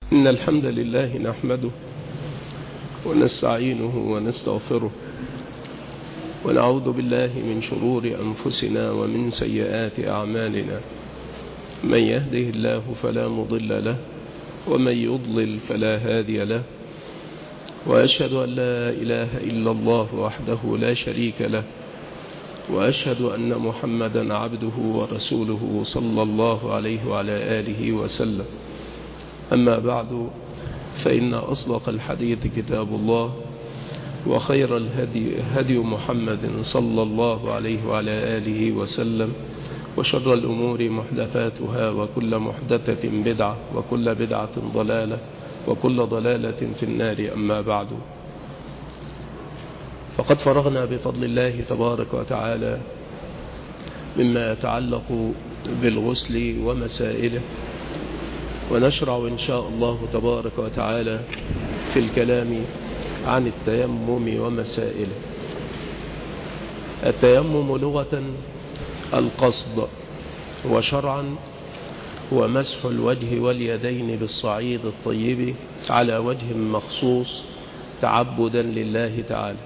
إن الحمد لله نحمده ونستعينه ونستغفره ونعوذ بالله من شرور أنفسنا ومن سيئات أعمالنا. من يهده الله فلا مضل له ومن يضلل فلا هادي له، وأشهد أن لا إله إلا الله وحده لا شريك له، وأشهد أن محمدا عبده ورسوله صلى الله عليه وعلى آله وسلم. أما بعد، فإن أصدق الحديث كتاب الله، وخير الهدي هدي محمد صلى الله عليه وعلى آله وسلم، وشر الأمور محدثاتها، وكل محدثة بدعة، وكل بدعة ضلالة، وكل ضلالة في النار. أما بعد، فقد فرغنا بفضل الله تبارك وتعالى مما يتعلق بالغسل ومسائله، ونشرع إن شاء الله تبارك وتعالى في الكلام عن التيمم ومسائله. التيمم لغة القصد، وشرعا هو مسح الوجه واليدين بالصعيد الطيب على وجه مخصوص تعبدا لله تعالى.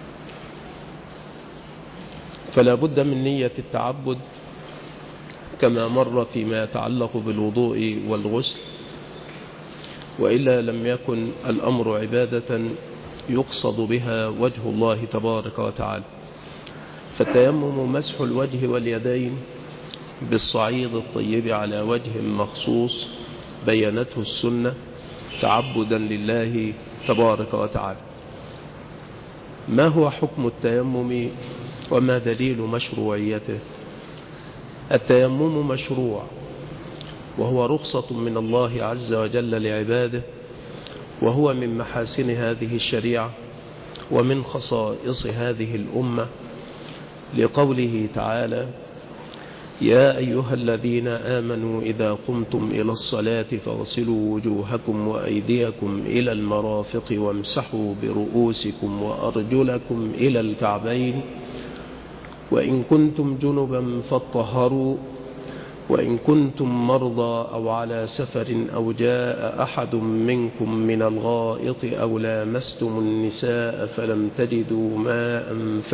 فلا بد من نية التعبد كما مر فيما يتعلق بالوضوء والغسل، وإلا لم يكن الأمر عبادة يقصد بها وجه الله تبارك وتعالى. فالتيمم مسح الوجه واليدين بالصعيد الطيب على وجه مخصوص بينته السنة تعبدا لله تبارك وتعالى. ما هو حكم التيمم وما دليل مشروعيته؟ التيمم مشروع، وهو رخصة من الله عز وجل لعباده، وهو من محاسن هذه الشريعة ومن خصائص هذه الأمة، لقوله تعالى: يا أيها الذين آمنوا إذا قمتم إلى الصلاة فاغسلوا وجوهكم وأيديكم إلى المرافق وامسحوا برؤوسكم وأرجلكم إلى الكعبين، وإن كنتم جنبا فاطهروا، وإن كنتم مرضى أو على سفر أو جاء أحد منكم من الغائط أو لامستم النساء فلم تجدوا ماء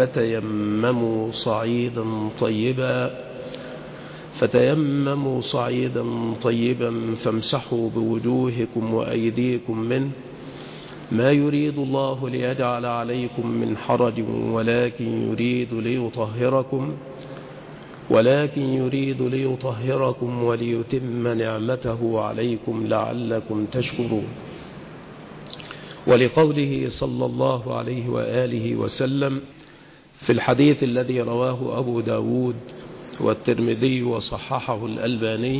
فتيمموا صعيدا طيبا فامسحوا بوجوهكم وأيديكم منه، ما يريد الله ليجعل عليكم من حرج ولكن يريد ليطهركم وليتم نعمته عليكم لعلكم تشكرون. ولقوله صلى الله عليه وآله وسلم في الحديث الذي رواه أبو داود والترمذي وصححه الألباني: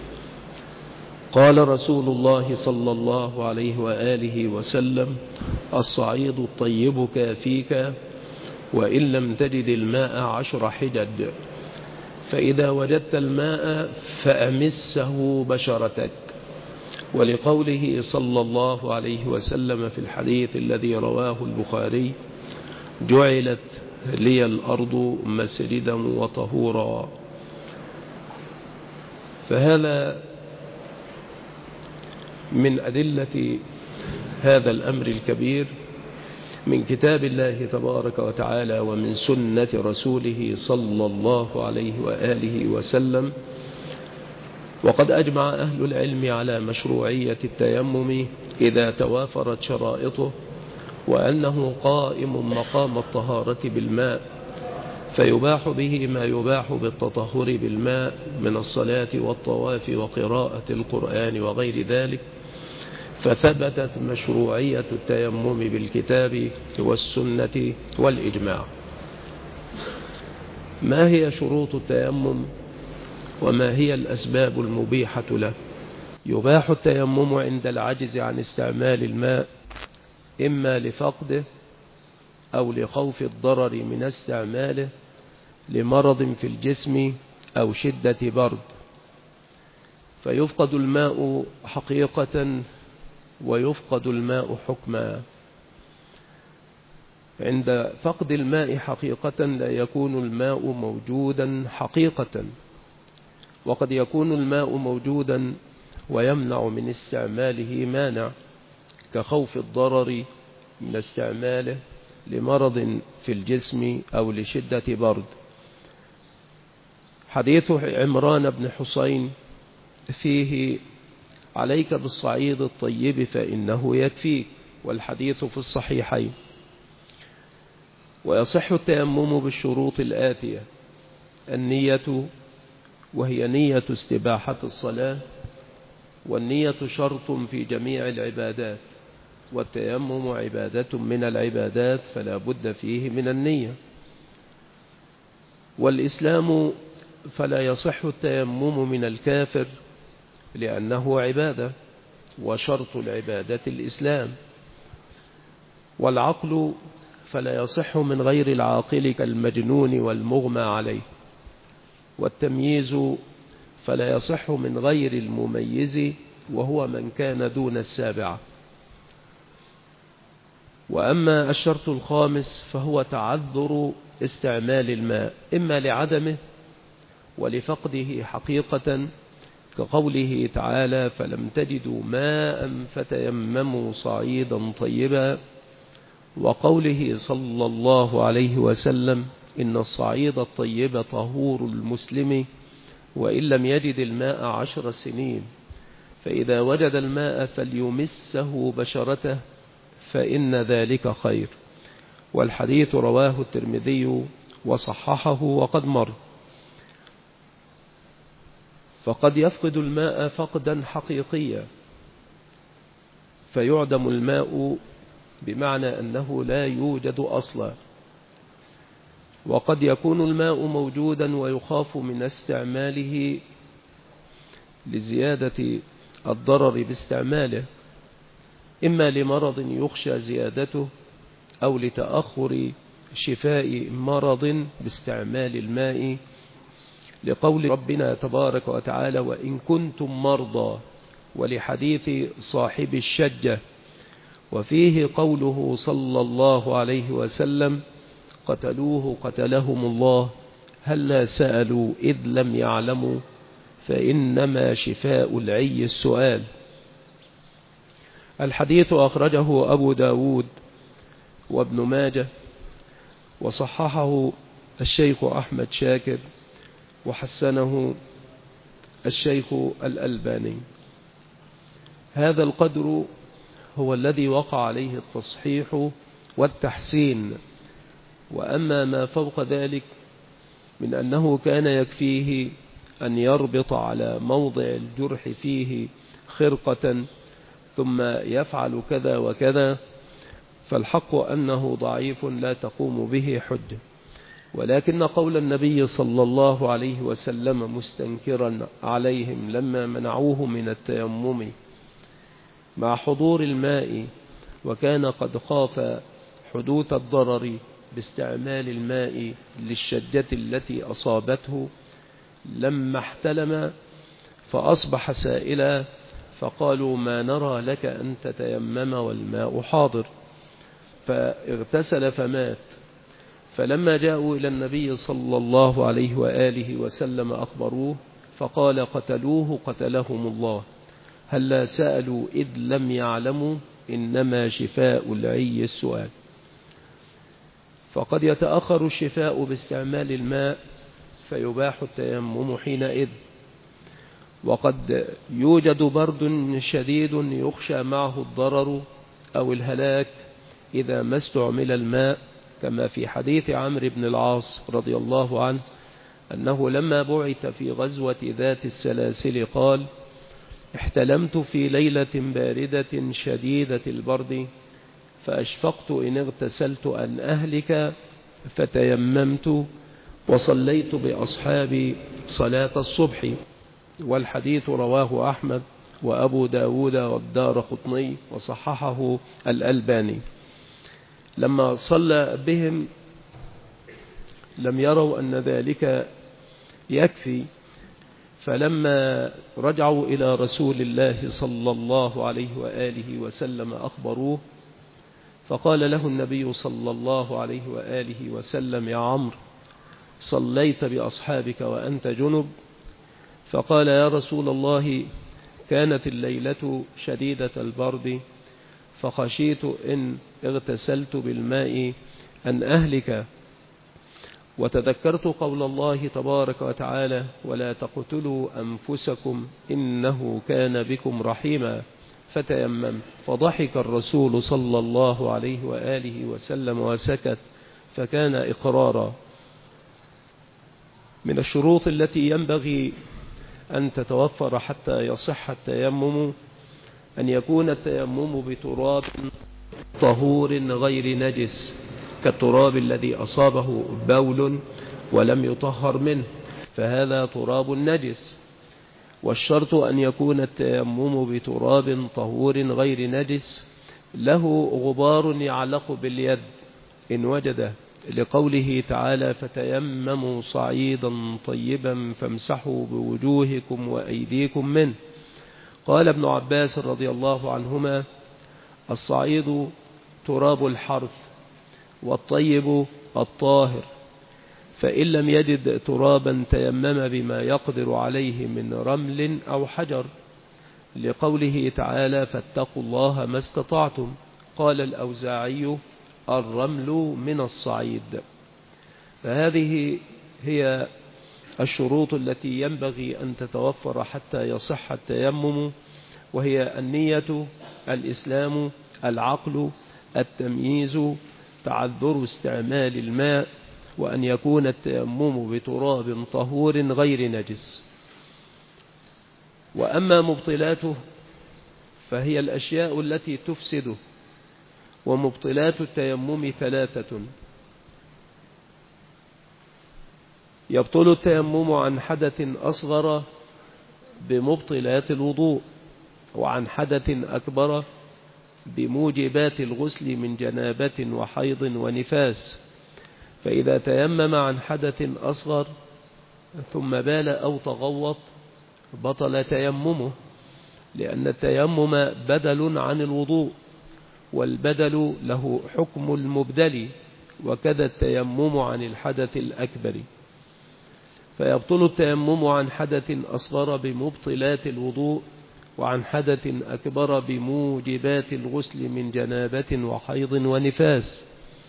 قال رسول الله صلى الله عليه وآله وسلم: الصعيد الطيب كافيك، وإن لم تجد الماء 10 حجج، فإذا وجدت الماء فأمسه بشرتك. ولقوله صلى الله عليه وسلم في الحديث الذي رواه البخاري: جعلت لي الأرض مسجدا وطهورا. فهذا من أدلة هذا الأمر الكبير من كتاب الله تبارك وتعالى ومن سنة رسوله صلى الله عليه وآله وسلم. وقد أجمع أهل العلم على مشروعية التيمم إذا توافرت شرائطه، وأنه قائم مقام الطهارة بالماء، فيباح به ما يباح بالتطهر بالماء من الصلاة والطواف وقراءة القرآن وغير ذلك. فثبتت مشروعية التيمم بالكتاب والسنة والإجماع. ما هي شروط التيمم وما هي الأسباب المبيحة له؟ يباح التيمم عند العجز عن استعمال الماء، إما لفقده أو لخوف الضرر من استعماله، لمرض في الجسم أو شدة برد، فيفقد الماء حقيقة ويفقد الماء حكما. عند فقد الماء حقيقة لا يكون الماء موجودا حقيقة، وقد يكون الماء موجودا ويمنع من استعماله مانع، كخوف الضرر من استعماله لمرض في الجسم أو لشدة برد. حديث عمران بن حسين فيه: عليك بالصعيد الطيب فإنه يكفيك، والحديث في الصحيحين. ويصح التيمم بالشروط الآتية: النية، وهي نية استباحة الصلاة، والنية شرط في جميع العبادات، والتيمم عبادة من العبادات فلا بد فيه من النية. والإسلام فلا يصح التيمم من الكافر لأنه عبادة، وشرط العبادة الإسلام. والعقل فلا يصح من غير العاقل كالمجنون والمغمى عليه. والتمييز فلا يصح من غير المميز، وهو من كان دون السابعة. وأما الشرط الخامس فهو تعذر استعمال الماء، إما لعدمه ولفقده حقيقة، كقوله تعالى: فلم تجدوا ماء فتيمموا صعيدا طيبا، وقوله صلى الله عليه وسلم: إن الصعيد الطيب طهور المسلم وإن لم يجد الماء 10 سنين، فإذا وجد الماء فليمسه بشرته فإن ذلك خير. والحديث رواه الترمذي وصححه وقد مر. فقد يفقد الماء فقدا حقيقيا فيعدم الماء، بمعنى أنه لا يوجد أصلا. وقد يكون الماء موجودا ويخاف من استعماله لزيادة الضرر باستعماله، إما لمرض يخشى زيادته أو لتأخر شفاء مرض باستعمال الماء، لقول ربنا تبارك وتعالى: وإن كنتم مرضى، ولحديث صاحب الشجة، وفيه قوله صلى الله عليه وسلم: قتلوه قتلهم الله، هلا سألوا إذ لم يعلموا، فإنما شفاء العي السؤال. الحديث أخرجه أبو داود وابن ماجه، وصححه الشيخ أحمد شاكر، وحسنه الشيخ الألباني. هذا القدر هو الذي وقع عليه التصحيح والتحسين. وأما ما فوق ذلك من أنه كان يكفيه أن يربط على موضع الجرح فيه خرقة ثم يفعل كذا وكذا، فالحق أنه ضعيف لا تقوم به حجة. ولكن قول النبي صلى الله عليه وسلم مستنكرا عليهم لما منعوه من التيمم مع حضور الماء، وكان قد خاف حدوث الضرر باستعمال الماء للشجة التي أصابته، لما احتلم فأصبح سائلا، فقالوا: ما نرى لك أن تتيمم والماء حاضر، فاغتسل فمات. فلما جاءوا إلى النبي صلى الله عليه وآله وسلم أخبروه، فقال: قتلوه قتلهم الله، هلا سألوا إذ لم يعلموا، إنما شفاء العي السؤال. فقد يتأخر الشفاء باستعمال الماء فيباح التيمم حينئذ. وقد يوجد برد شديد يخشى معه الضرر أو الهلاك إذا ما استعمل الماء، كما في حديث عمرو بن العاص رضي الله عنه أنه لما بعث في غزوة ذات السلاسل قال: احتلمت في ليلة باردة شديدة البرد، فأشفقت إن اغتسلت أن أهلك، فتيممت وصليت بأصحابي صلاة الصبح. والحديث رواه أحمد وأبو داود والدارقطني، وصححه الألباني. لما صلى بهم لم يروا أن ذلك يكفي، فلما رجعوا إلى رسول الله صلى الله عليه وآله وسلم أخبروه، فقال له النبي صلى الله عليه وآله وسلم: يا عمرو، صليت بأصحابك وأنت جنب؟ فقال: يا رسول الله، كانت الليلة شديدة البرد، فخشيت إن اغتسلت بالماء أن أهلك، وتذكرت قول الله تبارك وتعالى: ولا تقتلوا أنفسكم إنه كان بكم رحيما، فتيممت. فضحك الرسول صلى الله عليه وآله وسلم وسكت، فكان إقرارا. من الشروط التي ينبغي أن تتوفر حتى يصح التيمم أن يكون التيمم بتراب طهور غير نجس، كالتراب الذي أصابه بول ولم يطهر منه، فهذا تراب نجس. والشرط أن يكون التيمم بتراب طهور غير نجس له غبار يعلق باليد إن وجده، لقوله تعالى: فتيمموا صعيدا طيبا فامسحوا بوجوهكم وأيديكم منه. قال ابن عباس رضي الله عنهما: الصعيد تراب الحرث، والطيب الطاهر، فإن لم يجد ترابا تيمم بما يقدر عليه من رمل أو حجر، لقوله تعالى: فاتقوا الله ما استطعتم. قال الأوزاعي: الرمل من الصعيد. فهذه هي الشروط التي ينبغي أن تتوفر حتى يصح التيمم، وهي النية، الإسلام، العقل، التمييز، تعذر استعمال الماء، وأن يكون التيمم بتراب طهور غير نجس. وأما مبطلاته فهي الأشياء التي تفسده. ومبطلات التيمم ثلاثة: يبطل التيمم عن حدث أصغر بمبطلات الوضوء، وعن حدث أكبر بموجبات الغسل من جنابة وحيض ونفاس. فإذا تيمم عن حدث أصغر ثم بال أو تغوط بطل تيممه، لأن التيمم بدل عن الوضوء، والبدل له حكم المبدل، وكذا التيمم عن الحدث الأكبر. فيبطل التيمم عن حدث أصغر بمبطلات الوضوء، وعن حدث أكبر بموجبات الغسل من جنابة وحيض ونفاس.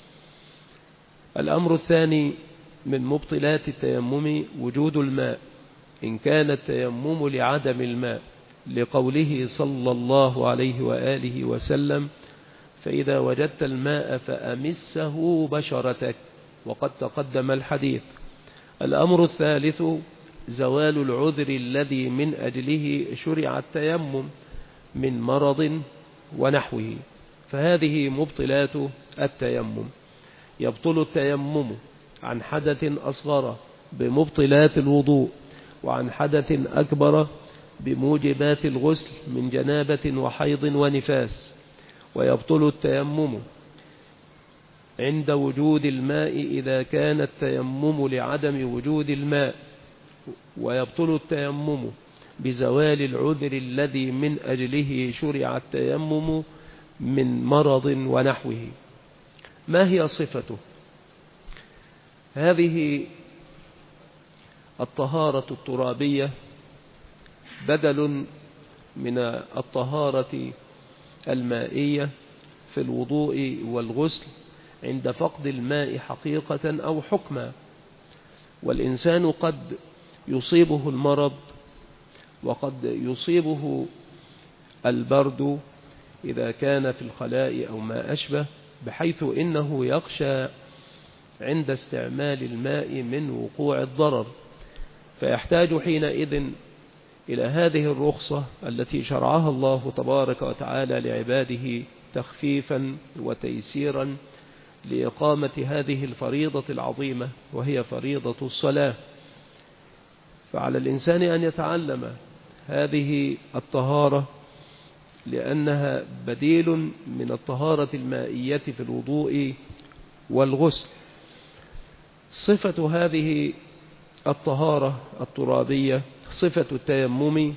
الأمر الثاني من مبطلات التيمم وجود الماء، إن كان التيمم لعدم الماء، لقوله صلى الله عليه وآله وسلم: فإذا وجدت الماء فأمسه بشرتك، وقد تقدم الحديث. الأمر الثالث زوال العذر الذي من أجله شرع التيمم من مرض ونحوه، فهذه مبطلات التيمم. يبطل التيمم عن حدث أصغر بمبطلات الوضوء، وعن حدث أكبر بموجبات الغسل من جنابة وحيض ونفاس. ويبطل التيمم عند وجود الماء إذا كان التيمم لعدم وجود الماء. ويبطل التيمم بزوال العذر الذي من أجله شرع التيمم من مرض ونحوه. ما هي صفته؟ هذه الطهارة الترابية بدل من الطهارة المائية في الوضوء والغسل عند فقد الماء حقيقة أو حكما. والإنسان قد يصيبه المرض، وقد يصيبه البرد إذا كان في الخلاء أو ما أشبه، بحيث إنه يخشى عند استعمال الماء من وقوع الضرر، فيحتاج حينئذ إلى هذه الرخصة التي شرعها الله تبارك وتعالى لعباده تخفيفا وتيسيرا لإقامة هذه الفريضة العظيمة، وهي فريضة الصلاة. فعلى الإنسان أن يتعلم هذه الطهارة، لأنها بديل من الطهارة المائية في الوضوء والغسل. صفة هذه الطهارة الترابية صفة التيمم،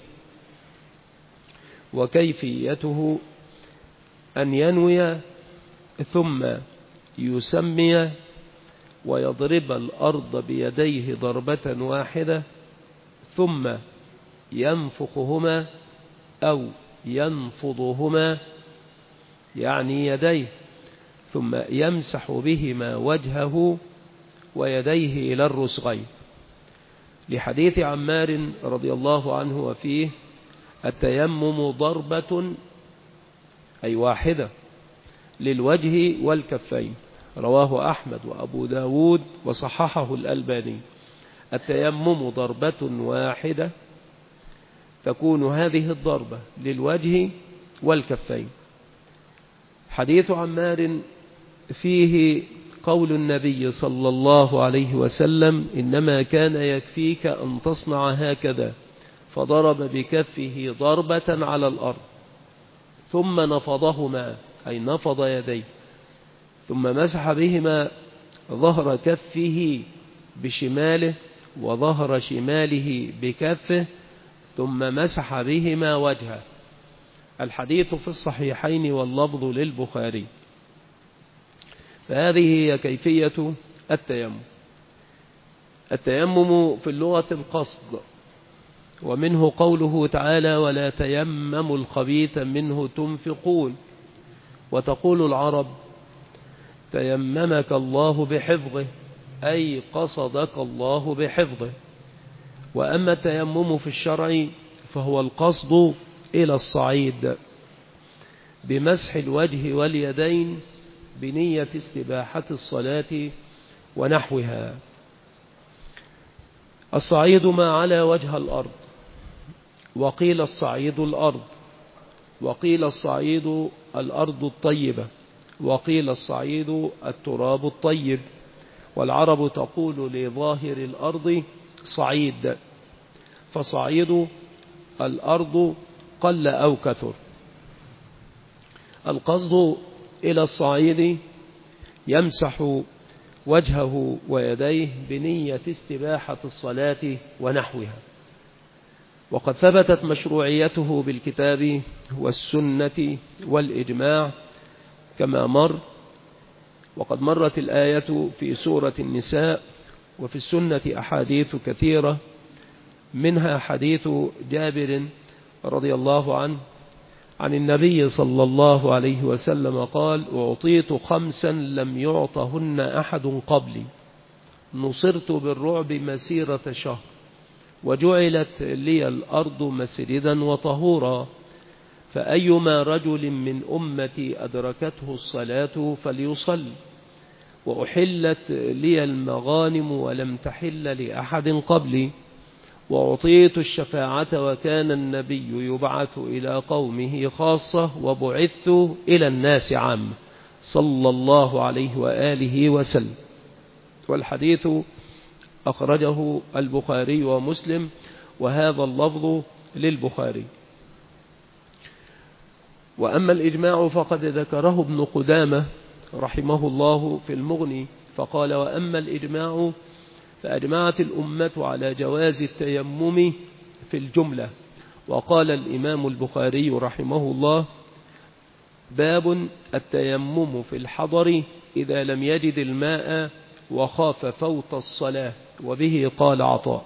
وكيفيته أن ينوي ثم يسمي ويضرب الأرض بيديه ضربة واحدة، ثم ينفخهما أو ينفضهما يعني يديه، ثم يمسح بهما وجهه ويديه إلى الرسغين، لحديث عمار رضي الله عنه وفيه: التيمم ضربة أي واحدة للوجه والكفين، رواه أحمد وأبو داود وصححه الألباني. التيمم ضربة واحدة، تكون هذه الضربة للوجه والكفين. حديث عمار فيه قول النبي صلى الله عليه وسلم: إنما كان يكفيك أن تصنع هكذا، فضرب بكفه ضربة على الأرض ثم نفضهما أي نفض يديه، ثم مسح بهما ظهر كفه بشماله وظهر شماله بكفه، ثم مسح بهما وجهه. الحديث في الصحيحين واللفظ للبخاري. فهذه هي كيفية التيمم. التيمم في اللغة القصد، ومنه قوله تعالى: ولا تيمموا الخبيث منه تنفقون. وتقول العرب: تيممك الله بحفظه، أي قصدك الله بحفظه. وأما التيمم في الشرع فهو القصد إلى الصعيد بمسح الوجه واليدين بنية استباحة الصلاة ونحوها. الصعيد ما على وجه الأرض، وقيل الصعيد الأرض، وقيل الصعيد الأرض الطيبة، وقيل الصعيد التراب الطيب. والعرب تقول لظاهر الأرض صعيد، فصعيد الأرض قل أو كثر. القصد إلى الصعيد يمسح وجهه ويديه بنية استباحة الصلاة ونحوها. وقد ثبتت مشروعيته بالكتاب والسنة والإجماع كما مر. وقد مرت الآية في سورة النساء، وفي السنة أحاديث كثيرة، منها حديث جابر رضي الله عنه عن النبي صلى الله عليه وسلم قال: أعطيت 5 لم يعطهن أحد قبلي، نصرت بالرعب مسيرة شهر، وجعلت لي الأرض مسجدا وطهورا، فأيما رجل من أمتي أدركته الصلاة فليصل، وأحلت لي المغانم ولم تحل لأحد قبلي، وأعطيت الشفاعة وكان النبي يبعث إلى قومه خاصة وبعثت إلى الناس عامة، صلى الله عليه وآله وسلم. والحديث أخرجه البخاري ومسلم، وهذا اللفظ للبخاري. وأما الإجماع فقد ذكره ابن قدامة رحمه الله في المغني، فقال: وأما الإجماع فأجمعت الأمة على جواز التيمم في الجملة. وقال الإمام البخاري رحمه الله: باب التيمم في الحضر إذا لم يجد الماء وخاف فوت الصلاة. وبه قال عطاء: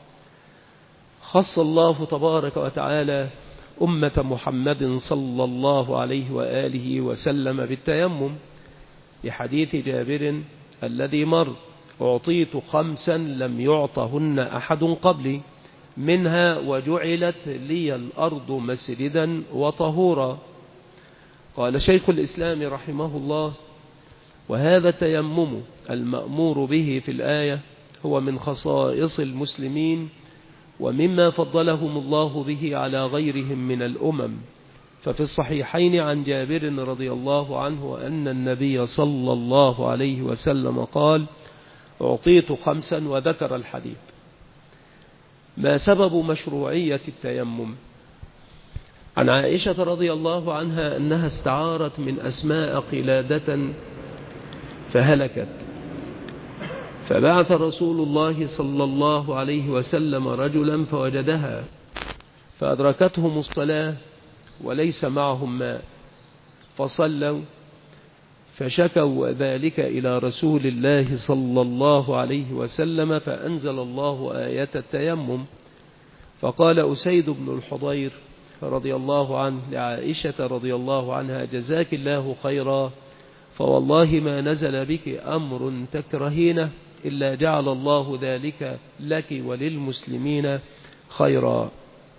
خص الله تبارك وتعالى أمة محمد صلى الله عليه وآله وسلم بالتيمم، لحديث جابر الذي مر: أعطيت 5 لم يعطهن أحد قبلي، منها وجعلت لي الأرض مسجدا وطهورا. قال شيخ الإسلام رحمه الله: وهذا التيمم المأمور به في الآية هو من خصائص المسلمين، ومما فضلهم الله به على غيرهم من الأمم. ففي الصحيحين عن جابر رضي الله عنه أن النبي صلى الله عليه وسلم قال: أعطيت 5، وذكر الحديث. ما سبب مشروعية التيمم؟ عن عائشة رضي الله عنها أنها استعارت من أسماء قلادة فهلكت، فبعث رسول الله صلى الله عليه وسلم رجلا فوجدها، فأدركتهم الصلاة وليس معهم ماء، فصلوا، فشكوا ذلك إلى رسول الله صلى الله عليه وسلم، فأنزل الله آية التيمم. فقال أسيد بن الحضير: رضي الله عنه لعائشة رضي الله عنها: جزاك الله خيرا، فوالله ما نزل بك أمر تكرهينه إلا جعل الله ذلك لك وللمسلمين خيرا.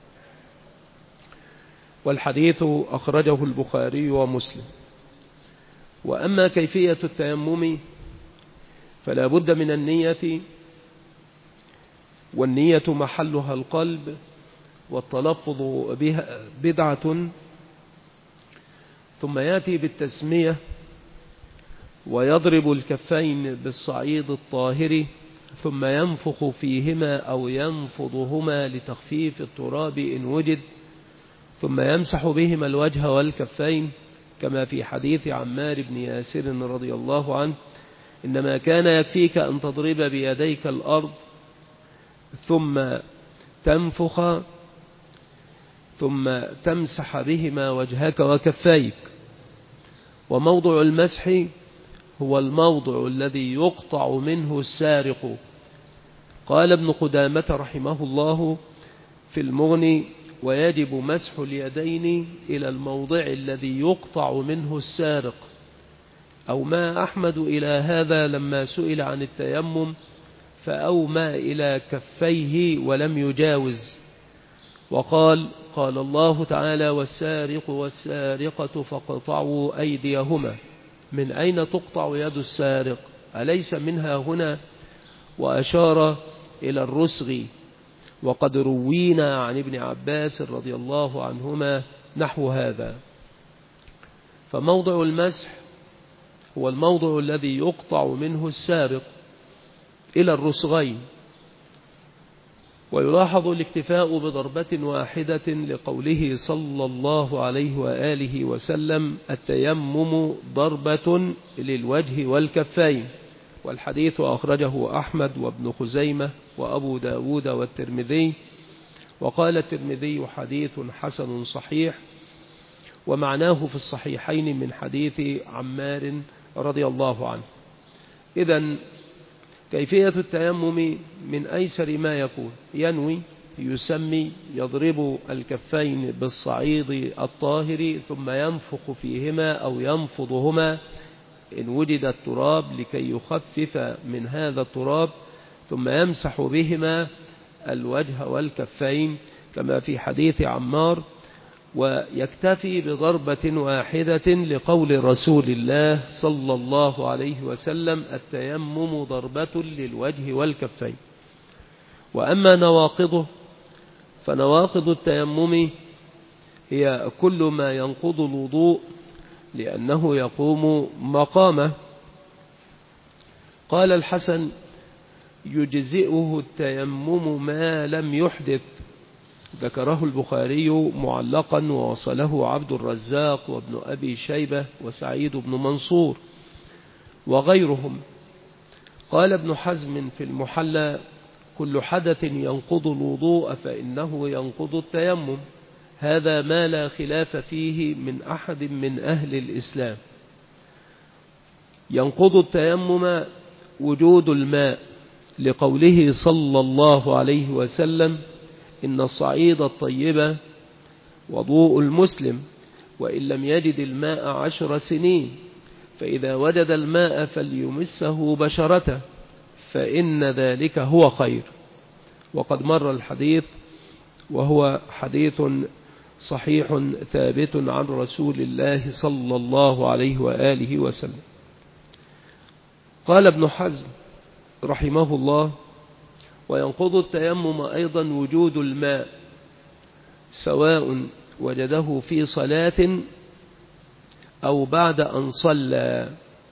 والحديث أخرجه البخاري ومسلم. وأما كيفية التيمم فلا بد من النية، والنية محلها القلب، والتلفظ بها بدعة. ثم يأتي بالتسمية ويضرب الكفين بالصعيد الطاهر، ثم ينفخ فيهما أو ينفضهما لتخفيف التراب إن وجد، ثم يمسح بهما الوجه والكفين، كما في حديث عمار بن ياسر رضي الله عنه: إنما كان يكفيك أن تضرب بيديك الأرض ثم تنفخ ثم تمسح بهما وجهك وكفيك. وموضع المسح هو الموضع الذي يقطع منه السارق. قال ابن قدامة رحمه الله في المغني: ويجب مسح اليدين إلى الموضع الذي يقطع منه السارق. أو ما أحمد إلى هذا لما سئل عن التيمم فأومى إلى كفيه ولم يجاوز، وقال: قال الله تعالى: والسارق والسارقة فاقطعوا أيديهما. من أين تقطع يد السارق؟ أليس منها هنا؟ وأشار إلى الرسغ. وقد روينا عن ابن عباس رضي الله عنهما نحو هذا. فموضع المسح هو الموضع الذي يقطع منه السارق إلى الرسغين. ويلاحظ الاكتفاء بضربة واحدة لقوله صلى الله عليه وآله وسلم: التيمم ضربة للوجه والكفين. والحديث أخرجه أحمد وابن خزيمة وأبو داود والترمذي. وقال الترمذي: حديث حسن صحيح، ومعناه في الصحيحين من حديث عمار رضي الله عنه. إذن كيفية التيمم من أيسر ما يكون: ينوي، يسمي، يضرب الكفين بالصعيد الطاهر، ثم ينفخ فيهما أو ينفضهما إن وجد التراب لكي يخفف من هذا التراب، ثم يمسح بهما الوجه والكفين كما في حديث عمار. ويكتفي بضربة واحدة لقول رسول الله صلى الله عليه وسلم: التيمم ضربة للوجه والكفين. وأما نواقضه فنواقض التيمم هي كل ما ينقض الوضوء لأنه يقوم مقامه. قال الحسن: يجزئه التيمم ما لم يحدث. ذكره البخاري معلقا ووصله عبد الرزاق وابن أبي شيبة وسعيد بن منصور وغيرهم. قال ابن حزم في المحلى: كل حدث ينقض الوضوء فإنه ينقض التيمم، هذا ما لا خلاف فيه من أحد من أهل الإسلام. ينقض التيمم وجود الماء، لقوله صلى الله عليه وسلم: إن الصعيد الطيب وضوء المسلم، وإن لم يجد الماء 10 سنين، فإذا وجد الماء فليمسه بشرته فإن ذلك هو خير. وقد مر الحديث، وهو حديث صحيح ثابت عن رسول الله صلى الله عليه وآله وسلم. قال ابن حزم رحمه الله: وينقض التيمم أيضا وجود الماء، سواء وجده في صلاة أو بعد أن صلى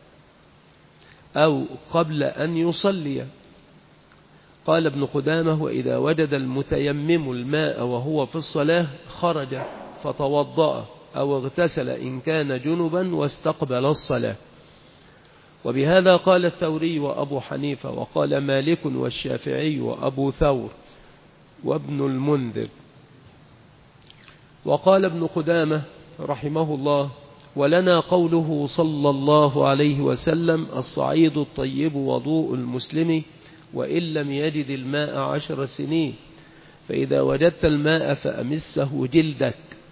أو قبل أن يصلي. قال ابن قدامة: وإذا وجد المتيمم الماء وهو في الصلاة خرج فتوضأ أو اغتسل إن كان جنبا واستقبل الصلاة. وبهذا قال الثوري وأبو حنيفة، وقال مالك والشافعي وأبو ثور وابن المنذر. وقال ابن قدامة رحمه الله: ولنا قوله صلى الله عليه وسلم: الصعيد الطيب وضوء المسلم، وإن لم يجد الماء 10 سنين، فإذا وجدت الماء فأمسه جلدك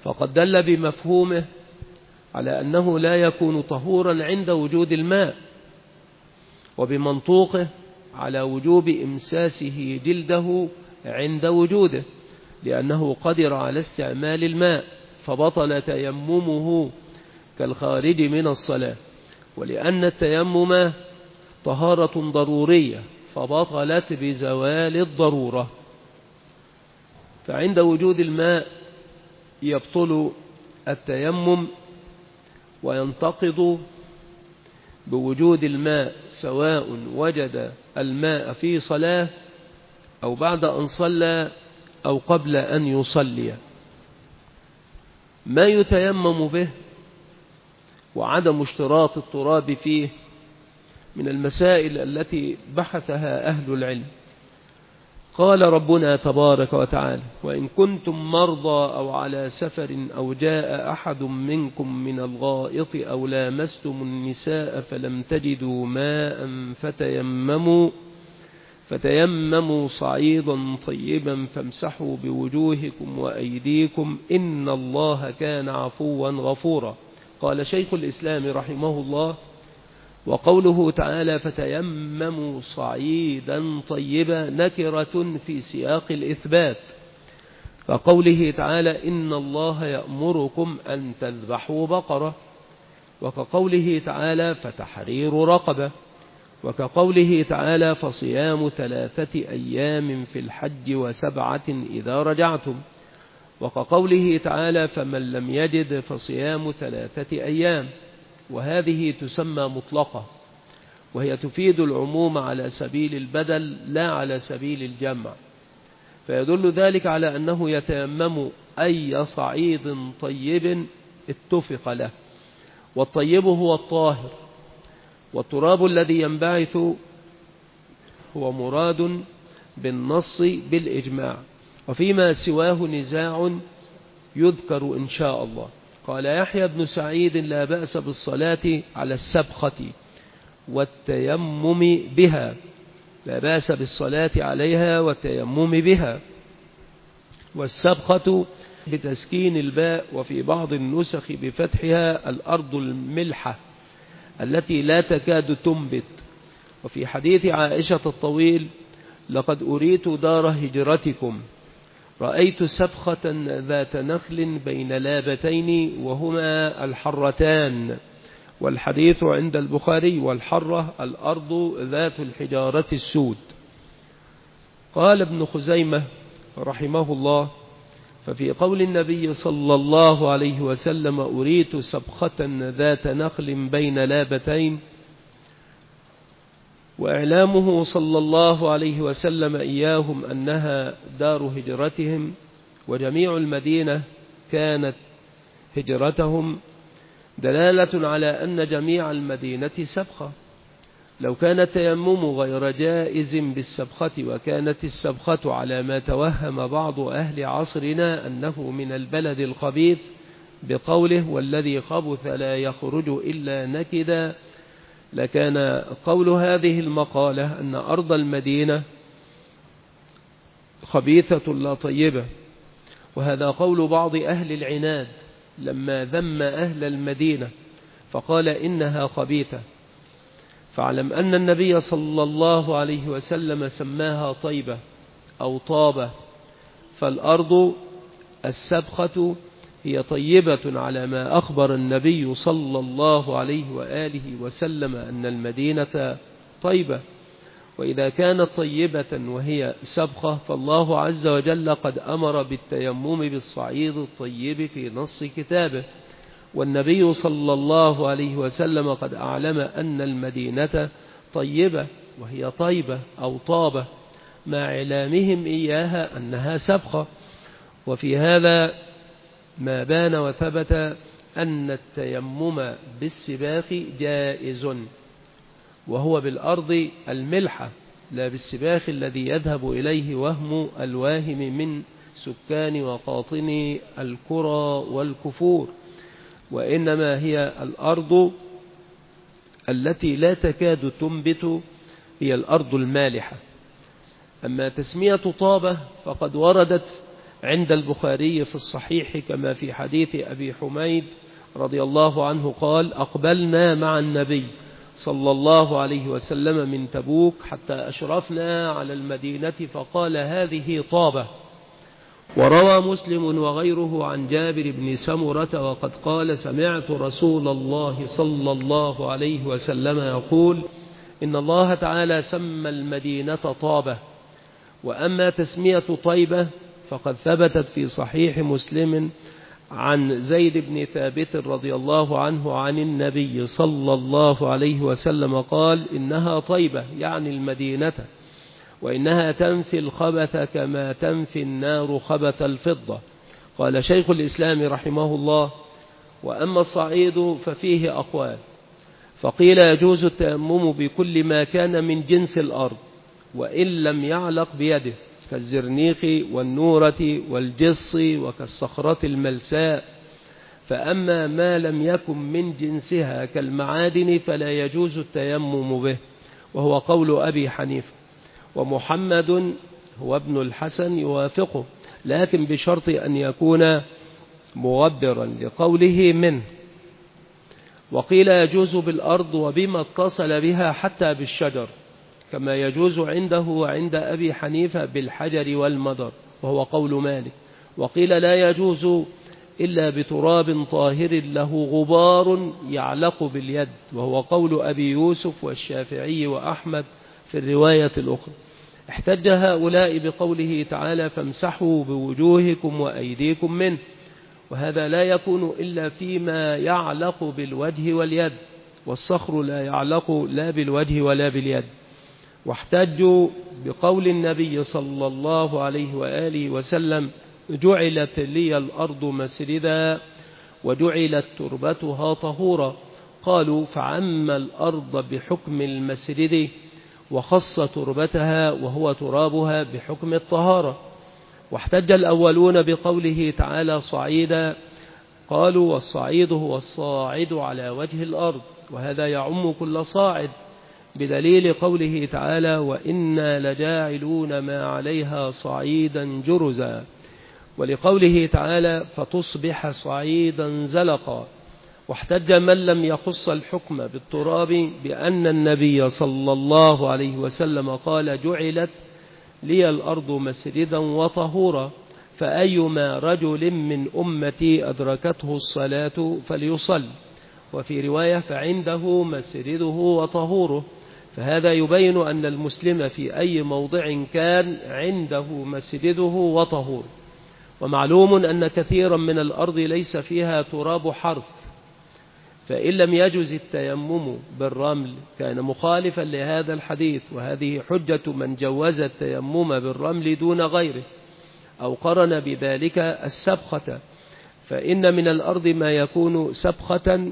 فقد دل بمفهومه على أنه لا يكون طهورا عند وجود الماء، وبمنطوقه على وجوب إمساسه جلده عند وجوده، لأنه قدر على استعمال الماء فبطل تيممه كالخارج من الصلاة، ولأن التيمم طهارة ضرورية فبطلت بزوال الضرورة. فعند وجود الماء يبطل التيمم وينتقض بوجود الماء، سواء وجد الماء في صلاة أو بعد أن صلى أو قبل أن يصلي. ما يتيمم به وعدم اشتراط التراب فيه من المسائل التي بحثها أهل العلم. قال ربنا تبارك وتعالى: وإن كنتم مرضى أو على سفر أو جاء أحد منكم من الغائط أو لامستم النساء فلم تجدوا ماء فتيمموا صعيدا طيبا فامسحوا بوجوهكم وأيديكم إن الله كان عفوا غفورا. قال شيخ الإسلام رحمه الله: وقوله تعالى فتيمموا صعيدا طيبا نكرة في سياق الإثبات، فقوله تعالى إن الله يأمركم أن تذبحوا بقرة، وكقوله تعالى فتحرير رقبة، وكقوله تعالى فصيام 3 أيام في الحج و7 إذا رجعتم، وكقوله تعالى فمن لم يجد فصيام 3 أيام. وهذه تسمى مطلقة، وهي تفيد العموم على سبيل البدل لا على سبيل الجمع، فيدل ذلك على أنه يتيمم أي صعيد طيب اتفق له، والطيب هو الطاهر، والتراب الذي ينبعث هو مراد بالنص بالإجماع، وفيما سواه نزاع يذكر إن شاء الله. قال يحيى بن سعيد: لا بأس بالصلاة على السبخة والتيمم بها، لا بأس بالصلاة عليها والتيمم بها. والسبخة بتسكين الباء، وفي بعض النسخ بفتحها الأرض الملحة التي لا تكاد تنبت. وفي حديث عائشة الطويل: لقد أريت دار هجرتكم، رأيت سبخة ذات نخل بين لابتين وهما الحرتان، والحديث عند البخاري، والحرة الأرض ذات الحجارة السود. قال ابن خزيمة رحمه الله: ففي قول النبي صلى الله عليه وسلم أريت سبخة ذات نخل بين لابتين، وإعلامه صلى الله عليه وسلم إياهم أنها دار هجرتهم، وجميع المدينة كانت هجرتهم، دلالة على أن جميع المدينة سبخة. لو كان التيمم غير جائز بالسبخة، وكانت السبخة على ما توهم بعض أهل عصرنا أنه من البلد الخبيث بقوله والذي خبث لا يخرج إلا نكدا، لكان قول هذه المقالة أن أرض المدينة خبيثة لا طيبة. وهذا قول بعض أهل العناد لما ذم أهل المدينة فقال إنها خبيثة. فاعلم أن النبي صلى الله عليه وسلم سماها طيبة أو طابة، فالأرض السبخة هي طيبة على ما أخبر النبي صلى الله عليه وآله وسلم أن المدينة طيبة. وإذا كانت طيبة وهي سبخة فالله عز وجل قد أمر بالتيمم بالصعيد الطيب في نص كتابه، والنبي صلى الله عليه وسلم قد أعلم أن المدينة طيبة وهي طيبة أو طابة مع إعلامهم إياها أنها سبخة. وفي هذا ما بان وثبت أن التيمم بالسباخ جائز، وهو بالأرض الملحة لا بالسباخ الذي يذهب إليه وهم الواهم من سكان وقاطني الكرى والكفور، وإنما هي الأرض التي لا تكاد تنبت، هي الأرض المالحة. أما تسمية طابة فقد وردت عند البخاري في الصحيح كما في حديث أبي حميد رضي الله عنه قال: أقبلنا مع النبي صلى الله عليه وسلم من تبوك حتى أشرفنا على المدينة فقال: هذه طابة. وروى مسلم وغيره عن جابر بن سمرة وقد قال: سمعت رسول الله صلى الله عليه وسلم يقول: إن الله تعالى سمى المدينة طابة. وأما تسمية طيبة فقد ثبتت في صحيح مسلم عن زيد بن ثابت رضي الله عنه عن النبي صلى الله عليه وسلم قال: إنها طيبة، يعني المدينة، وإنها تنفي الخبث كما تنفي النار خبث الفضة. قال شيخ الإسلام رحمه الله: وأما الصعيد ففيه أقوال، فقيل يجوز التيمم بكل ما كان من جنس الأرض وإن لم يعلق بيده، كالزرنيخ والنورة والجص وكالصخرة الملساء. فأما ما لم يكن من جنسها كالمعادن فلا يجوز التيمم به، وهو قول أبي حنيفة. ومحمد هو ابن الحسن يوافقه، لكن بشرط أن يكون مغبرا لقوله منه. وقيل يجوز بالأرض وبما اتصل بها حتى بالشجر، كما يجوز عنده وعند أبي حنيفة بالحجر والمدر، وهو قول مالك. وقيل لا يجوز إلا بتراب طاهر له غبار يعلق باليد، وهو قول أبي يوسف والشافعي وأحمد في الرواية الأخرى. احتج هؤلاء بقوله تعالى: فامسحوا بوجوهكم وأيديكم منه، وهذا لا يكون إلا فيما يعلق بالوجه واليد، والصخر لا يعلق لا بالوجه ولا باليد. واحتجوا بقول النبي صلى الله عليه وآله وسلم: جعلت لي الأرض مسجدا وجعلت تربتها طهورا. قالوا: فعم الأرض بحكم المسجد وخص تربتها وهو ترابها بحكم الطهارة. واحتج الأولون بقوله تعالى: صعيدا، قالوا: والصعيد هو الصاعد على وجه الأرض، وهذا يعم كل صاعد، بدليل قوله تعالى: وإنا لجاعلون ما عليها صعيدا جرزا، ولقوله تعالى: فتصبح صعيدا زلقا. واحتج من لم يخص الحكم بالتراب بأن النبي صلى الله عليه وسلم قال: جعلت لي الأرض مسجدا وطهورا، فأيما رجل من أمتي أدركته الصلاة فليصل. وفي رواية: فعنده مسجده وطهوره. فهذا يبين أن المسلم في أي موضع كان عنده مسجده وطهوره. ومعلوم أن كثيرا من الأرض ليس فيها تراب حرث، فإن لم يجز التيمم بالرمل كان مخالفا لهذا الحديث، وهذه حجة من جوز التيمم بالرمل دون غيره، أو قرن بذلك السبخة، فإن من الأرض ما يكون سبخة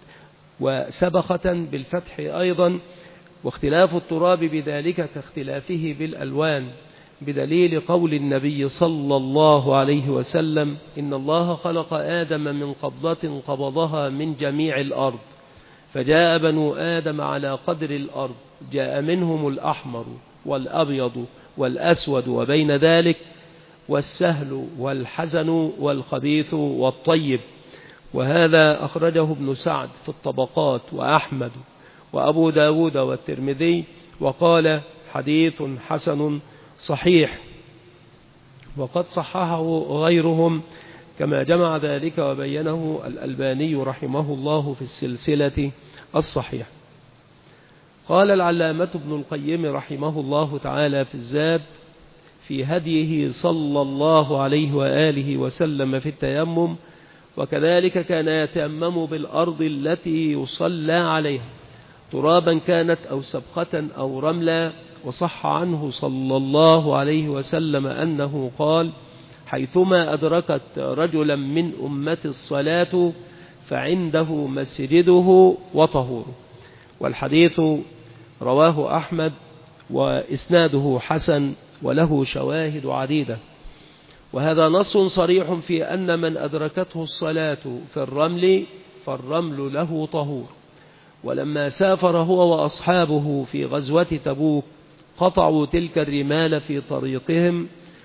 وسبخة بالفتح أيضا، واختلاف التراب بذلك كاختلافه بالألوان، بدليل قول النبي صلى الله عليه وسلم: إن الله خلق آدم من قبضة قبضها من جميع الأرض، فجاء بنو آدم على قدر الأرض، جاء منهم الأحمر والأبيض والأسود وبين ذلك، والسهل والحزن والخبيث والطيب. وهذا أخرجه ابن سعد في الطبقات وأحمد وأبو داود والترمذي، وقال: حديث حسن صحيح. وقد صححه غيرهم كما جمع ذلك وبينه الألباني رحمه الله في السلسلة الصحيح. قال العلامة ابن القيم رحمه الله تعالى في الزاد في هديه صلى الله عليه وآله وسلم في التيمم: وكذلك كان يتيمم بالأرض التي يصلى عليها، ترابا كانت أو سبخة أو رملا. وصح عنه صلى الله عليه وسلم أنه قال: حيثما أدركت رجلا من أمة الصلاة فعنده مسجده وطهوره. والحديث رواه أحمد وإسناده حسن وله شواهد عديدة. وهذا نص صريح في أن من أدركته الصلاة في الرمل فالرمل له طهور. ولما سافر هو وأصحابه في غزوة تبوك قطعوا تلك الرمال في طريقهم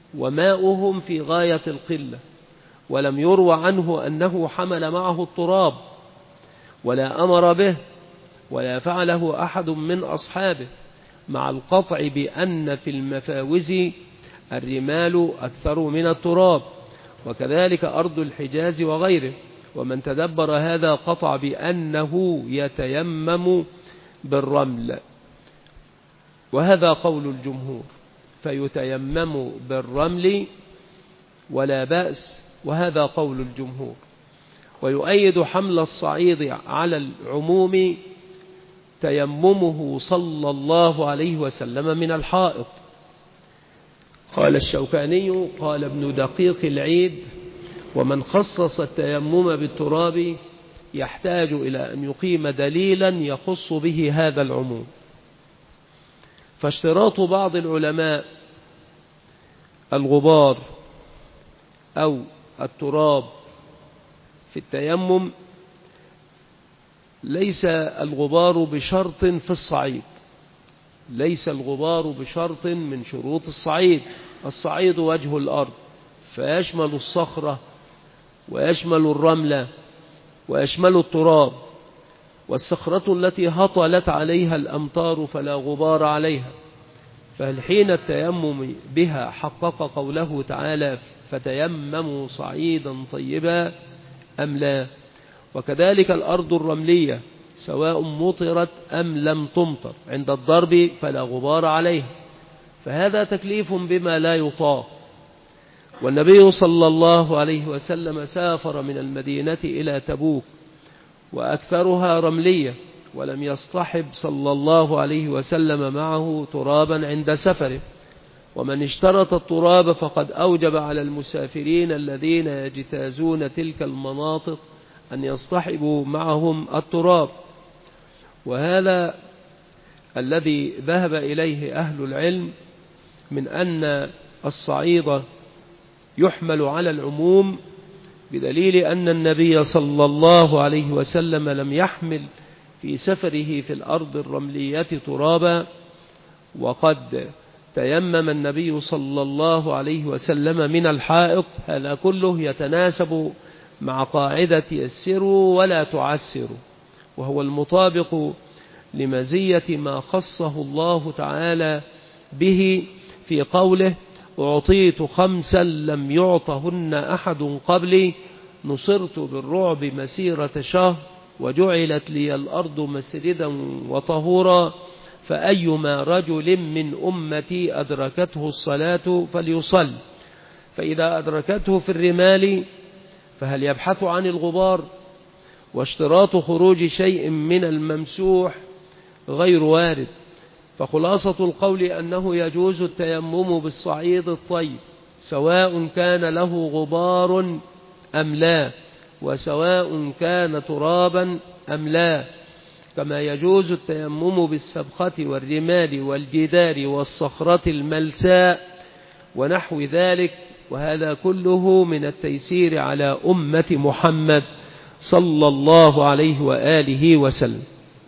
وماؤهم في غاية القلة، ولم يروى عنه أنه حمل معه التراب ولا أمر به ولا فعله أحد من أصحابه، مع القطع بأن في المفاوز الرمال أكثر من التراب، وكذلك أرض الحجاز وغيره. ومن تدبر هذا قطع بأنه يتيمم بالرمل، وهذا قول الجمهور، فيتيمم بالرمل ولا بأس، وهذا قول الجمهور. ويؤيد حمل الصعيد على العموم تيممه صلى الله عليه وسلم من الحائط. قال الشوكاني قال ابن دقيق العيد: ومن خصص التيمم بالتراب يحتاج إلى أن يقيم دليلا يخص به هذا العموم. فاشتراط بعض العلماء الغبار أو التراب في التيمم ليس الغبار بشرط في الصعيد، ليس الغبار بشرط من شروط الصعيد. الصعيد وجه الأرض، فيشمل الصخرة ويشمل الرملة ويشمل التراب، والصخرة التي هطلت عليها الأمطار فلا غبار عليها. فهل حين التيمم بها حقق قوله تعالى: فتيمموا صعيدا طيبا، أم لا؟ وكذلك الأرض الرملية سواء مطرت أم لم تمطر، عند الضرب فلا غبار عليها، فهذا تكليف بما لا يطاق. والنبي صلى الله عليه وسلم سافر من المدينة إلى تبوك وأكثرها رملية، ولم يصطحب صلى الله عليه وسلم معه ترابا عند سفره. ومن اشترط التراب فقد أوجب على المسافرين الذين يجتازون تلك المناطق أن يصطحبوا معهم التراب. وهذا الذي ذهب إليه أهل العلم من أن الصعيد يحمل على العموم، بدليل أن النبي صلى الله عليه وسلم لم يحمل في سفره في الأرض الرملية ترابا، وقد تيمم النبي صلى الله عليه وسلم من الحائط. هذا كله يتناسب مع قاعدة يسروا ولا تعسروا، وهو المطابق لمزية ما خصه الله تعالى به في قوله: أعطيت 5 لم يعطهن أحد قبلي، نصرت بالرعب مسيرة شهر، وجعلت لي الأرض مسجدا وطهورا، فأيما رجل من أمتي أدركته الصلاة فليصل. فإذا أدركته في الرمال فهل يبحث عن الغبار؟ واشتراط خروج شيء من الممسوح غير وارد. فخلاصة القول أنه يجوز التيمم بالصعيد الطيب سواء كان له غبار أم لا، وسواء كان ترابا أم لا، كما يجوز التيمم بالسبخة والرمال والجدار والصخرة الملساء ونحو ذلك. وهذا كله من التيسير على أمة محمد صلى الله عليه وآله وسلم.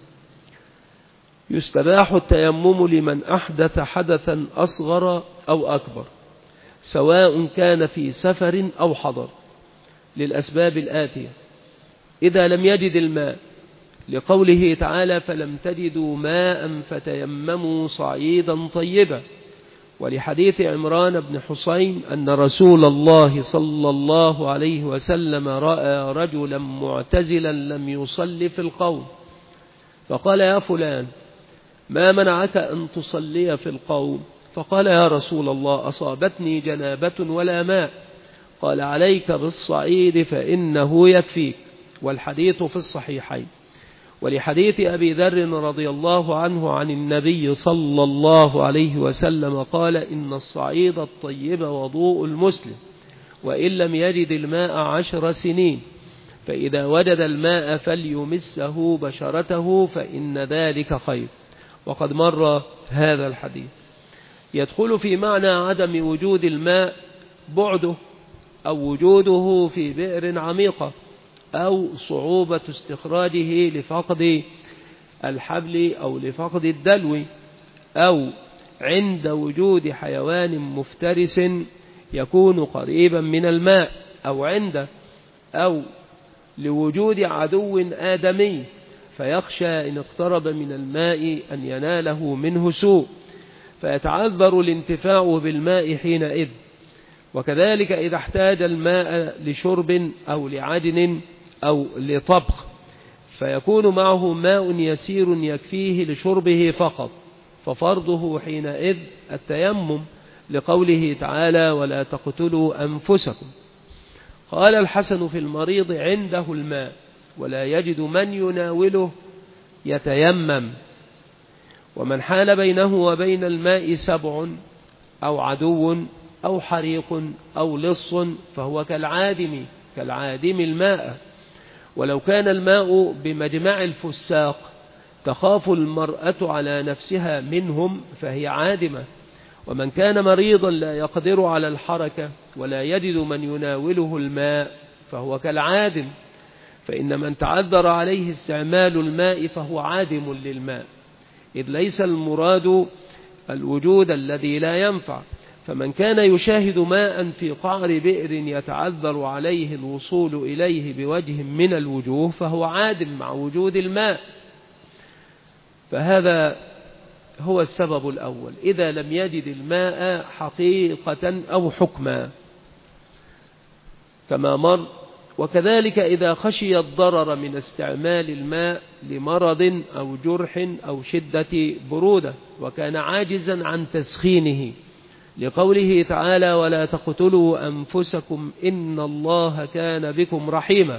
يستباح التيمم لمن أحدث حدثا أصغر أو أكبر، سواء كان في سفر أو حضر، للأسباب الآتية: إذا لم يجد الماء، لقوله تعالى: فلم تجدوا ماء فتيمموا صعيدا طيبا، ولحديث عمران بن حسين أن رسول الله صلى الله عليه وسلم رأى رجلا معتزلا لم يصلي في القوم، فقال: يا فلان، ما منعك أن تصلي في القوم؟ فقال: يا رسول الله، أصابتني جنابة ولا ماء. قال: عليك بالصعيد فإنه يكفيك. والحديث في الصحيحين. ولحديث أبي ذر رضي الله عنه عن النبي صلى الله عليه وسلم قال: إن الصعيد الطيب وضوء المسلم، وإن لم يجد الماء 10 سنين، فإذا وجد الماء فليمسه بشرته فإن ذلك خير. وقد مر هذا الحديث. يدخل في معنى عدم وجود الماء بعده، أو وجوده في بئر عميقة، أو صعوبة استخراجه لفقد الحبل أو لفقد الدلو، أو عند وجود حيوان مفترس يكون قريبا من الماء أو عنده، أو لوجود عدو آدمي فيخشى إن اقترب من الماء أن يناله منه سوء فيتعذر الانتفاع بالماء حينئذ. وكذلك إذا احتاج الماء لشرب أو لعجن أو لطبخ فيكون معه ماء يسير يكفيه لشربه فقط، ففرضه حينئذ التيمم، لقوله تعالى ولا تقتلوا أنفسكم. قال الحسن في المريض عنده الماء ولا يجد من يناوله يتيمم. ومن حال بينه وبين الماء سبع أو عدو أو حريق أو لص فهو كالعادم الماء. ولو كان الماء بمجمع الفساق تخاف المرأة على نفسها منهم فهي عادمة. ومن كان مريضا لا يقدر على الحركة ولا يجد من يناوله الماء فهو كالعادم، فإن من تعذر عليه استعمال الماء فهو عادم للماء، إذ ليس المراد الوجود الذي لا ينفع. فمن كان يشاهد ماء في قعر بئر يتعذر عليه الوصول إليه بوجه من الوجوه فهو عادم مع وجود الماء. فهذا هو السبب الأول إذا لم يجد الماء حقيقة أو حكما كما مر. وكذلك إذا خشي الضرر من استعمال الماء لمرض أو جرح أو شدة برودة وكان عاجزا عن تسخينه، لقوله تعالى ولا تقتلوا أنفسكم إن الله كان بكم رحيما.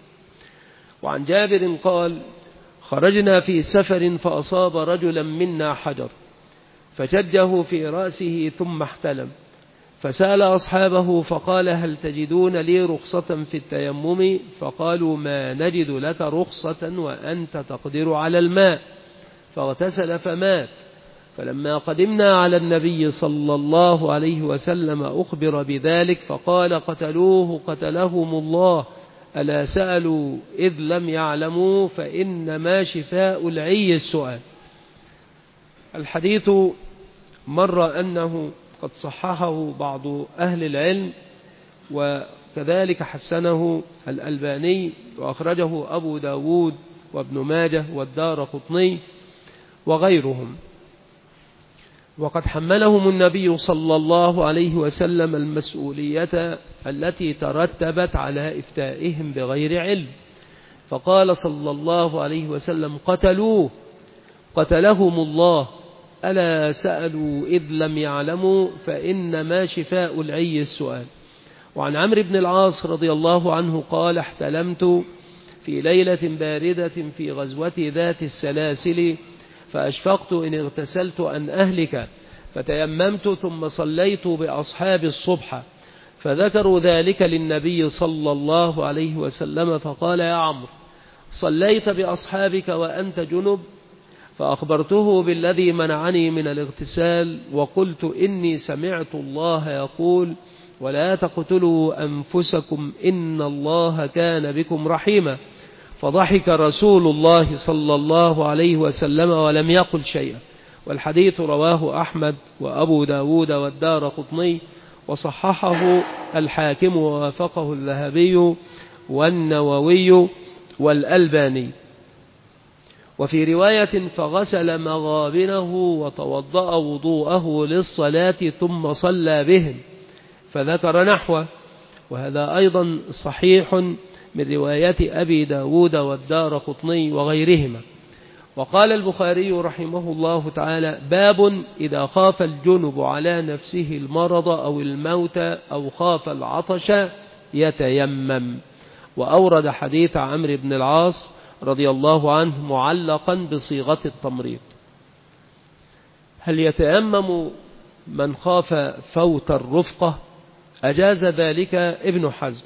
وعن جابر قال خرجنا في سفر فأصاب رجلا منا حجر فشجه في رأسه ثم احتلم، فسأل أصحابه فقال هل تجدون لي رخصة في التيمم؟ فقالوا ما نجد لك رخصة وأنت تقدر على الماء، فاغتسل فمات. فلما قدمنا على النبي صلى الله عليه وسلم أخبر بذلك فقال قتلوه قتلهم الله، ألا سألوا إذ لم يعلموا فإنما شفاء العي السؤال. الحديث مر أنه قد صححه بعض أهل العلم وكذلك حسنه الألباني، وأخرجه أبو داود وابن ماجه والدارقطني وغيرهم. وقد حملهم النبي صلى الله عليه وسلم المسؤولية التي ترتبت على إفتائهم بغير علم، فقال صلى الله عليه وسلم قتلوه قتلهم الله، ألا سألوا إذ لم يعلموا فإنما شفاء العي السؤال. وعن عمرو بن العاص رضي الله عنه قال احتلمت في ليلة باردة في غزوة ذات السلاسل فأشفقت إن اغتسلت أن أهلك فتيممت ثم صليت بأصحاب الصبح، فذكروا ذلك للنبي صلى الله عليه وسلم فقال يا عمرو صليت بأصحابك وأنت جنب؟ فأخبرته بالذي منعني من الاغتسال وقلت إني سمعت الله يقول ولا تقتلوا أنفسكم إن الله كان بكم رحيما، فضحك رسول الله صلى الله عليه وسلم ولم يقل شيئا. والحديث رواه أحمد وأبو داود والدارقطني وصححه الحاكم ووافقه الذهبي والنووي والألباني. وفي رواية فغسل مغابنه وتوضأ وضوءه للصلاة ثم صلى بهم، فذكر نحوه. وهذا أيضا صحيح من رواية أبي داود والدارقطني وغيرهما. وقال البخاري رحمه الله تعالى باب إذا خاف الجنب على نفسه المرض أو الموت أو خاف العطش يتيمم. وأورد حديث عمرو بن العاص رضي الله عنه معلقا بصيغة التمريض. هل يتيمم من خاف فوت الرفقة؟ أجاز ذلك ابن حزم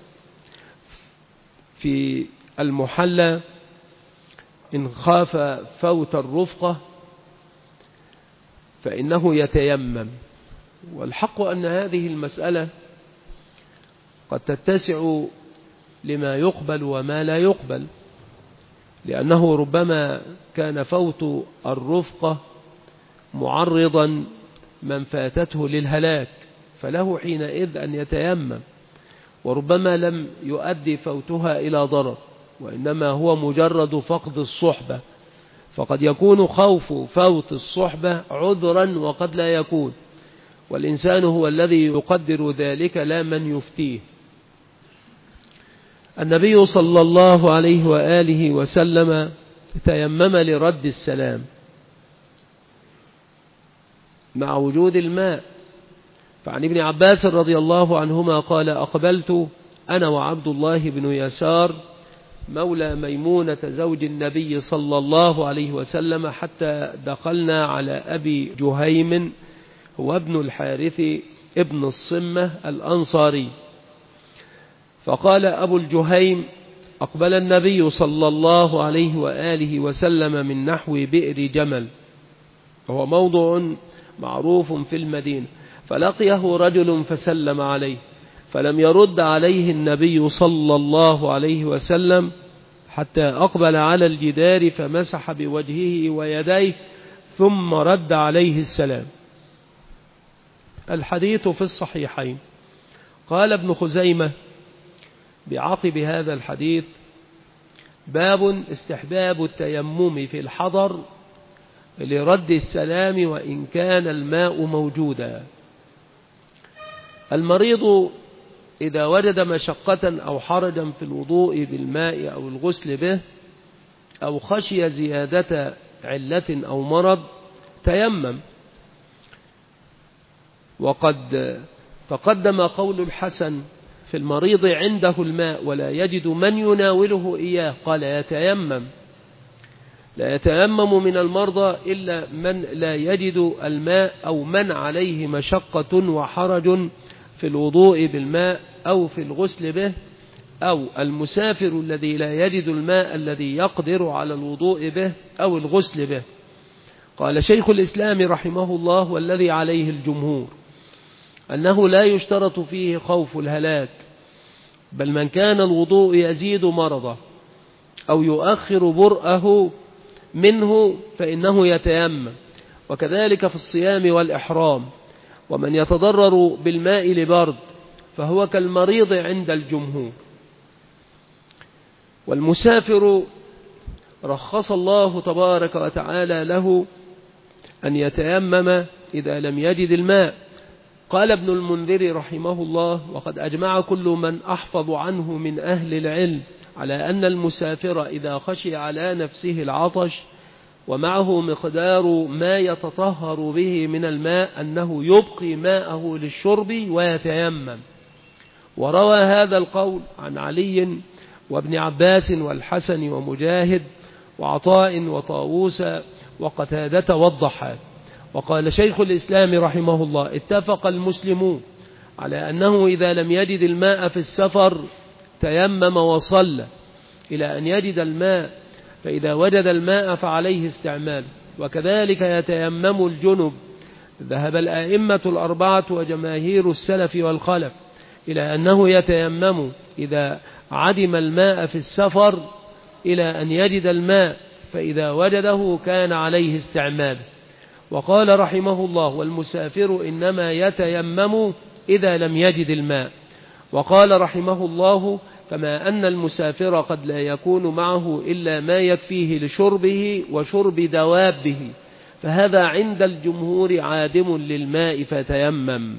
في المحلى إن خاف فوت الرفقة فإنه يتيمم. والحق أن هذه المسألة قد تتسع لما يقبل وما لا يقبل، لأنه ربما كان فوت الرفقة معرضا من فاتته للهلاك فله حينئذ أن يتيمم، وربما لم يؤدي فوتها إلى ضرر، وإنما هو مجرد فقد الصحبة، فقد يكون خوف فوت الصحبة عذرا وقد لا يكون، والإنسان هو الذي يقدر ذلك لا من يفتيه. النبي صلى الله عليه وآله وسلم تيمم لرد السلام مع وجود الماء، فعن ابن عباس رضي الله عنهما قال: أقبلت أنا وعبد الله بن يسار مولى ميمونة زوج النبي صلى الله عليه وسلم حتى دخلنا على أبي جهيم هو ابن الحارث ابن الصمة الأنصاري، فقال أبو الجهيم: أقبل النبي صلى الله عليه وآله وسلم من نحو بئر جمل، وهو موضع معروف في المدينة، فلقيه رجل فسلم عليه، فلم يرد عليه النبي صلى الله عليه وسلم حتى أقبل على الجدار فمسح بوجهه ويديه ثم رد عليه السلام. الحديث في الصحيحين. قال ابن خزيمة بعقب هذا الحديث: باب استحباب التيمم في الحضر لرد السلام وإن كان الماء موجودا. المريض إذا وجد مشقة أو حرجا في الوضوء بالماء أو الغسل به أو خشي زيادة علة أو مرض تيمم، وقد تقدم قول الحسن في المريض عنده الماء ولا يجد من يناوله إياه، قال: يتيمم. لا يتيمم من المرضى إلا من لا يجد الماء أو من عليه مشقة وحرج في الوضوء بالماء أو في الغسل به، أو المسافر الذي لا يجد الماء الذي يقدر على الوضوء به أو الغسل به. قال شيخ الإسلام رحمه الله: والذي عليه الجمهور أنه لا يشترط فيه خوف الهلاك، بل من كان الوضوء يزيد مرضه أو يؤخر برأه منه فإنه يتيمم، وكذلك في الصيام والإحرام. ومن يتضرر بالماء لبرد فهو كالمريض عند الجمهور. والمسافر رخص الله تبارك وتعالى له أن يتيمم إذا لم يجد الماء. قال ابن المنذر رحمه الله: وقد أجمع كل من أحفظ عنه من أهل العلم على أن المسافر إذا خشي على نفسه العطش ومعه مقدار ما يتطهر به من الماء أنه يبقي ماءه للشرب ويتيمم. وروى هذا القول عن علي وابن عباس والحسن ومجاهد وعطاء وطاووس وقتادة والضحاك. وقال شيخ الإسلام رحمه الله: اتفق المسلمون على أنه إذا لم يجد الماء في السفر تيمم وصلى إلى أن يجد الماء، فإذا وجد الماء فعليه استعماله، وكذلك يتيمم الجنب. ذهب الأئمة الأربعة وجماهير السلف والخلف إلى أنه يتيمم إذا عدم الماء في السفر إلى أن يجد الماء، فإذا وجده كان عليه استعماله. وقال رحمه الله: والمسافر إنما يتيمم إذا لم يجد الماء. وقال رحمه الله: كما أن المسافر قد لا يكون معه إلا ما يكفيه لشربه وشرب دوابه، فهذا عند الجمهور عادم للماء فتيمم.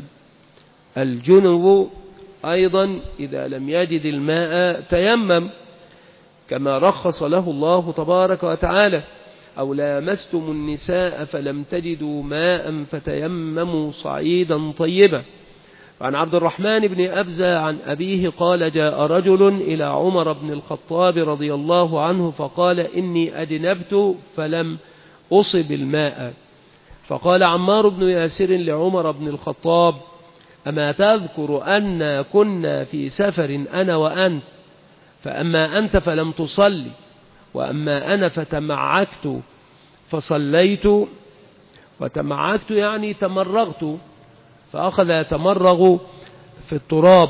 الجنب أيضا إذا لم يجد الماء تيمم، كما رخص له الله تبارك وتعالى: أو لامستم النساء فلم تجدوا ماء فتيمموا صعيدا طيبا. عن عبد الرحمن بن أبزة عن أبيه قال: جاء رجل إلى عمر بن الخطاب رضي الله عنه فقال: إني أجنبت فلم أصب الماء. فقال عمار بن ياسر لعمر بن الخطاب: أما تذكر أن كنا في سفر أنا وأنت، فأما أنت فلم تصلي وأما أنا فتمعكت فصليت. وتمعكت يعني تمرغت، فأخذ يتمرغ في التراب.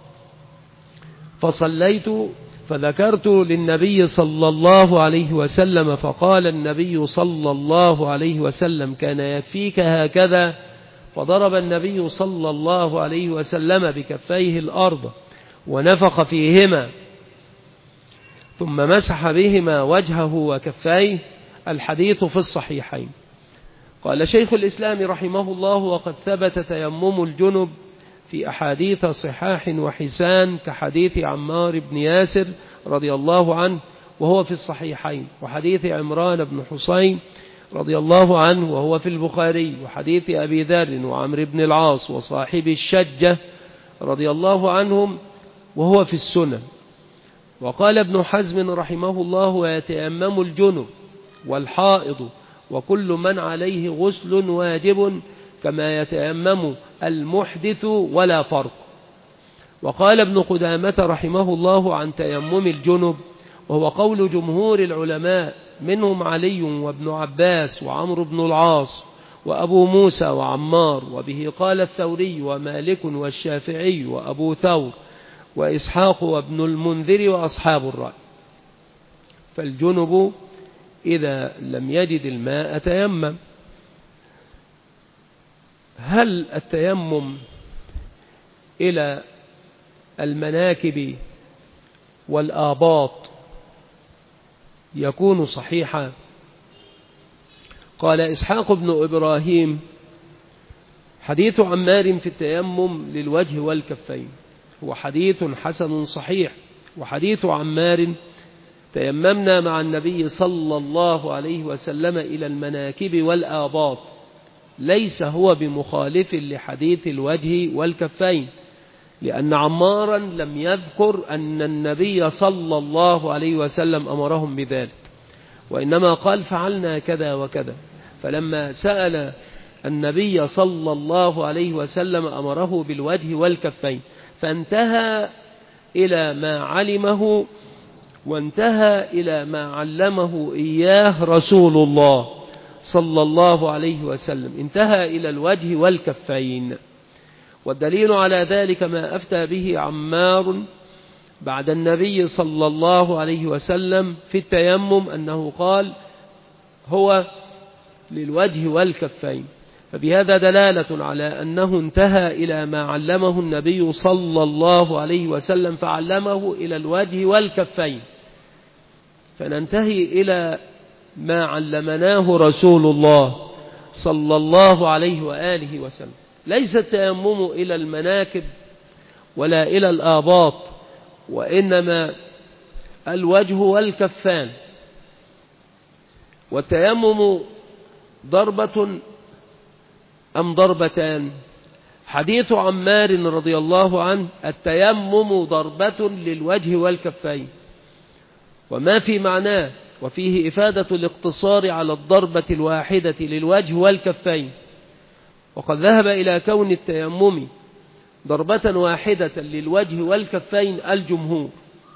فصليت فذكرت للنبي صلى الله عليه وسلم، فقال النبي صلى الله عليه وسلم: كان يكفيك هكذا؟ فضرب النبي صلى الله عليه وسلم بكفيه الأرض ونفخ فيهما ثم مسح بهما وجهه وكفيه. الحديث في الصحيحين. قال شيخ الإسلام رحمه الله: وقد ثبت تيمم الجنب في أحاديث صحاح وحسان كحديث عمار بن ياسر رضي الله عنه وهو في الصحيحين، وحديث عمران بن حسين رضي الله عنه وهو في البخاري، وحديث أبي ذر وعمر بن العاص وصاحب الشجة رضي الله عنهم وهو في السنن. وقال ابن حزم رحمه الله: ويتيمم الجنب والحائض وكل من عليه غسل واجب كما يتيمم المحدث ولا فرق. وقال ابن قدامة رحمه الله عن تيمم الجنب، وهو قول جمهور العلماء منهم علي وابن عباس وعمرو بن العاص وأبو موسى وعمار، وبه قال الثوري ومالك والشافعي وأبو ثور وإسحاق وابن المنذر وأصحاب الرأي. فالجنب إذا لم يجد الماء تيمم. هل التيمم إلى المناكب والآباط يكون صحيحا؟ قال إسحاق بن إبراهيم: حديث عمار في التيمم للوجه والكفين هو حديث حسن صحيح، وحديث عمار تيممنا مع النبي صلى الله عليه وسلم إلى المناكب والآباط ليس هو بمخالف لحديث الوجه والكفين، لأن عمارا لم يذكر أن النبي صلى الله عليه وسلم أمرهم بذلك، وإنما قال فعلنا كذا وكذا. فلما سأل النبي صلى الله عليه وسلم أمره بالوجه والكفين، فانتهى إلى ما علمه وانتهى إلى ما علمه إياه رسول الله صلى الله عليه وسلم، انتهى إلى الوجه والكفين. والدليل على ذلك ما أفتى به عمار بعد النبي صلى الله عليه وسلم في التيمم أنه قال هو للوجه والكفين، فبهذا دلالة على أنه انتهى إلى ما علمه النبي صلى الله عليه وسلم فعلمه إلى الوجه والكفين، فننتهي إلى ما علمناه رسول الله صلى الله عليه وآله وسلم. ليس التيمم إلى المناكب ولا إلى الآباط، وإنما الوجه والكفان. والتيمم ضربة أم ضربتان؟ حديث عمار رضي الله عنه: التيمم ضربة للوجه والكفين، وما في معناه، وفيه إفادة الاقتصار على الضربة الواحدة للوجه والكفين. وقد ذهب إلى كون التيمم ضربة واحدة للوجه والكفين الجمهور.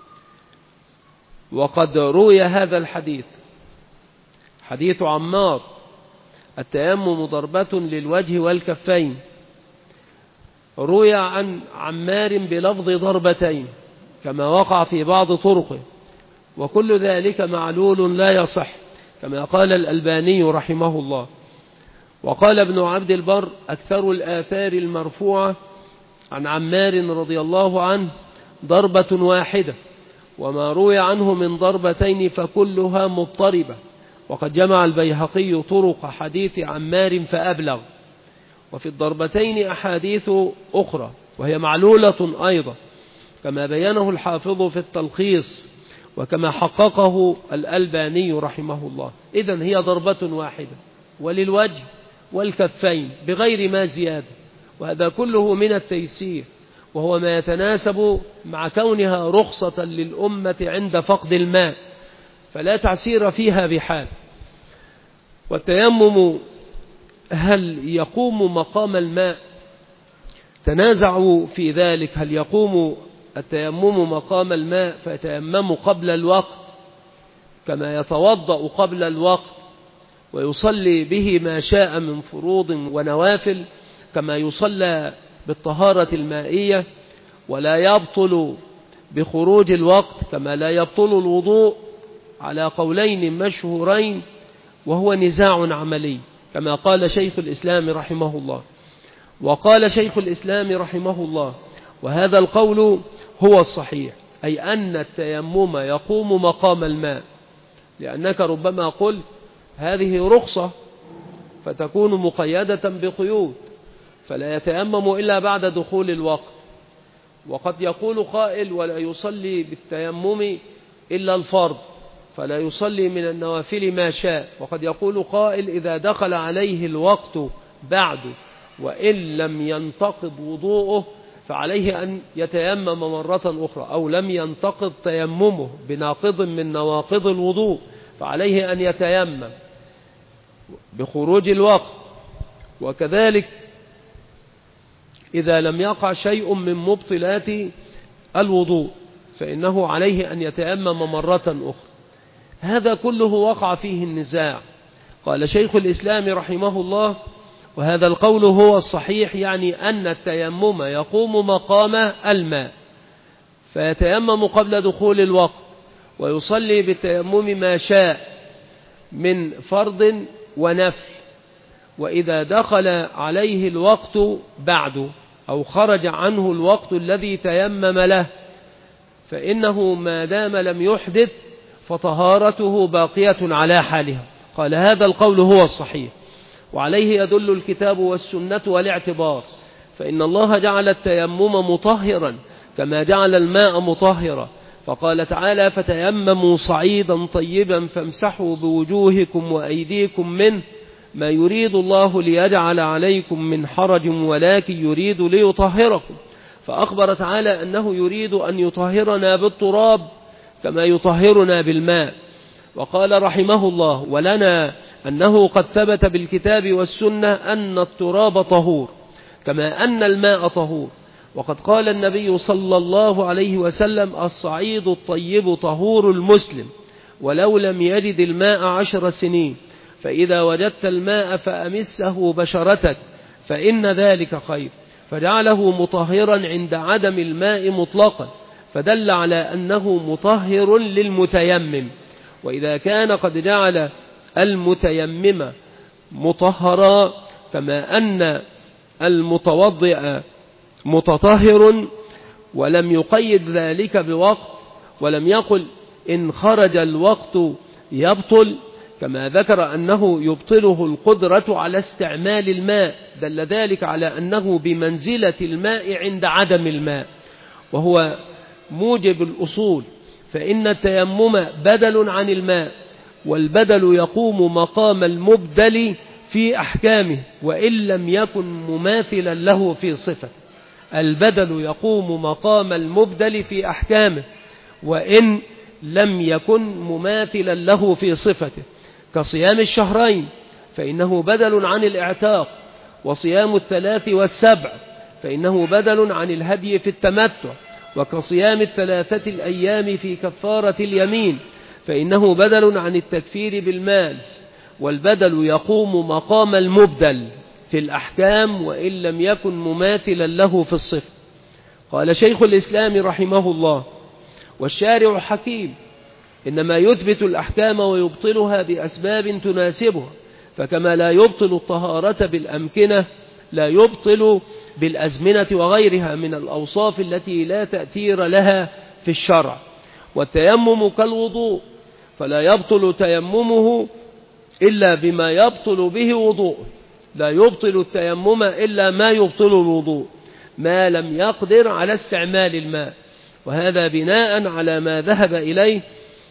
وقد روي هذا الحديث، حديث عمار التيمم ضربة للوجه والكفين، روي عن عمار بلفظ ضربتين كما وقع في بعض طرقه، وكل ذلك معلول لا يصح كما قال الألباني رحمه الله. وقال ابن عبد البر: أكثر الآثار المرفوعة عن عمار رضي الله عنه ضربة واحدة، وما روي عنه من ضربتين فكلها مضطربة. وقد جمع البيهقي طرق حديث عمار فأبلغ، وفي الضربتين أحاديث أخرى وهي معلولة أيضا كما بينه الحافظ في التلخيص وكما حققه الألباني رحمه الله. إذن هي ضربة واحدة وللوجه والكفين بغير ما زيادة، وهذا كله من التيسير، وهو ما يتناسب مع كونها رخصة للأمة عند فقد الماء، فلا تعسير فيها بحال. والتيمم هل يقوم مقام الماء؟ تنازعوا في ذلك، هل يقوم التيمم مقام الماء فيتيمم قبل الوقت كما يتوضأ قبل الوقت ويصلي به ما شاء من فروض ونوافل كما يصلى بالطهارة المائية، ولا يبطل بخروج الوقت كما لا يبطل الوضوء، على قولين مشهورين وهو نزاع عملي كما قال شيخ الإسلام رحمه الله. وقال شيخ الإسلام رحمه الله: وهذا القول هو الصحيح، أي أن التيمم يقوم مقام الماء، لأنك ربما قلت هذه رخصة فتكون مقيدة بقيود، فلا يتيمم إلا بعد دخول الوقت. وقد يقول قائل: ولا يصلي بالتيمم إلا الفرض، فلا يصلي من النوافل ما شاء. وقد يقول قائل: إذا دخل عليه الوقت بعد وإن لم ينتقض وضوءه فعليه أن يتيمم مرة أخرى، أو لم ينتقض تيممه بناقض من نواقض الوضوء فعليه أن يتيمم بخروج الوقت. وكذلك إذا لم يقع شيء من مبطلات الوضوء فإنه عليه أن يتيمم مرة أخرى. هذا كله وقع فيه النزاع. قال شيخ الإسلام رحمه الله: وهذا القول هو الصحيح، يعني أن التيمم يقوم مقام الماء، فيتيمم قبل دخول الوقت ويصلي بالتيمم ما شاء من فرض ونفل. وإذا دخل عليه الوقت بعد أو خرج عنه الوقت الذي تيمم له فإنه ما دام لم يحدث فطهارته باقية على حالها. قال: هذا القول هو الصحيح، وعليه يدل الكتاب والسنة والاعتبار، فإن الله جعل التيمم مطهرا كما جعل الماء مطهرا، فقال تعالى: فتيمموا صعيدا طيبا فامسحوا بوجوهكم وأيديكم منه ما يريد الله ليجعل عليكم من حرج ولكن يريد ليطهركم. فأخبر تعالى أنه يريد أن يطهرنا بالتراب كما يطهرنا بالماء. وقال رحمه الله: ولنا أنه قد ثبت بالكتاب والسنة أن التراب طهور كما أن الماء طهور. وقد قال النبي صلى الله عليه وسلم: الصعيد الطيب طهور المسلم ولو لم يجد الماء 10 سنين، فإذا وجدت الماء فأمسه بشرتك فإن ذلك خير، فجعله مطهرا عند عدم الماء مطلقا، فدل على أنه مطهر للمتيمم. وإذا كان قد جعل المتيمم مطهرا كما أن المتوضئ متطهر، ولم يقيد ذلك بوقت، ولم يقل إن خرج الوقت يبطل، كما ذكر أنه يبطله القدرة على استعمال الماء، دل ذلك على أنه بمنزلة الماء عند عدم الماء، وهو موجب الأصول. فإن التيمم بدل عن الماء، والبدل يقوم مقام المبدل في أحكامه وإن لم يكن مماثلا له في صفة. البدل يقوم مقام المبدل في أحكامه وإن لم يكن مماثلا له في صفته، كصيام الشهرين فإنه بدل عن الإعتاق، وصيام 3 و7 فإنه بدل عن الهدي في التمتع، وكصيام 3 الأيام في كفارة اليمين فإنه بدل عن التكفير بالمال. والبدل يقوم مقام المبدل في الأحكام وإن لم يكن مماثلا له في الصفة. قال شيخ الإسلام رحمه الله: والشارع حكيم، إنما يثبت الأحكام ويبطلها بأسباب تناسبها، فكما لا يبطل الطهارة بالأمكنة لا يبطل بالأزمنة وغيرها من الأوصاف التي لا تأثير لها في الشرع. والتيمم كالوضوء، فلا يبطل تيممه إلا بما يبطل به وضوءه، لا يبطل التيمم إلا ما يبطل الوضوء ما لم يقدر على استعمال الماء. وهذا بناء على ما ذهب إليه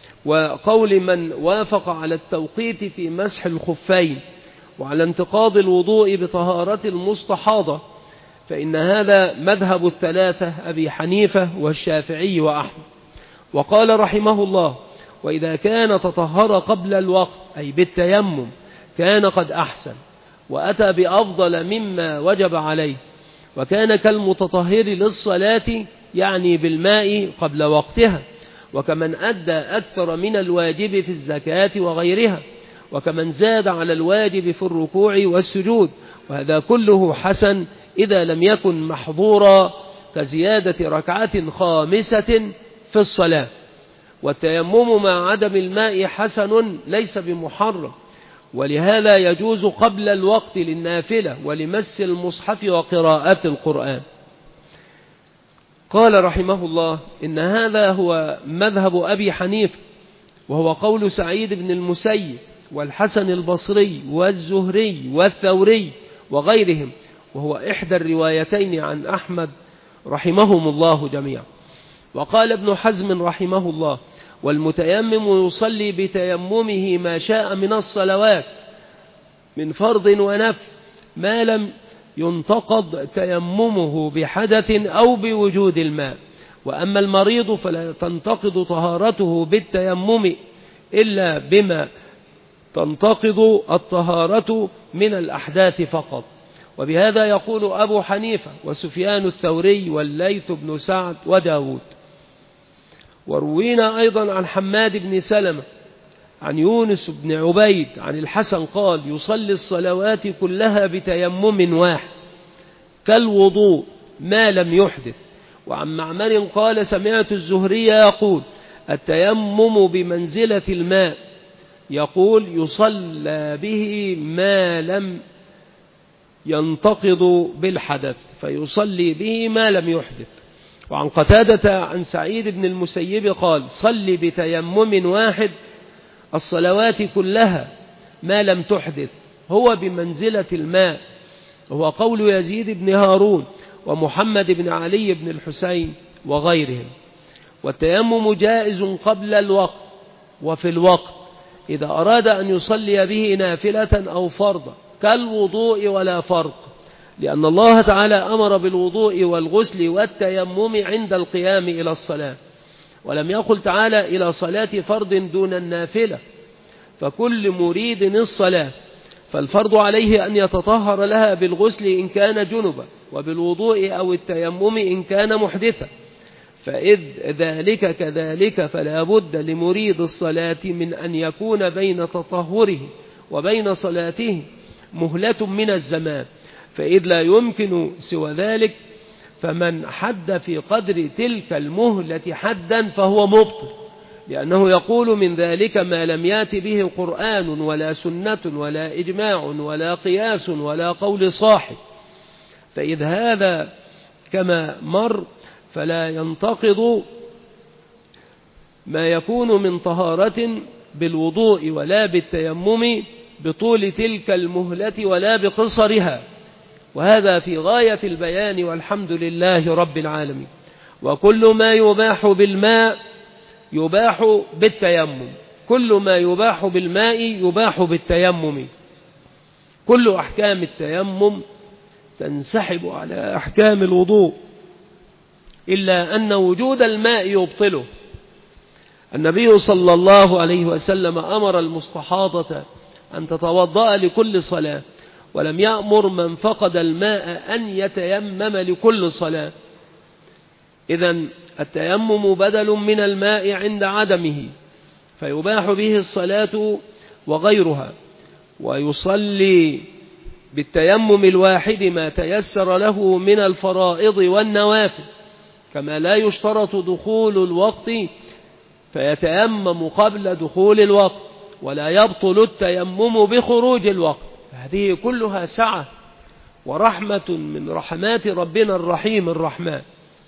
وقول من وافق على التوقيت في مسح الخفين وعلى انتقاض الوضوء بطهارة المستحاضة، فإن هذا مذهب الثلاثة أبي حنيفة والشافعي وأحمد. وقال رحمه الله: وإذا كان تطهر قبل الوقت أي بالتيمم كان قد أحسن وأتى بأفضل مما وجب عليه، وكان كالمتطهر للصلاة يعني بالماء قبل وقتها، وكمن أدى أكثر من الواجب في الزكاة وغيرها، وكمن زاد على الواجب في الركوع والسجود. وهذا كله حسن إذا لم يكن محظورا كزيادة ركعة 5 في الصلاة. والتيمم مع عدم الماء حسن ليس بمحرم، ولهذا يجوز قبل الوقت للنافلة ولمس المصحف وقراءة القرآن. قال رحمه الله: إن هذا هو مذهب أبي حنيفة، وهو قول سعيد بن المسيب والحسن البصري والزهري والثوري وغيرهم، وهو إحدى الروايتين عن أحمد رحمهم الله جميعا. وقال ابن حزم رحمه الله: والمتيمم يصلي بتيممه ما شاء من الصلوات من فرض ونفل ما لم ينتقض تيممه بحدث أو بوجود الماء. وأما المريض فلا تنتقض طهارته بالتيمم إلا بما تنتقض الطهارة من الأحداث فقط. وبهذا يقول أبو حنيفة وسفيان الثوري والليث بن سعد وداود. وروينا أيضا عن حماد بن سلمة عن يونس بن عبيد عن الحسن قال: يصلي الصلوات كلها بتيمم واحد كالوضوء ما لم يحدث. وعن معمر قال: سمعت الزهري يقول: التيمم بمنزلة الماء، يقول: يصلى به ما لم ينتقض بالحدث، فيصلي به ما لم يحدث. وعن قتادة عن سعيد بن المسيب قال: صلي بتيمم واحد الصلوات كلها ما لم تحدث، هو بمنزلة الماء. هو قول يزيد بن هارون ومحمد بن علي بن الحسين وغيرهم. والتيمم جائز قبل الوقت وفي الوقت إذا أراد أن يصلي به نافلة أو فرضا كالوضوء ولا فرق، لأن الله تعالى أمر بالوضوء والغسل والتيمم عند القيام إلى الصلاة، ولم يقل تعالى إلى صلاة فرض دون النافلة. فكل مريد الصلاة فالفرض عليه أن يتطهر لها بالغسل إن كان جنبا، وبالوضوء أو التيمم إن كان محدثا. فإذ ذلك كذلك فلا بد لمريد الصلاة من أن يكون بين تطهره وبين صلاته مهلة من الزمان، فإذ لا يمكن سوى ذلك، فمن حد في قدر تلك المهلة حدا فهو مبطل، لأنه يقول: من ذلك ما لم يأت به قرآن ولا سنة ولا إجماع ولا قياس ولا قول صاحب. فإذ هذا كما مر فلا ينتقض ما يكون من طهارة بالوضوء ولا بالتيمم بطول تلك المهلة ولا بقصرها، وهذا في غاية البيان، والحمد لله رب العالمين. وكل ما يباح بالماء يباح بالتيمم، كل ما يباح بالماء يباح بالتيمم. كل أحكام التيمم تنسحب على أحكام الوضوء، إلا أن وجود الماء يبطله. النبي صلى الله عليه وسلم أمر المستحاضة أن تتوضأ لكل صلاة، ولم يأمر من فقد الماء أن يتيمم لكل صلاة. إذن التيمم بدل من الماء عند عدمه، فيباح به الصلاة وغيرها. ويصلي بالتيمم الواحد ما تيسر له من الفرائض والنوافل، كما لا يشترط دخول الوقت فيتيمم قبل دخول الوقت، ولا يبطل التيمم بخروج الوقت. هذه كلها سعة ورحمة من رحمات ربنا الرحيم الرحمن.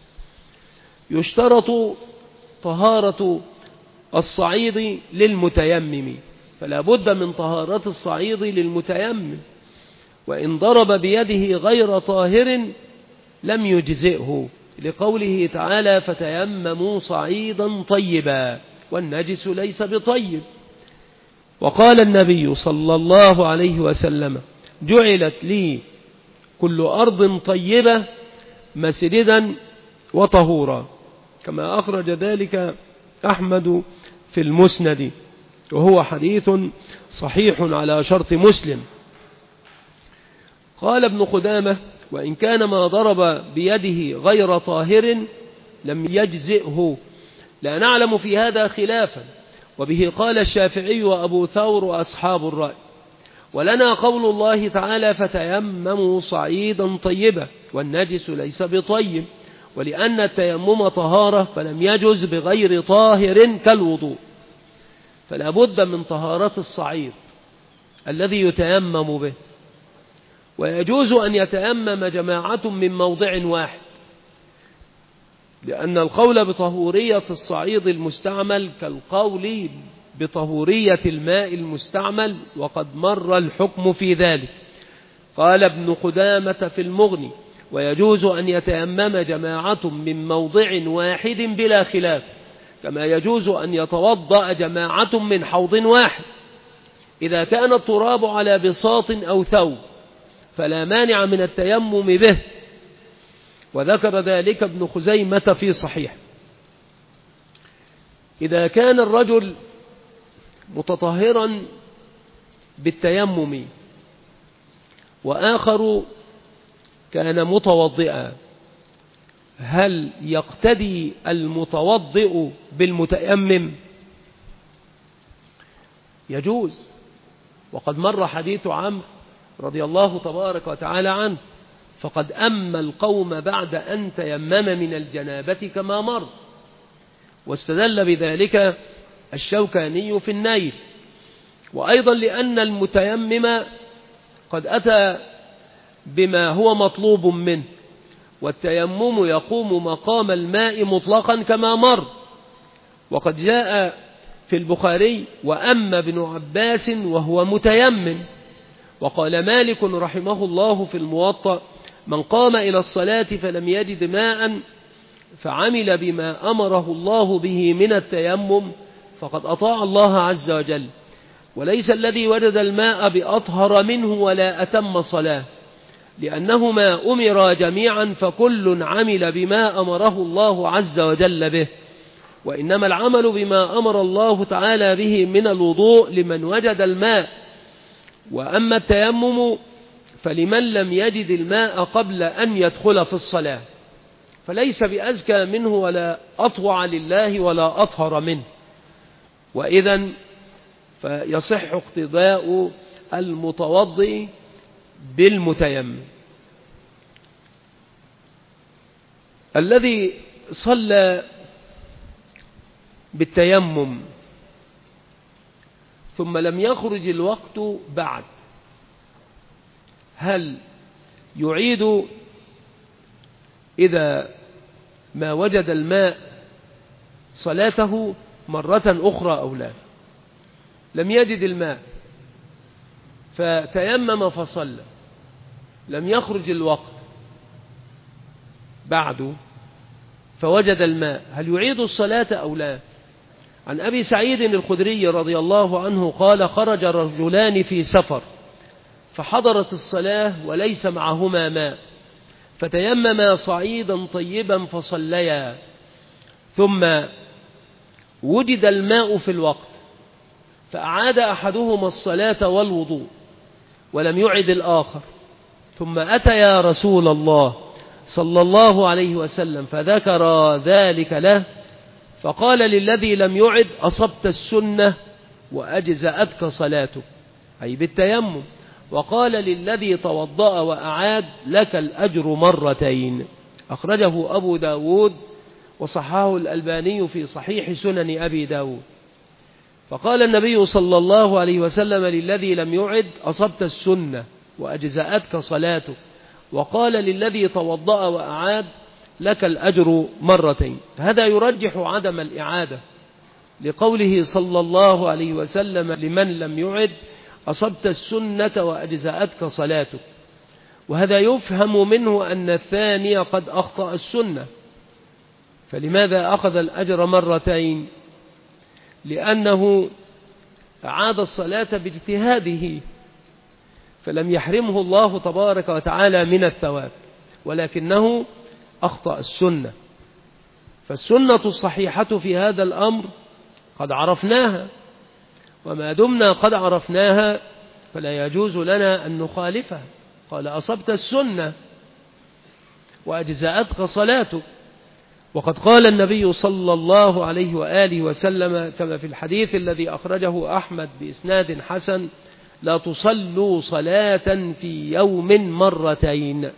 يشترط طهارة الصعيد للمتيمم، فلا بد من طهارة الصعيد للمتيمم، وإن ضرب بيده غير طاهر لم يجزئه، لقوله تعالى: فتيمموا صعيدا طيبا، والنجس ليس بطيب. وقال النبي صلى الله عليه وسلم: جعلت لي كل أرض طيبة مسجدا وطهورا، كما أخرج ذلك أحمد في المسند، وهو حديث صحيح على شرط مسلم. قال ابن قدامة: وإن كان ما ضرب بيده غير طاهر لم يجزئه، لا نعلم في هذا خلافا، وبه قال الشافعي وأبو ثور وأصحاب الرأي. ولنا قول الله تعالى: فتيمموا صعيدا طيبا، والنجس ليس بطيب، ولأن التيمم طهارة فلم يجز بغير طاهر كالوضوء، فلا بد من طهارة الصعيد. الذي يتيمم به، ويجوز أن يتيمم جماعة من موضع واحد، لأن القول بطهورية الصعيد المستعمل كالقول بطهورية الماء المستعمل، وقد مر الحكم في ذلك. قال ابن قدامة في المغني: ويجوز أن يتيمم جماعة من موضع واحد بلا خلاف، كما يجوز أن يتوضأ جماعة من حوض واحد إذا كان التراب على بساط أو ثوب، فلا مانع من التيمم به. وذكر ذلك ابن خزيمة في صحيح. إذا كان الرجل متطهرا بالتيمم وآخر كان متوضئا، هل يقتدي المتوضئ بالمتيمم؟ يجوز، وقد مر حديث عمرو رضي الله تبارك وتعالى عنه، فقد أما القوم بعد أن تيمم من الجنابة كما مر. واستدل بذلك الشوكاني في النيل. وأيضا لأن المتيمم قد أتى بما هو مطلوب منه، والتيمم يقوم مقام الماء مطلقا كما مر. وقد جاء في البخاري: وأما ابن عباس وهو متيمم. وقال مالك رحمه الله في الموطأ: من قام إلى الصلاة فلم يجد ماء فعمل بما أمره الله به من التيمم فقد أطاع الله عز وجل، وليس الذي وجد الماء بأطهر منه ولا أتم صلاة، لأنهما أمرا جميعا فكل عمل بما أمره الله عز وجل به، وإنما العمل بما أمر الله تعالى به من الوضوء لمن وجد الماء. وأما التيمم فلمن لم يجد الماء قبل أن يدخل في الصلاة، فليس بأزكى منه ولا أطوع لله ولا أطهر منه، وإذا فيصح اقتداء المتوضئ بالمتيمم. الذي صلى بالتيمم ثم لم يخرج الوقت بعد، هل يعيد إذا ما وجد الماء صلاته مرة أخرى أو لا؟ لم يجد الماء فتيمم فصلى، لم يخرج الوقت بعد فوجد الماء، هل يعيد الصلاة أو لا؟ عن أبي سعيد الخدري رضي الله عنه قال: خرج رجلان في سفر فحضرت الصلاة وليس معهما ماء، فتيمما صعيدا طيبا فصليا، ثم وجد الماء في الوقت فأعاد أحدهما الصلاة والوضوء ولم يعد الآخر، ثم أتيا رسول الله صلى الله عليه وسلم فذكر ذلك له، فقال للذي لم يعد: أصبت السنة وأجزأتك صلاتك، أي بالتيمم. وقال للذي توضأ وأعاد: لك الأجر مرتين. أخرجه أبو داود وصححه الألباني في صحيح سنن أبي داود. فقال النبي صلى الله عليه وسلم للذي لم يعد: أصبت السنة وأجزأتك صلاتك. وقال للذي توضأ وأعاد: لك الأجر مرتين. هذا يرجح عدم الإعادة لقوله صلى الله عليه وسلم لمن لم يعد: أصبت السنة وأجزأتك صلاتك. وهذا يفهم منه أن الثاني قد أخطأ السنة، فلماذا أخذ الأجر مرتين؟ لأنه أعاد الصلاة باجتهاده، فلم يحرمه الله تبارك وتعالى من الثواب، ولكنه أخطأ السنة. فالسنة الصحيحة في هذا الأمر قد عرفناها، وما دمنا قد عرفناها فلا يجوز لنا أن نخالفها. قال: أصبت السنة وأجزأتك صلاتك. وقد قال النبي صلى الله عليه وآله وسلم كما في الحديث الذي أخرجه أحمد بإسناد حسن: لا تصلوا صلاة في يوم مرتين.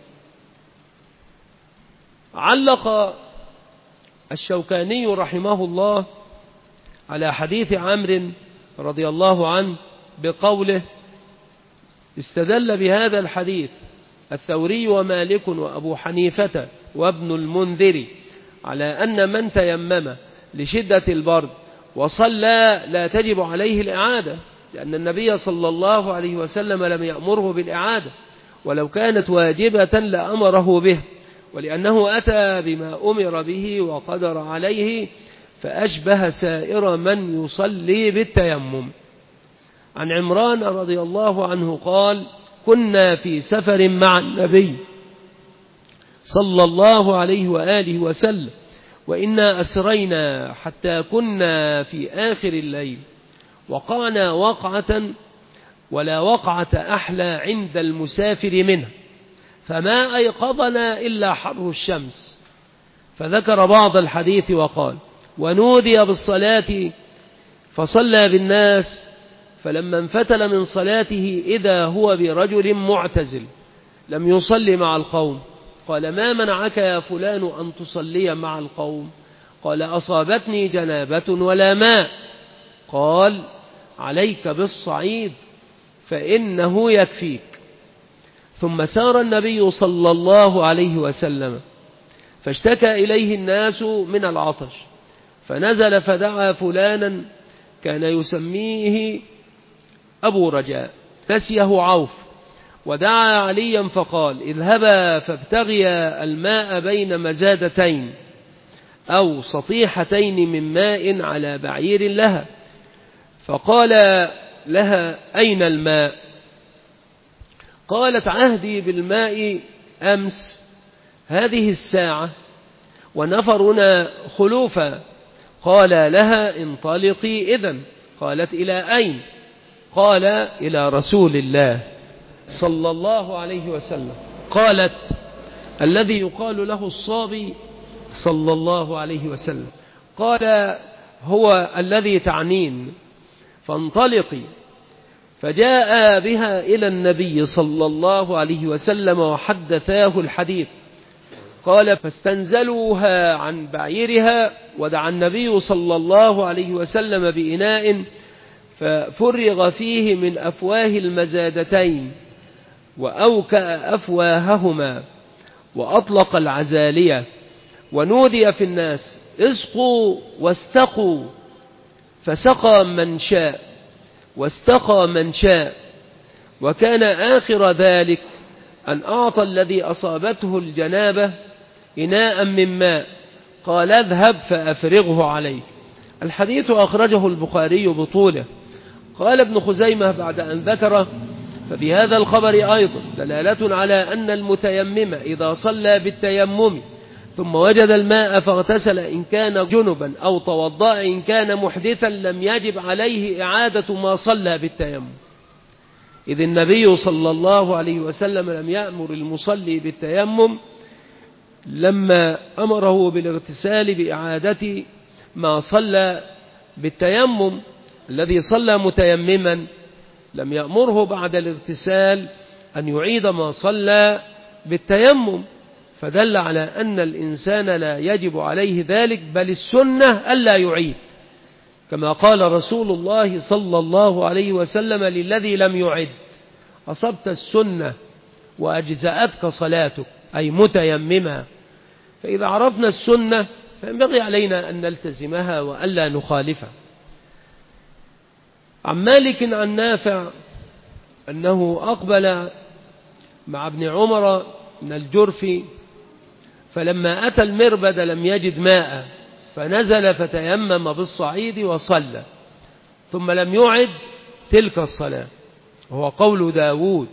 علق الشوكاني رحمه الله على حديث عمرو رضي الله عنه بقوله: استدل بهذا الحديث الثوري ومالك وأبو حنيفة وابن المنذر على أن من تيمم لشدة البرد وصلى لا تجب عليه الإعادة، لأن النبي صلى الله عليه وسلم لم يأمره بالإعادة، ولو كانت واجبة لأمره به، ولأنه أتى بما أمر به وقدر عليه فأشبه سائر من يصلي بالتيمم. عن عمران رضي الله عنه قال: كنا في سفر مع النبي صلى الله عليه وآله وسلم وإنا أسرينا حتى كنا في آخر الليل، وقعنا وقعة ولا وقعة أحلى عند المسافر منها، فما أيقظنا إلا حر الشمس. فذكر بعض الحديث وقال: ونودي بالصلاة فصلى بالناس، فلما انفتل من صلاته إذا هو برجل معتزل لم يصلي مع القوم، قال: ما منعك يا فلان أن تصلي مع القوم؟ قال: أصابتني جنابة ولا ماء. قال: عليك بالصعيد فإنه يكفيك. ثم سار النبي صلى الله عليه وسلم فاشتكى إليه الناس من العطش، فنزل فدعا فلانا كان يسميه أبو رجاء نسيه عوف، ودعا عليا فقال: اذهبا فابتغيا الماء بين مزادتين أو سطيحتين من ماء على بعير لها. فقال لها: أين الماء؟ قالت: عهدي بالماء أمس هذه الساعة ونفرنا خلوفا. قال لها: انطلقي إذن. قالت: إلى أين؟ قال: إلى رسول الله صلى الله عليه وسلم. قالت: الذي يقال له الصابي صلى الله عليه وسلم. قال: هو الذي تعنين، فانطلقي. فجاء بها إلى النبي صلى الله عليه وسلم وحدثاه الحديث. قال: فاستنزلوها عن بعيرها، ودعا النبي صلى الله عليه وسلم بإناء ففرغ فيه من أفواه المزادتين وأوكأ أفواههما وأطلق العزالية، ونودي في الناس: اسقوا واستقوا، فسقى من شاء واستقى من شاء. وكان آخر ذلك أن أعطى الذي أصابته الجنابة إناء من ماء، قال: اذهب فأفرغه عليه. الحديث أخرجه البخاري بطوله. قال ابن خزيمة بعد أن ذكره: ففي هذا الخبر أيضا دلالة على أن المتيمم إذا صلى بالتيمم ثم وجد الماء فاغتسل إن كان جنبا أو توضأ إن كان محدثا لم يجب عليه إعادة ما صلى بالتيمم، إذ النبي صلى الله عليه وسلم لم يأمر المصلي بالتيمم لما أمره بالاغتسال بإعادة ما صلى بالتيمم. الذي صلى متيمما لم يأمره بعد الاغتسال أن يعيد ما صلى بالتيمم، فدل على أن الإنسان لا يجب عليه ذلك، بل السنة ألا يعيد، كما قال رسول الله صلى الله عليه وسلم للذي لم يعد: أصبت السنة وأجزأتك صلاتك، أي متيمما. فإذا عرفنا السنة فينبغي علينا أن نلتزمها وألا نخالفها. عن مالك عن نافع أنه أقبل مع ابن عمر من الجرف، فلما أتى المربد لم يجد ماء، فنزل فتيمم بالصعيد وصلى، ثم لم يعد تلك الصلاة، وهو قول داود،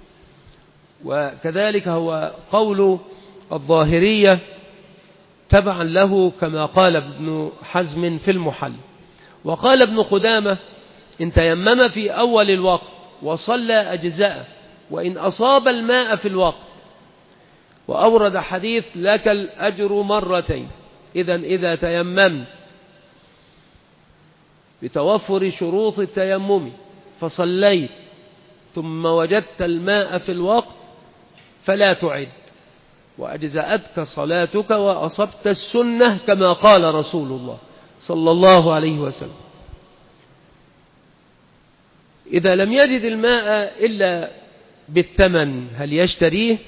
وكذلك هو قول الظاهرية تبعا له كما قال ابن حزم في المحل. وقال ابن قدامة: إن تيمم في أول الوقت وصلى أجزاء، وإن أصاب الماء في الوقت. وأورد حديث: لك الأجر مرتين. إذا تيممت بتوفر شروط التيمم فصليت ثم وجدت الماء في الوقت فلا تعد، وأجزأتك صلاتك وأصبت السنة كما قال رسول الله صلى الله عليه وسلم. إذا لم يجد الماء إلا بالثمن هل يشتريه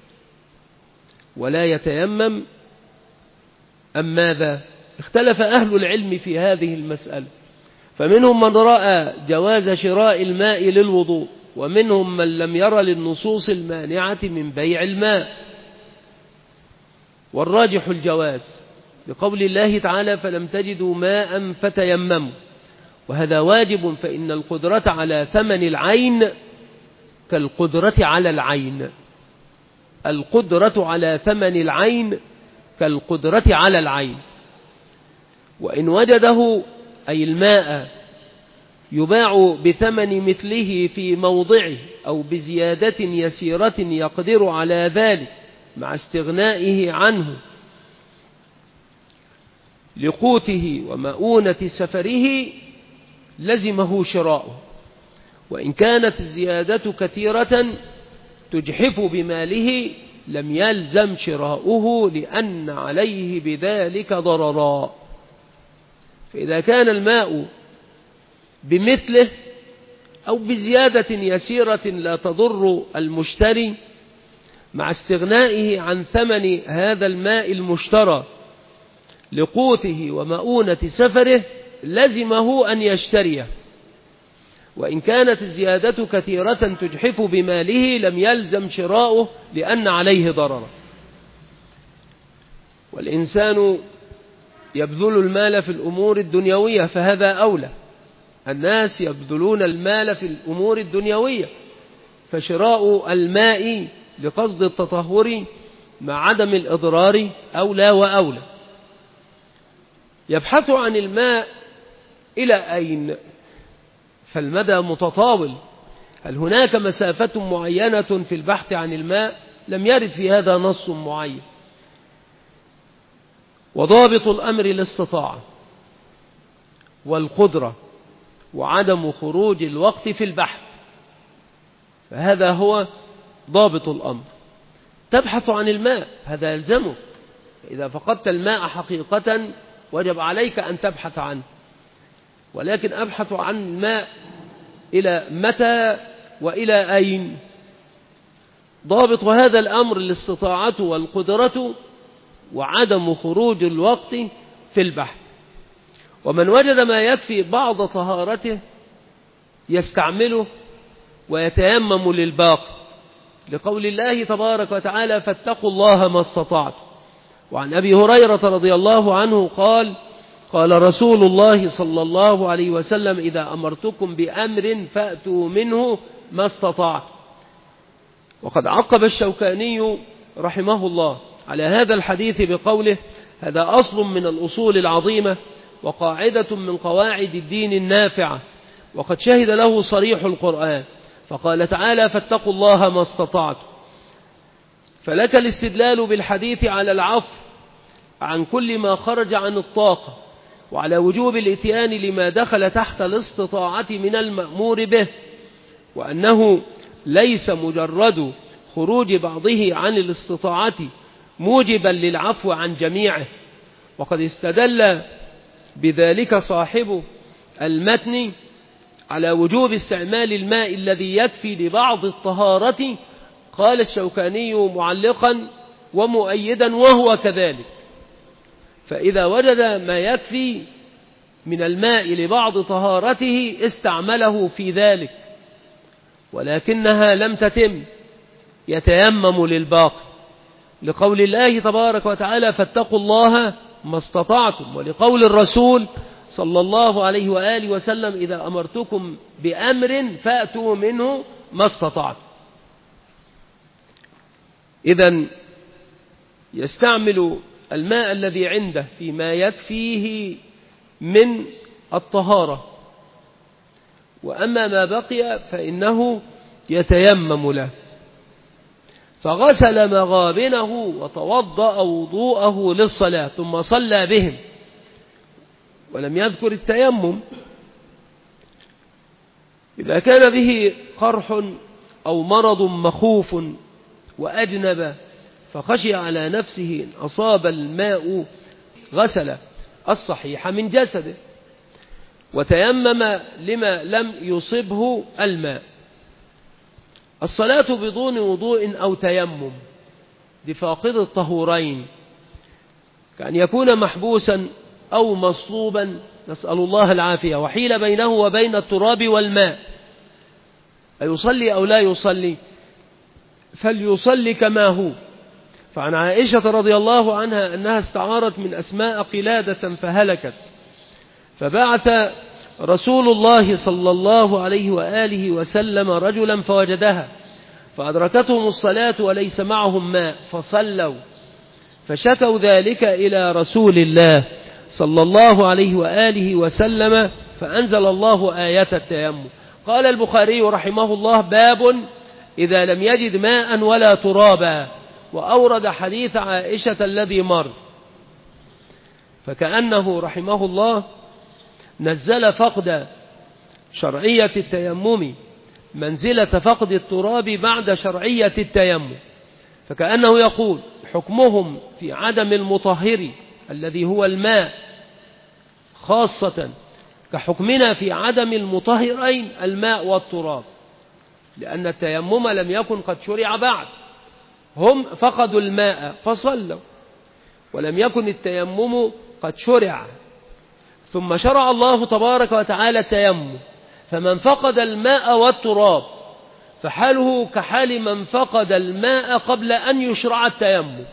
ولا يتيمم أم ماذا؟ اختلف أهل العلم في هذه المسألة، فمنهم من رأى جواز شراء الماء للوضوء، ومنهم من لم ير للنصوص المانعة من بيع الماء، والراجح الجواز لقول الله تعالى فلم تجدوا ماء فتيمموا، وهذا واجب، فإن القدرة على ثمن العين كالقدرة على العين، القدرة على ثمن العين كالقدرة على العين. وإن وجده أي الماء يباع بثمن مثله في موضعه أو بزيادة يسيرة يقدر على ذلك مع استغنائه عنه لقوته ومؤونة سفره لزمه شراؤه، وإن كانت الزيادة كثيرة تجحف بماله لم يلزم شراؤه لأن عليه بذلك ضررا. فإذا كان الماء بمثله أو بزيادة يسيرة لا تضر المشتري مع استغنائه عن ثمن هذا الماء المشترى لقوته ومؤونة سفره لزمه أن يشتريه، وإن كانت الزيادة كثيرة تجحف بماله لم يلزم شراؤه لأن عليه ضررا. والإنسان يبذل المال في الأمور الدنيوية فهذا أولى، الناس يبذلون المال في الأمور الدنيوية، فشراء الماء لقصد التطهر مع عدم الإضرار أولى وأولى. يبحث عن الماء إلى أين؟ فالمدى متطاول، هل هناك مسافة معينة في البحث عن الماء؟ لم يرد في هذا نص معين. وضابط الأمر الاستطاعة والقدرة وعدم خروج الوقت في البحث، فهذا هو ضابط الأمر. تبحث عن الماء هذا يلزمك، إذا فقدت الماء حقيقة وجب عليك أن تبحث عنه، ولكن أبحث عن الماء إلى متى وإلى أين؟ ضابط هذا الأمر الاستطاعة والقدرة وعدم خروج الوقت في البحث. ومن وجد ما يكفي بعض طهارته يستعمله ويتيمم للباقي، لقول الله تبارك وتعالى فاتقوا الله ما استطعتم. وعن أبي هريرة رضي الله عنه قال قال رسول الله صلى الله عليه وسلم إذا أمرتكم بأمر فأتوا منه ما استطعتم. وقد عقب الشوكاني رحمه الله على هذا الحديث بقوله هذا أصل من الأصول العظيمة وقاعدة من قواعد الدين النافعة، وقد شهد له صريح القرآن، فقال تعالى فاتقوا الله ما استطعتم. فلك الاستدلال بالحديث على العفو عن كل ما خرج عن الطاقة، وعلى وجوب الاتيان لما دخل تحت الاستطاعة من المأمور به، وأنه ليس مجرد خروج بعضه عن الاستطاعة موجبا للعفو عن جميعه. وقد استدل بذلك صاحب المتن على وجوب استعمال الماء الذي يكفي لبعض الطهارة، قال الشوكاني معلقا ومؤيدا وهو كذلك، فإذا وجد ما يكفي من الماء لبعض طهارته استعمله في ذلك، ولكنها لم تتم يتيمم للباقي، لقول الله تبارك وتعالى فاتقوا الله ما استطعتم، ولقول الرسول صلى الله عليه وآله وسلم إذا أمرتكم بأمر فأتوا منه ما استطعتم. إذن يستعمل الماء الذي عنده فيما يكفيه من الطهارة، وأما ما بقي فإنه يتيمم له. فغسل مغابنه وتوضأ وضوءه للصلاة ثم صلى بهم، ولم يذكر التيمم. إذا كان به قرح أو مرض مخوف وأجنب فخشي على نفسه إن أصاب الماء غسل الصحيح من جسده وتيمم لما لم يصبه الماء. الصلاة بدون وضوء أو تيمم دي فاقد الطهورين، كأن يكون محبوسا أو مصلوبا، نسأل الله العافية، وحيل بينه وبين التراب والماء، أيصلي أو لا يصلي؟ فليصلي كما هو. فعن عائشة رضي الله عنها أنها استعارت من أسماء قلادة فهلكت، فبعث رسول الله صلى الله عليه وآله وسلم رجلا فوجدها، فأدركتهم الصلاة وليس معهم ماء فصلوا، فشكوا ذلك إلى رسول الله صلى الله عليه وآله وسلم، فأنزل الله آية التيمم. قال البخاري رحمه الله: باب إذا لم يجد ماء ولا ترابا، وأورد حديث عائشة الذي مر، فكأنه رحمه الله نزل فقد شرعية التيمم منزلة فقد التراب بعد شرعية التيمم، فكأنه يقول حكمهم في عدم المطهر الذي هو الماء خاصة كحكمنا في عدم المطهرين الماء والتراب، لأن التيمم لم يكن قد شرع بعد، هم فقدوا الماء فصلوا، ولم يكن التيمم قد شرع، ثم شرع الله تبارك وتعالى التيمم، فمن فقد الماء والتراب فحاله كحال من فقد الماء قبل أن يشرع التيمم.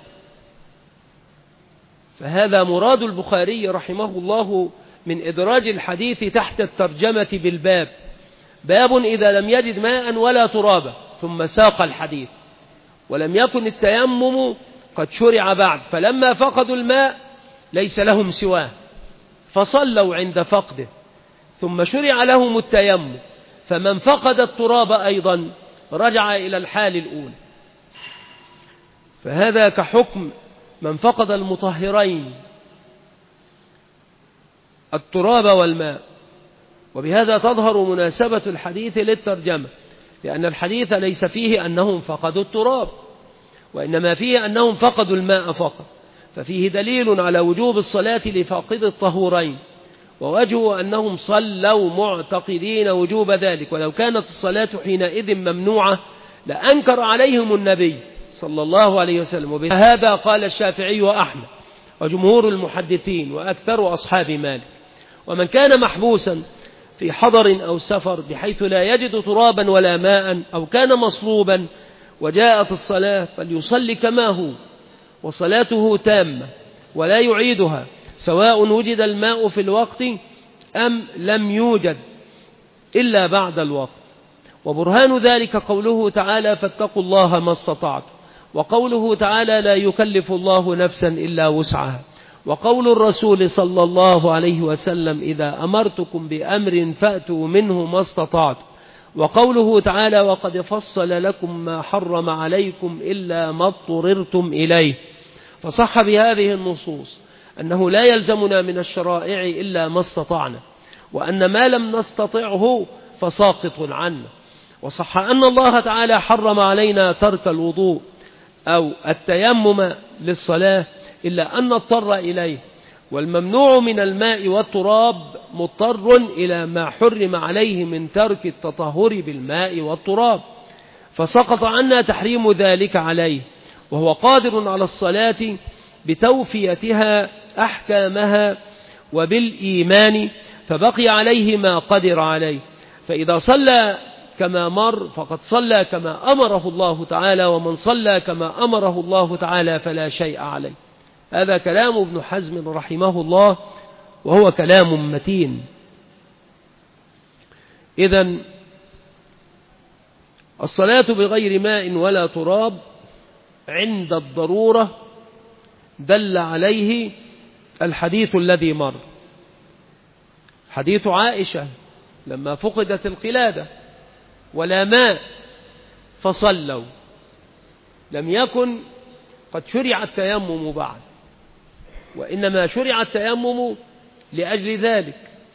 فهذا مراد البخاري رحمه الله من إدراج الحديث تحت الترجمة بالباب: باب إذا لم يجد ماء ولا ترابا، ثم ساق الحديث، ولم يكن التيمم قد شرع بعد، فلما فقدوا الماء ليس لهم سواه فصلوا عند فقده، ثم شرع لهم التيمم، فمن فقد التراب أيضا رجع إلى الحال الأولى. فهذا كحكم من فقد المطهرين التراب والماء. وبهذا تظهر مناسبة الحديث للترجمة، لأن الحديث ليس فيه أنهم فقدوا التراب، وإنما فيه أنهم فقدوا الماء فقط، ففيه دليل على وجوب الصلاة لفاقد الطهورين، ووجهه أنهم صلوا معتقدين وجوب ذلك، ولو كانت الصلاة حينئذ ممنوعة لأنكر عليهم النبي صلى الله عليه وسلم. وبهذا قال الشافعي وأحمد وجمهور المحدثين وأكثر أصحاب مالك. ومن كان محبوسا في حضر أو سفر بحيث لا يجد ترابا ولا ماء، أو كان مصلوبا وجاءت الصلاة، فليصلي كما هو، وصلاته تامة ولا يعيدها، سواء وجد الماء في الوقت أم لم يوجد إلا بعد الوقت. وبرهان ذلك قوله تعالى: فاتقوا الله ما استطعتم، وقوله تعالى: لا يكلف الله نفسا إلا وسعها، وقول الرسول صلى الله عليه وسلم: إذا أمرتكم بأمر فأتوا منه ما استطعتم، وقوله تعالى: وقد فصل لكم ما حرم عليكم إلا ما اضطررتم إليه. فصح بهذه النصوص أنه لا يلزمنا من الشرائع إلا ما استطعنا، وأن ما لم نستطعه فساقط عنا. وصح أن الله تعالى حرم علينا ترك الوضوء أو التيمم للصلاة إلا أن نضطر إليه، والممنوع من الماء والتراب مضطر إلى ما حرم عليه من ترك التطهر بالماء والتراب، فسقط عنا تحريم ذلك عليه، وهو قادر على الصلاة بتوفيتها أحكامها وبالإيمان، فبقي عليه ما قدر عليه. فإذا صلى كما مر فقد صلى كما أمره الله تعالى، ومن صلى كما أمره الله تعالى فلا شيء عليه. هذا كلام ابن حزم رحمه الله، وهو كلام متين. إذن الصلاة بغير ماء ولا تراب عند الضرورة دل عليه الحديث الذي مر، حديث عائشة لما فقدت القلادة ولا ماء فصلوا، لم يكن قد شرع التيمم بعد، وإنما شرع التيمم لأجل ذلك،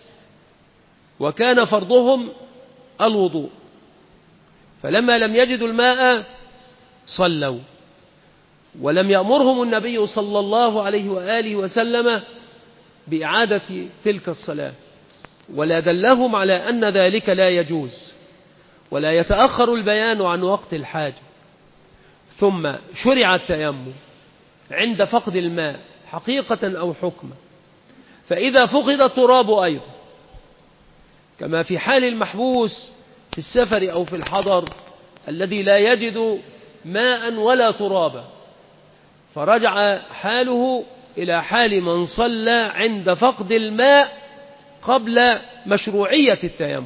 وكان فرضهم الوضوء، فلما لم يجدوا الماء صلوا، ولم يأمرهم النبي صلى الله عليه وآله وسلم بإعادة تلك الصلاة، ولا دلهم على أن ذلك لا يجوز. ولا يتأخر البيان عن وقت الحاجة. ثم شرع التيمم عند فقد الماء حقيقة أو حكما، فإذا فقد التراب أيضا كما في حال المحبوس في السفر أو في الحضر الذي لا يجد ماء ولا ترابا، فرجع حاله إلى حال من صلى عند فقد الماء قبل مشروعية التيمم.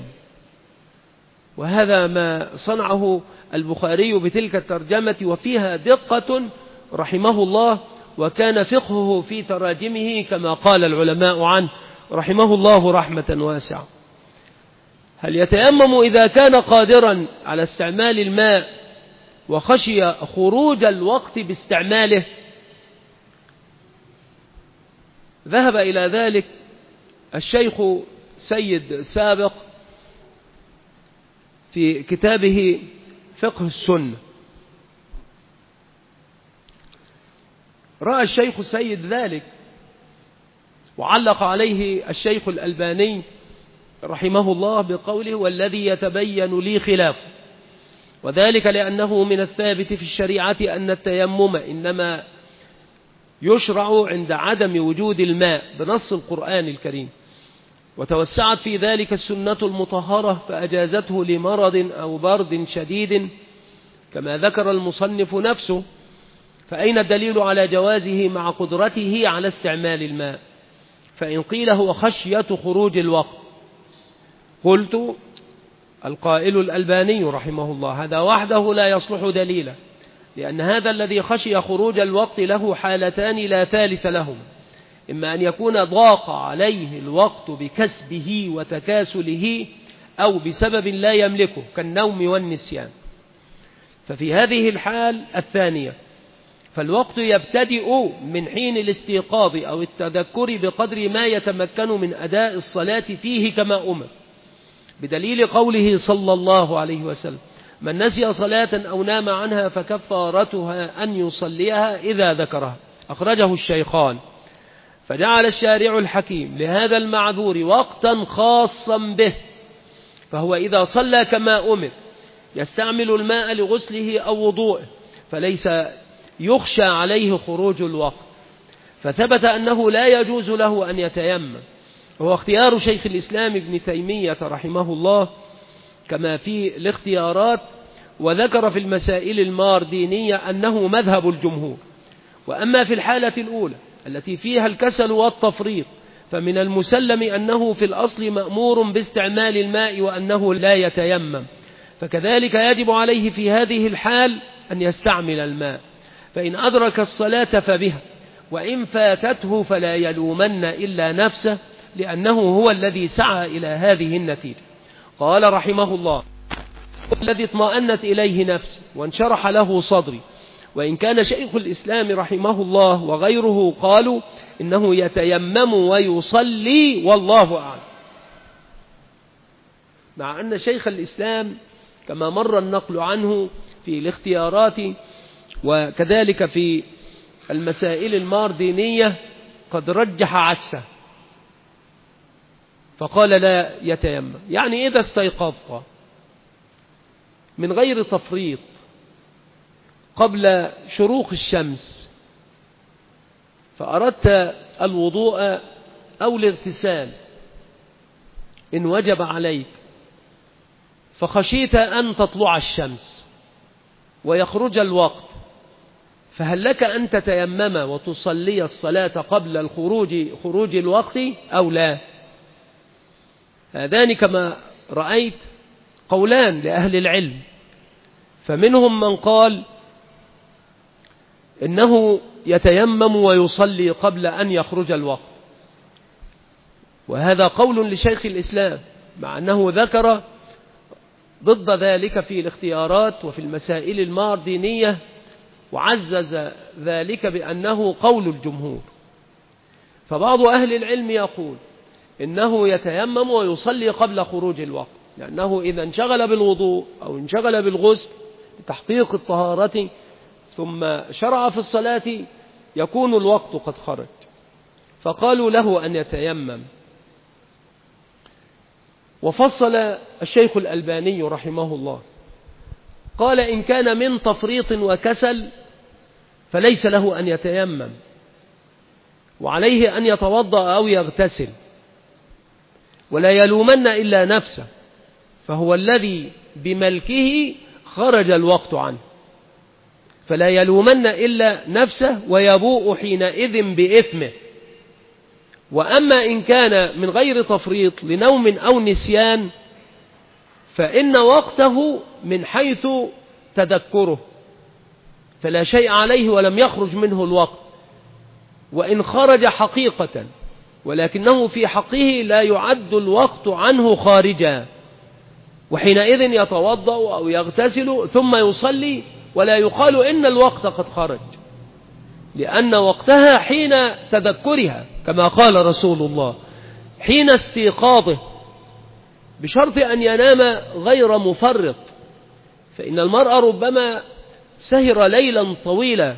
وهذا ما صنعه البخاري بتلك الترجمة، وفيها دقة رحمه الله، وكان فقهه في تراجمه كما قال العلماء عنه رحمه الله رحمة واسعة. هل يتيمم إذا كان قادرا على استعمال الماء وخشي خروج الوقت باستعماله؟ ذهب إلى ذلك الشيخ سيد سابق في كتابه فقه السنة. رأى الشيخ سيد ذلك وعلق عليه الشيخ الألباني رحمه الله بقوله: والذي يتبين لي خلافه، وذلك لأنه من الثابت في الشريعة أن التيمم إنما يشرع عند عدم وجود الماء بنص القرآن الكريم، وتوسعت في ذلك السنة المطهرة فأجازته لمرض أو برد شديد كما ذكر المصنف نفسه، فأين الدليل على جوازه مع قدرته على استعمال الماء؟ فإن قيل هو خشية خروج الوقت، قلت القائل الألباني رحمه الله هذا وحده لا يصلح دليلا، لأن هذا الذي خشي خروج الوقت له حالتان لا ثالث لهم: إما أن يكون ضاق عليه الوقت بكسبه وتكاسله، أو بسبب لا يملكه كالنوم والنسيان. ففي هذه الحال الثانية فالوقت يبتدئ من حين الاستيقاظ أو التذكر بقدر ما يتمكن من أداء الصلاة فيه كما أمر، بدليل قوله صلى الله عليه وسلم: من نسي صلاة أو نام عنها فكفارتها أن يصليها إذا ذكرها، أخرجه الشيخان. فجعل الشارع الحكيم لهذا المعذور وقتا خاصا به، فهو إذا صلى كما أمر يستعمل الماء لغسله أو وضوءه، فليس يخشى عليه خروج الوقت، فثبت أنه لا يجوز له أن يتيمم. هو اختيار شيخ الإسلام ابن تيمية رحمه الله كما في الاختيارات، وذكر في المسائل الماردينية أنه مذهب الجمهور. وأما في الحالة الأولى التي فيها الكسل والتفريط فمن المسلم أنه في الأصل مأمور باستعمال الماء وأنه لا يتيمم، فكذلك يجب عليه في هذه الحال أن يستعمل الماء، فإن أدرك الصلاة فبها، وإن فاتته فلا يلومن إلا نفسه، لأنه هو الذي سعى إلى هذه النتيجة. قال رحمه الله: الذي اطمأنت إليه نفسي وانشرح له صدري. وإن كان شيخ الإسلام رحمه الله وغيره قالوا إنه يتيمم ويصلي والله أعلم، مع أن شيخ الإسلام كما مر النقل عنه في الاختيارات وكذلك في المسائل الماردينية قد رجح عكسه، فقال لا يتيمم. يعني إذا استيقظت من غير تفريط قبل شروق الشمس فأردت الوضوء أو الاغتسال إن وجب عليك، فخشيت أن تطلع الشمس ويخرج الوقت، فهل لك أن تتيمم وتصلي الصلاة قبل خروج الوقت أو لا؟ هذان كما رأيت قولان لأهل العلم، فمنهم من قال إنه يتيمم ويصلي قبل أن يخرج الوقت، وهذا قول لشيخ الإسلام، مع أنه ذكر ضد ذلك في الاختيارات وفي المسائل الماردينية، وعزز ذلك بأنه قول الجمهور. فبعض أهل العلم يقول إنه يتيمم ويصلي قبل خروج الوقت، لأنه إذا انشغل بالوضوء أو انشغل بالغسل لتحقيق الطهارة ثم شرع في الصلاة يكون الوقت قد خرج، فقالوا له أن يتيمم. وفصل الشيخ الألباني رحمه الله قال إن كان من تفريط وكسل فليس له أن يتيمم، وعليه أن يتوضأ أو يغتسل، ولا يلومن إلا نفسه، فهو الذي بملكه خرج الوقت عنه، فلا يلومن إلا نفسه ويبوء حينئذ بإثمه. وأما إن كان من غير تفريط لنوم أو نسيان فإن وقته من حيث تذكره، فلا شيء عليه ولم يخرج منه الوقت، وإن خرج حقيقة ولكنه في حقه لا يعد الوقت عنه خارجا، وحينئذ يتوضأ أو يغتسل ثم يصلي، ولا يقال إن الوقت قد خرج، لأن وقتها حين تذكرها كما قال رسول الله حين استيقاظه، بشرط أن ينام غير مفرط، فإن المرء ربما سهر ليلا طويلا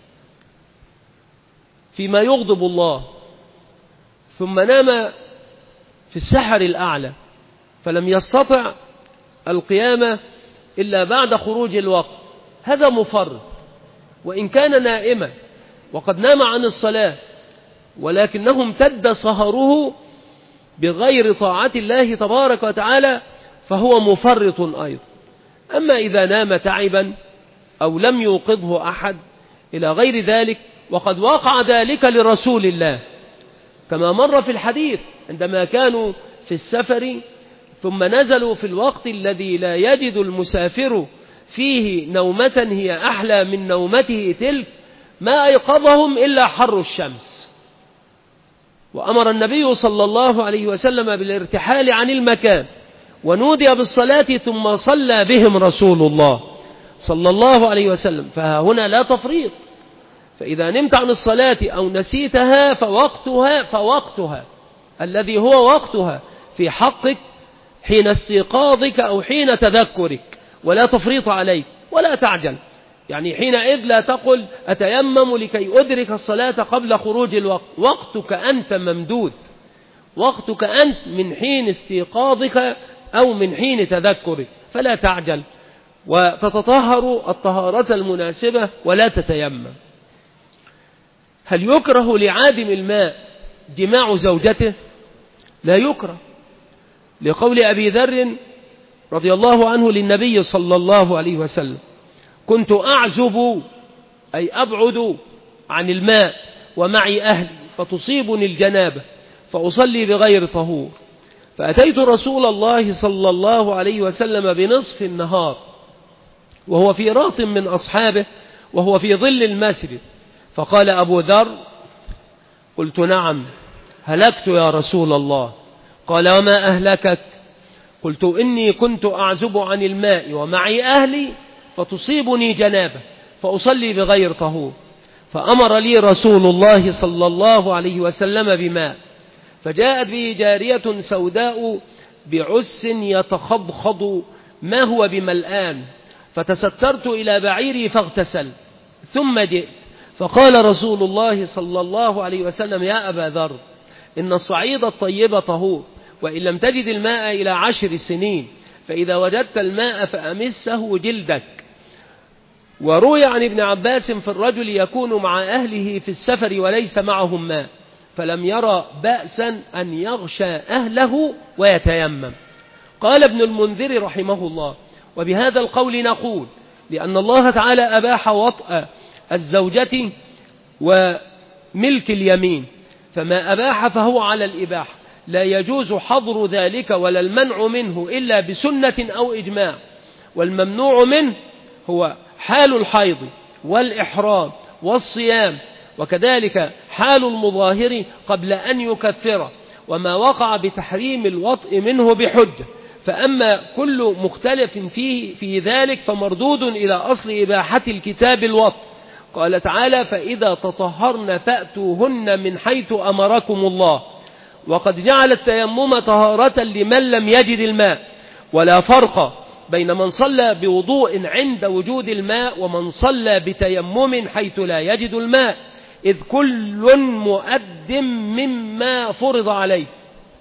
فيما يغضب الله ثم نام في السحر الأعلى فلم يستطع القيامة إلا بعد خروج الوقت، هذا مفرط. وإن كان نائما وقد نام عن الصلاة ولكنه امتد سهره بغير طاعة الله تبارك وتعالى فهو مفرط أيضا. أما إذا نام تعبا أو لم يوقظه أحد إلى غير ذلك، وقد وقع ذلك لرسول الله كما مر في الحديث عندما كانوا في السفر ثم نزلوا في الوقت الذي لا يجد المسافر فيه نومة هي أحلى من نومته تلك، ما أيقظهم إلا حر الشمس، وأمر النبي صلى الله عليه وسلم بالارتحال عن المكان، ونودي بالصلاة ثم صلى بهم رسول الله صلى الله عليه وسلم. فهنا لا تفريط، فإذا نمت عن الصلاة أو نسيتها فوقتها الذي هو وقتها في حقك حين استيقاظك أو حين تذكرك، ولا تفريط عليك ولا تعجل. يعني حينئذ لا تقل أتيمم لكي أدرك الصلاة قبل خروج الوقت، وقتك أنت ممدود، وقتك أنت من حين استيقاظك أو من حين تذكرك، فلا تعجل وتتطهر الطهارة المناسبة ولا تتيمم. هل يكره لعادم الماء جماع زوجته؟ لا يكره، لقول أبي ذر رضي الله عنه للنبي صلى الله عليه وسلم كنت أعزب أي أبعد عن الماء ومعي أهلي فتصيبني الجنابة فأصلي بغير طهور، فأتيت رسول الله صلى الله عليه وسلم بنصف النهار وهو في راط من أصحابه وهو في ظل المسجد، فقال أبو ذر قلت نعم هلكت يا رسول الله، قال وما أهلكك؟ قلت إني كنت أعزب عن الماء ومعي أهلي فتصيبني جنابة فأصلي بغير طهور، فأمر لي رسول الله صلى الله عليه وسلم بماء، فجاءت به جارية سوداء بعس يتخضخض ما هو بملآن، فتسترت إلى بعيري فاغتسل، ثم جئت فقال رسول الله صلى الله عليه وسلم يا أبا ذر إن الصعيد الطيب طهور، وإن لم تجد الماء إلى 10 سنين، فإذا وجدت الماء فأمسه جلدك. وروي عن ابن عباس في الرجل يكون مع أهله في السفر وليس معهم ماء فلم يرى بأسا أن يغشى أهله ويتيمم. قال ابن المنذر رحمه الله وبهذا القول نقول لأن الله تعالى أباح وطأ الزوجة وملك اليمين، فما أباح فهو على الإباحة، لا يجوز حظر ذلك ولا المنع منه إلا بسنة أو إجماع، والممنوع منه هو حال الحيض والإحرام والصيام، وكذلك حال المظاهر قبل أن يكفر، وما وقع بتحريم الوطء منه بحجة، فأما كل مختلف فيه في ذلك فمردود إلى أصل إباحة الكتاب الوطء. قال تعالى فإذا تطهرن فأتوهن من حيث أمركم الله، وقد جعل التيمم طهارة لمن لم يجد الماء، ولا فرق بين من صلى بوضوء عند وجود الماء ومن صلى بتيمم حيث لا يجد الماء، إذ كل مؤد مما فرض عليه.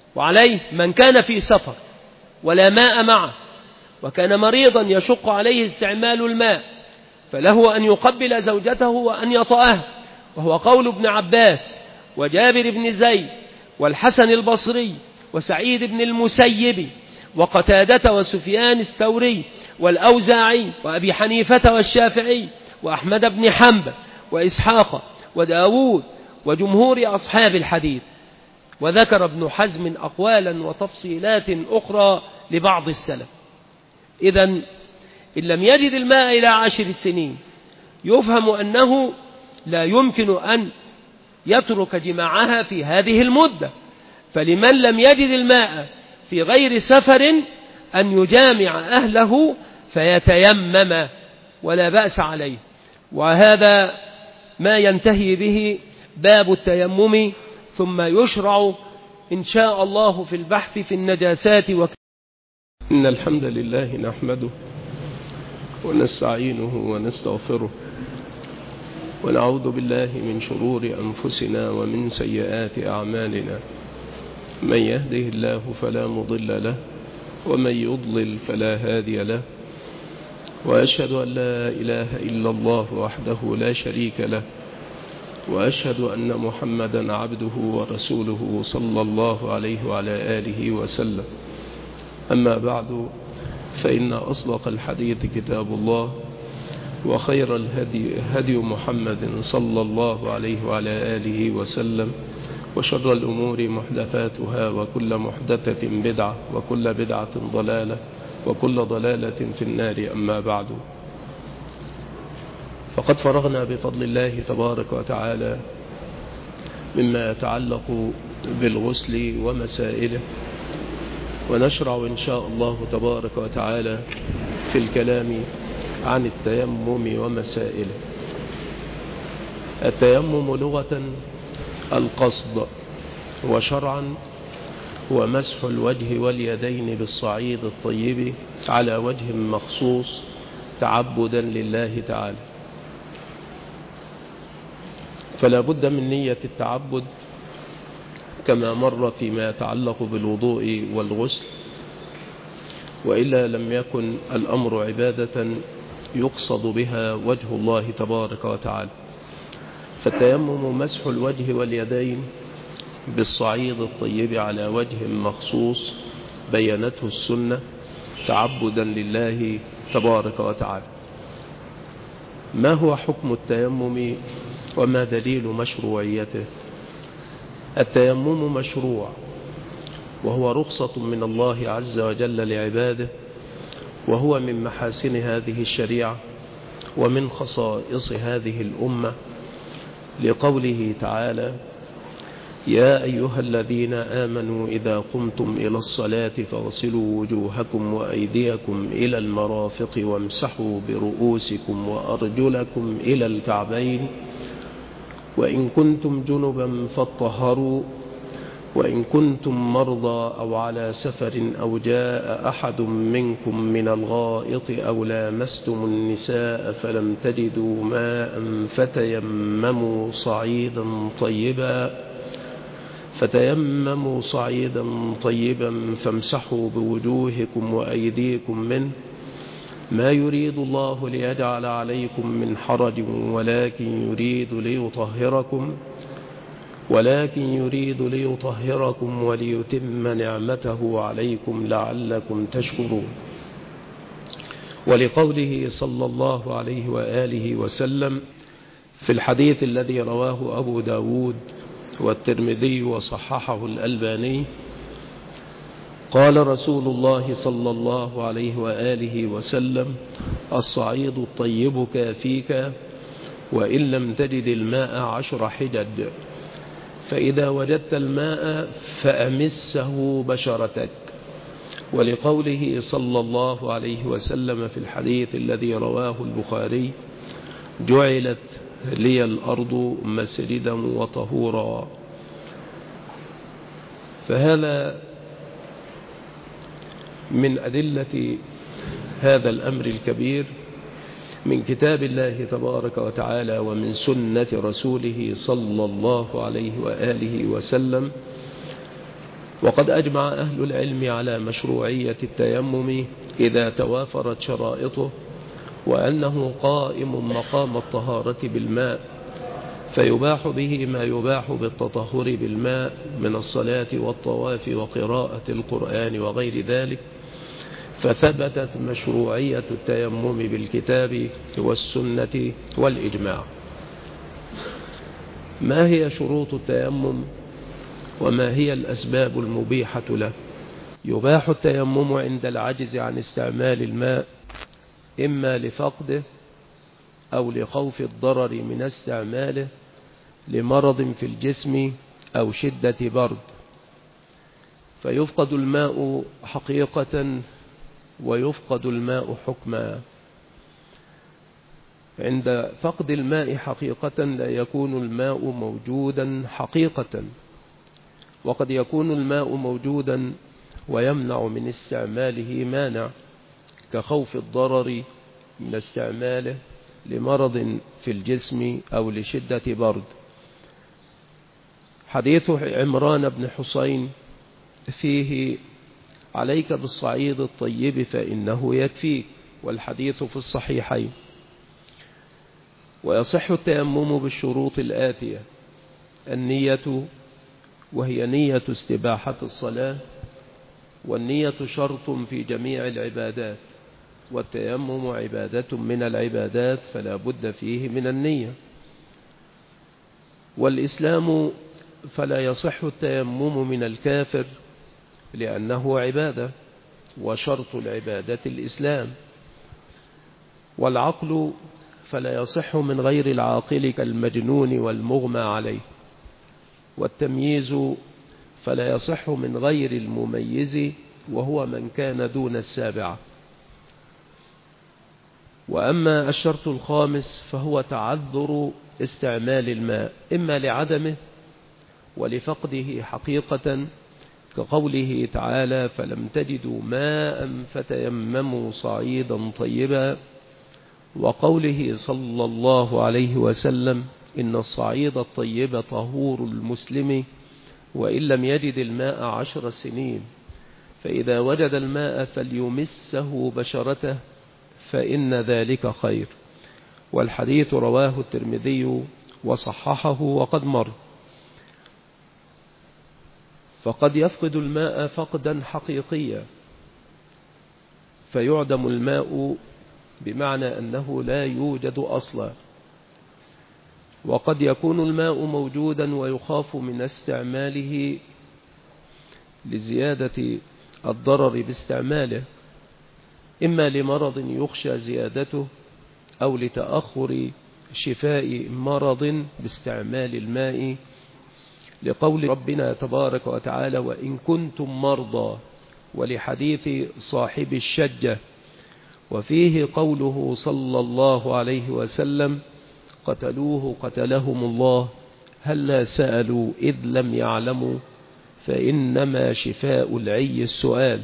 وعليه من كان في سفر ولا ماء معه وكان مريضا يشق عليه استعمال الماء فله أن يقبل زوجته وأن يطأها، وهو قول ابن عباس وجابر بن زيد والحسن البصري وسعيد بن المسيب وقتادة وسفيان الثوري والأوزاعي وأبي حنيفة والشافعي وأحمد بن حنبل وإسحاق وداود وجمهور أصحاب الحديث. وذكر ابن حزم أقوالا وتفصيلات أخرى لبعض السلف. إذن إن لم يجد الماء إلى 10 سنين يفهم أنه لا يمكن أن يترك جماعها في هذه المدة، فلمن لم يجد الماء في غير سفر أن يجامع أهله فيتيمم ولا بأس عليه. وهذا ما ينتهي به باب التيمم، ثم يشرع إن شاء الله في البحث في النجاسات إن الحمد لله نحمده ونستعينه ونستغفره ونعوذ بالله من شرور أنفسنا ومن سيئات أعمالنا. من يهده الله فلا مضل له ومن يضلل فلا هادي له، وأشهد أن لا إله إلا الله وحده لا شريك له، وأشهد أن محمدا عبده ورسوله صلى الله عليه وعلى آله وسلم. أما بعد، فإن أصدق الحديث كتاب الله، وخير الهدي هدي محمد صلى الله عليه وعلى آله وسلم، وشر الأمور محدثاتها، وكل محدثة بدعة، وكل بدعة ضلالة، وكل ضلالة في النار. أما بعد، فقد فرغنا بفضل الله تبارك وتعالى مما يتعلق بالغسل ومسائله، ونشرع إن شاء الله تبارك وتعالى في الكلام عن التيمم ومسائله. التيمم لغة القصد، وشرعا هو مسح الوجه واليدين بالصعيد الطيب على وجه مخصوص تعبدا لله تعالى. فلا بد من نية التعبد كما مر فيما يتعلق بالوضوء والغسل، وإلا لم يكن الأمر عبادة يقصد بها وجه الله تبارك وتعالى. فالتيمم مسح الوجه واليدين بالصعيد الطيب على وجه مخصوص بينته السنة تعبدا لله تبارك وتعالى. ما هو حكم التيمم وما دليل مشروعيته؟ التيمم مشروع، وهو رخصة من الله عز وجل لعباده، وهو من محاسن هذه الشريعة ومن خصائص هذه الأمة، لقوله تعالى: يا أيها الذين آمنوا إذا قمتم إلى الصلاة فاغسلوا وجوهكم وأيديكم إلى المرافق وامسحوا برؤوسكم وأرجلكم إلى الكعبين، وإن كنتم جنبا فاطهروا، وإن كنتم مرضى أو على سفر أو جاء أحد منكم من الغائط أو لامستم النساء فلم تجدوا ماء فتيمموا صعيدا طيبا فامسحوا بوجوهكم وأيديكم منه، ما يريد الله ليجعل عليكم من حرج ولكن يريد ليطهركم وليتم نعمته عليكم لعلكم تشكرون. ولقوله صلى الله عليه وآله وسلم في الحديث الذي رواه أبو داود والترمذي وصححه الألباني: قال رسول الله صلى الله عليه وآله وسلم: الصعيد الطيب كافيك، وإن لم تجد الماء 10 حجج، فإذا وجدت الماء فأمسه بشرتك. ولقوله صلى الله عليه وسلم في الحديث الذي رواه البخاري: جعلت لي الأرض مسجدا وطهورا. فهذا من أدلة هذا الأمر الكبير من كتاب الله تبارك وتعالى ومن سنة رسوله صلى الله عليه وآله وسلم، وقد أجمع أهل العلم على مشروعية التيمم إذا توافرت شرائطه، وأنه قائم مقام الطهارة بالماء، فيباح به ما يباح بالتطهر بالماء من الصلاة والطواف وقراءة القرآن وغير ذلك، فثبتت مشروعية التيمم بالكتاب والسنة والإجماع. ما هي شروط التيمم وما هي الأسباب المبيحة له؟ يباح التيمم عند العجز عن استعمال الماء، إما لفقده أو لخوف الضرر من استعماله، لمرض في الجسم أو شدة برد، فيفقد الماء حقيقة ويفقد الماء حكما. عند فقد الماء حقيقة لا يكون الماء موجودا حقيقة، وقد يكون الماء موجودا ويمنع من استعماله مانع، كخوف الضرر من استعماله لمرض في الجسم أو لشدة برد. حديث عمران بن حسين فيه عليك بالصعيد الطيب فإنه يكفيك، والحديث في الصحيحين. ويصح التيمم بالشروط الآتية: النية، وهي نية استباحة الصلاة، والنية شرط في جميع العبادات، والتيمم عبادة من العبادات فلا بد فيه من النية. والإسلام، فلا يصح التيمم من الكافر لأنه عبادة، وشرط العبادة الإسلام. والعقل، فلا يصح من غير العاقل كالمجنون والمغمى عليه. والتمييز، فلا يصح من غير المميز وهو من كان دون السابعة. وأما الشرط الخامس فهو تعذر استعمال الماء، إما لعدمه ولفقده حقيقة، كقوله تعالى: فلم تجدوا ماء فتيمموا صعيدا طيبا، وقوله صلى الله عليه وسلم: إن الصعيد الطيب طهور المسلم وإن لم يجد الماء 10 سنين، فإذا وجد الماء فليمسه بشرته فإن ذلك خير. والحديث رواه الترمذي وصححه وقد مر. فقد يفقد الماء فقدا حقيقيا فيعدم الماء، بمعنى أنه لا يوجد أصلا. وقد يكون الماء موجودا ويخاف من استعماله لزيادة الضرر باستعماله، إما لمرض يخشى زيادته أو لتأخر شفاء مرض باستعمال الماء، لقول ربنا تبارك وتعالى: وإن كنتم مرضى، ولحديث صاحب الشجة، وفيه قوله صلى الله عليه وسلم: قتلوه قتلهم الله، هلا سألوا إذ لم يعلموا، فإنما شفاء العي السؤال.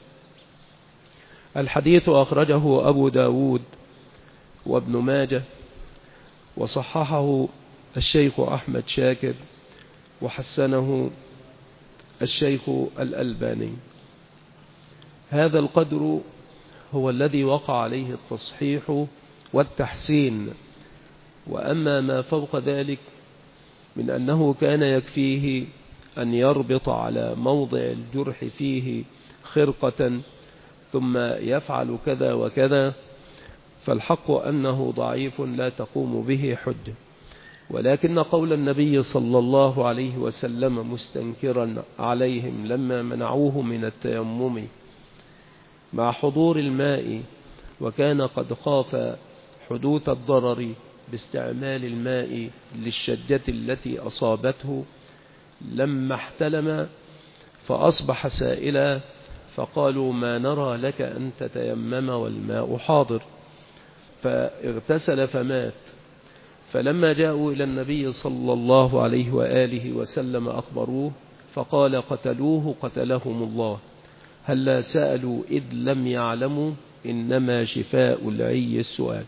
الحديث أخرجه أبو داود وابن ماجه، وصححه الشيخ أحمد شاكر، وحسنه الشيخ الألباني. هذا القدر هو الذي وقع عليه التصحيح والتحسين. وأما ما فوق ذلك من أنه كان يكفيه أن يربط على موضع الجرح فيه خرقة ثم يفعل كذا وكذا، فالحق أنه ضعيف لا تقوم به حجة. ولكن قول النبي صلى الله عليه وسلم مستنكرا عليهم لما منعوه من التيمم مع حضور الماء، وكان قد خاف حدوث الضرر باستعمال الماء للشجة التي أصابته لما احتلم، فأصبح سائلا، فقالوا: ما نرى لك أن تتيمم والماء حاضر، فاغتسل فمات. فلما جاءوا إلى النبي صلى الله عليه وآله وسلم أخبروه، فقال: قتلوه قتلهم الله، هلا سألوا إذ لم يعلموا، إنما شفاء العي السؤال.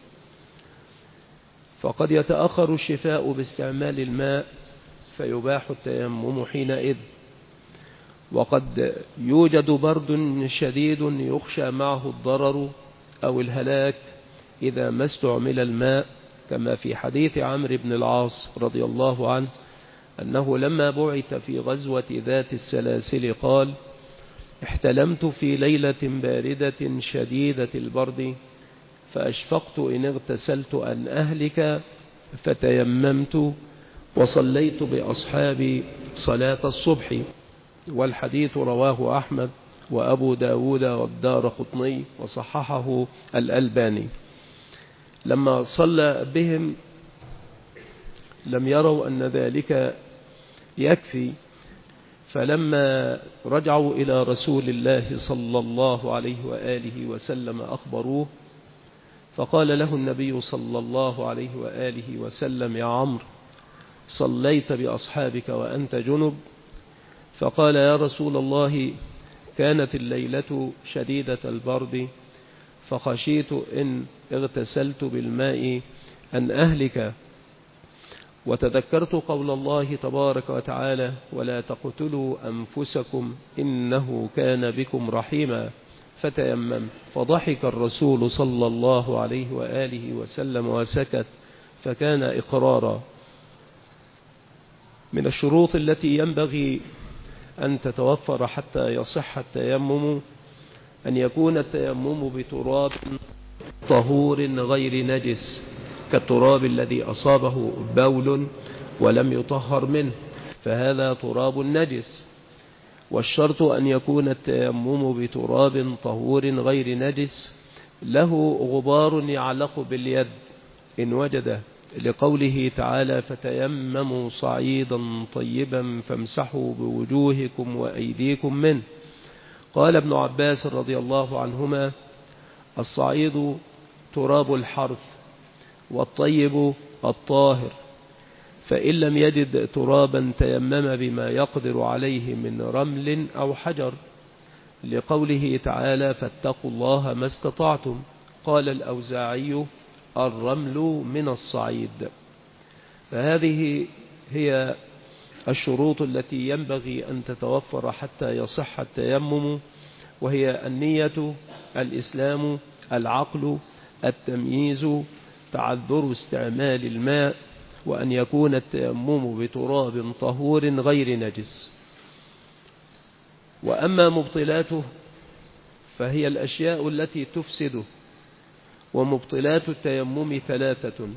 فقد يتأخر الشفاء باستعمال الماء فيباح التيمم حينئذ. وقد يوجد برد شديد يخشى معه الضرر أو الهلاك إذا ما استعمل الماء، كما في حديث عمرو بن العاص رضي الله عنه أنه لما بعث في غزوة ذات السلاسل قال: احتلمت في ليلة باردة شديدة البرد فأشفقت إن اغتسلت أن أهلك فتيممت وصليت بأصحابي صلاة الصبح. والحديث رواه أحمد وأبو داود والدارقطني وصححه الألباني. لما صلى بهم لم يروا أن ذلك يكفي، فلما رجعوا إلى رسول الله صلى الله عليه وآله وسلم أخبروه، فقال له النبي صلى الله عليه وآله وسلم: يا عمرو، صليت بأصحابك وأنت جنب؟ فقال: يا رسول الله، كانت الليلة شديدة البرد فخشيت إن اغتسلت بالماء أن أهلك، وتذكرت قول الله تبارك وتعالى: ولا تقتلوا أنفسكم إنه كان بكم رحيما، فتيممت. فضحك الرسول صلى الله عليه وآله وسلم وسكت، فكان إقرارا. من الشروط التي ينبغي أن تتوفر حتى يصح التيمم أن يكون التيمم بتراب طهور غير نجس، كالتراب الذي أصابه بول ولم يطهر منه، فهذا تراب نجس. والشرط أن يكون التيمم بتراب طهور غير نجس له غبار يعلق باليد إن وجده، لقوله تعالى: فتيمموا صعيدا طيبا فامسحوا بوجوهكم وأيديكم منه. قال ابن عباس رضي الله عنهما: الصعيد تراب الحرث، والطيب الطاهر، فإن لم يجد ترابا تيمم بما يقدر عليه من رمل أو حجر، لقوله تعالى: فاتقوا الله ما استطعتم. قال الأوزاعي: الرمل من الصعيد. فهذه هي الشروط التي ينبغي أن تتوفر حتى يصح التيمم، وهي النية، الإسلام، العقل، التمييز، تعذر استعمال الماء، وأن يكون التيمم بتراب طهور غير نجس. وأما مبطلاته فهي الأشياء التي تفسده. ومبطلات التيمم ثلاثة: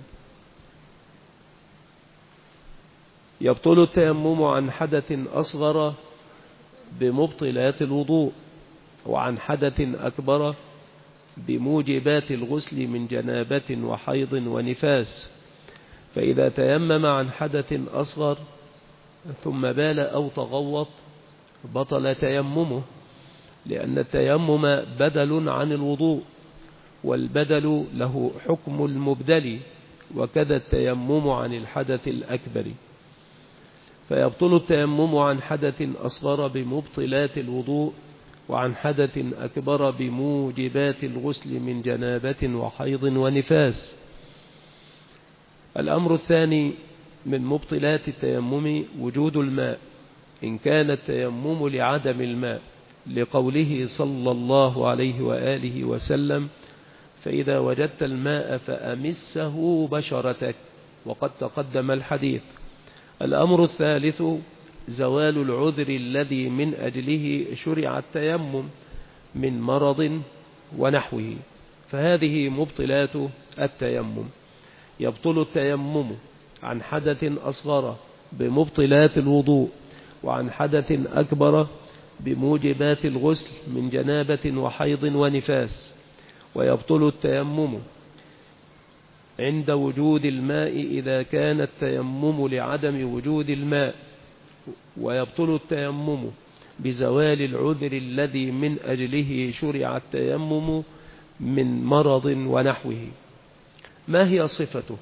يبطل التيمم عن حدث أصغر بمبطلات الوضوء، وعن حدث أكبر بموجبات الغسل من جنابة وحيض ونفاس. فإذا تيمم عن حدث أصغر ثم بال أو تغوط بطل تيممه، لأن التيمم بدل عن الوضوء، والبدل له حكم المبدل، وكذا التيمم عن الحدث الأكبر. فيبطل التيمم عن حدث أصغر بمبطلات الوضوء، وعن حدث أكبر بموجبات الغسل من جنابة وحيض ونفاس. الأمر الثاني من مبطلات التيمم وجود الماء، إن كان التيمم لعدم الماء، لقوله صلى الله عليه وآله وسلم: فإذا وجدت الماء فأمسه بشرتك، وقد تقدم الحديث. الأمر الثالث زوال العذر الذي من أجله شرع التيمم من مرض ونحوه، فهذه مبطلات التيمم. يبطل التيمم عن حدث أصغر بمبطلات الوضوء، وعن حدث أكبر بموجبات الغسل من جنابة وحيض ونفاس. ويبطل التيمم عند وجود الماء إذا كان التيمم لعدم وجود الماء. ويبطل التيمم بزوال العذر الذي من أجله شرع التيمم من مرض ونحوه. ما هي صفته؟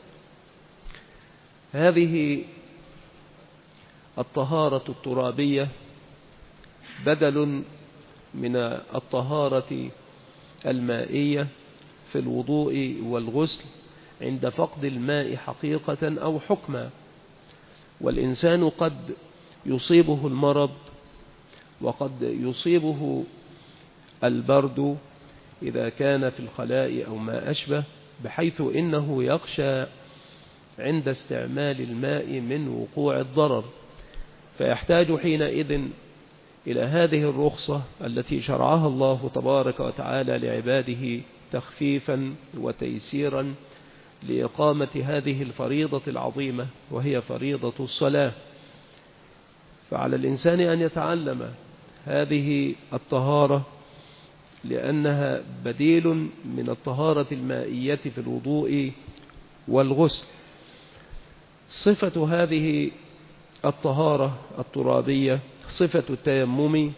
هذه الطهارة الترابية بدل من الطهارة المائية في الوضوء والغسل عند فقد الماء حقيقة أو حكما. والإنسان قد يصيبه المرض وقد يصيبه البرد إذا كان في الخلاء أو ما أشبه، بحيث إنه يخشى عند استعمال الماء من وقوع الضرر، فيحتاج حينئذ إلى هذه الرخصة التي شرعها الله تبارك وتعالى لعباده تخفيفا وتيسيرا لإقامة هذه الفريضة العظيمة، وهي فريضة الصلاة. فعلى الإنسان أن يتعلم هذه الطهارة، لأنها بديل من الطهارة المائية في الوضوء والغسل. صفة هذه الطهارة الترابية صفة التيمم،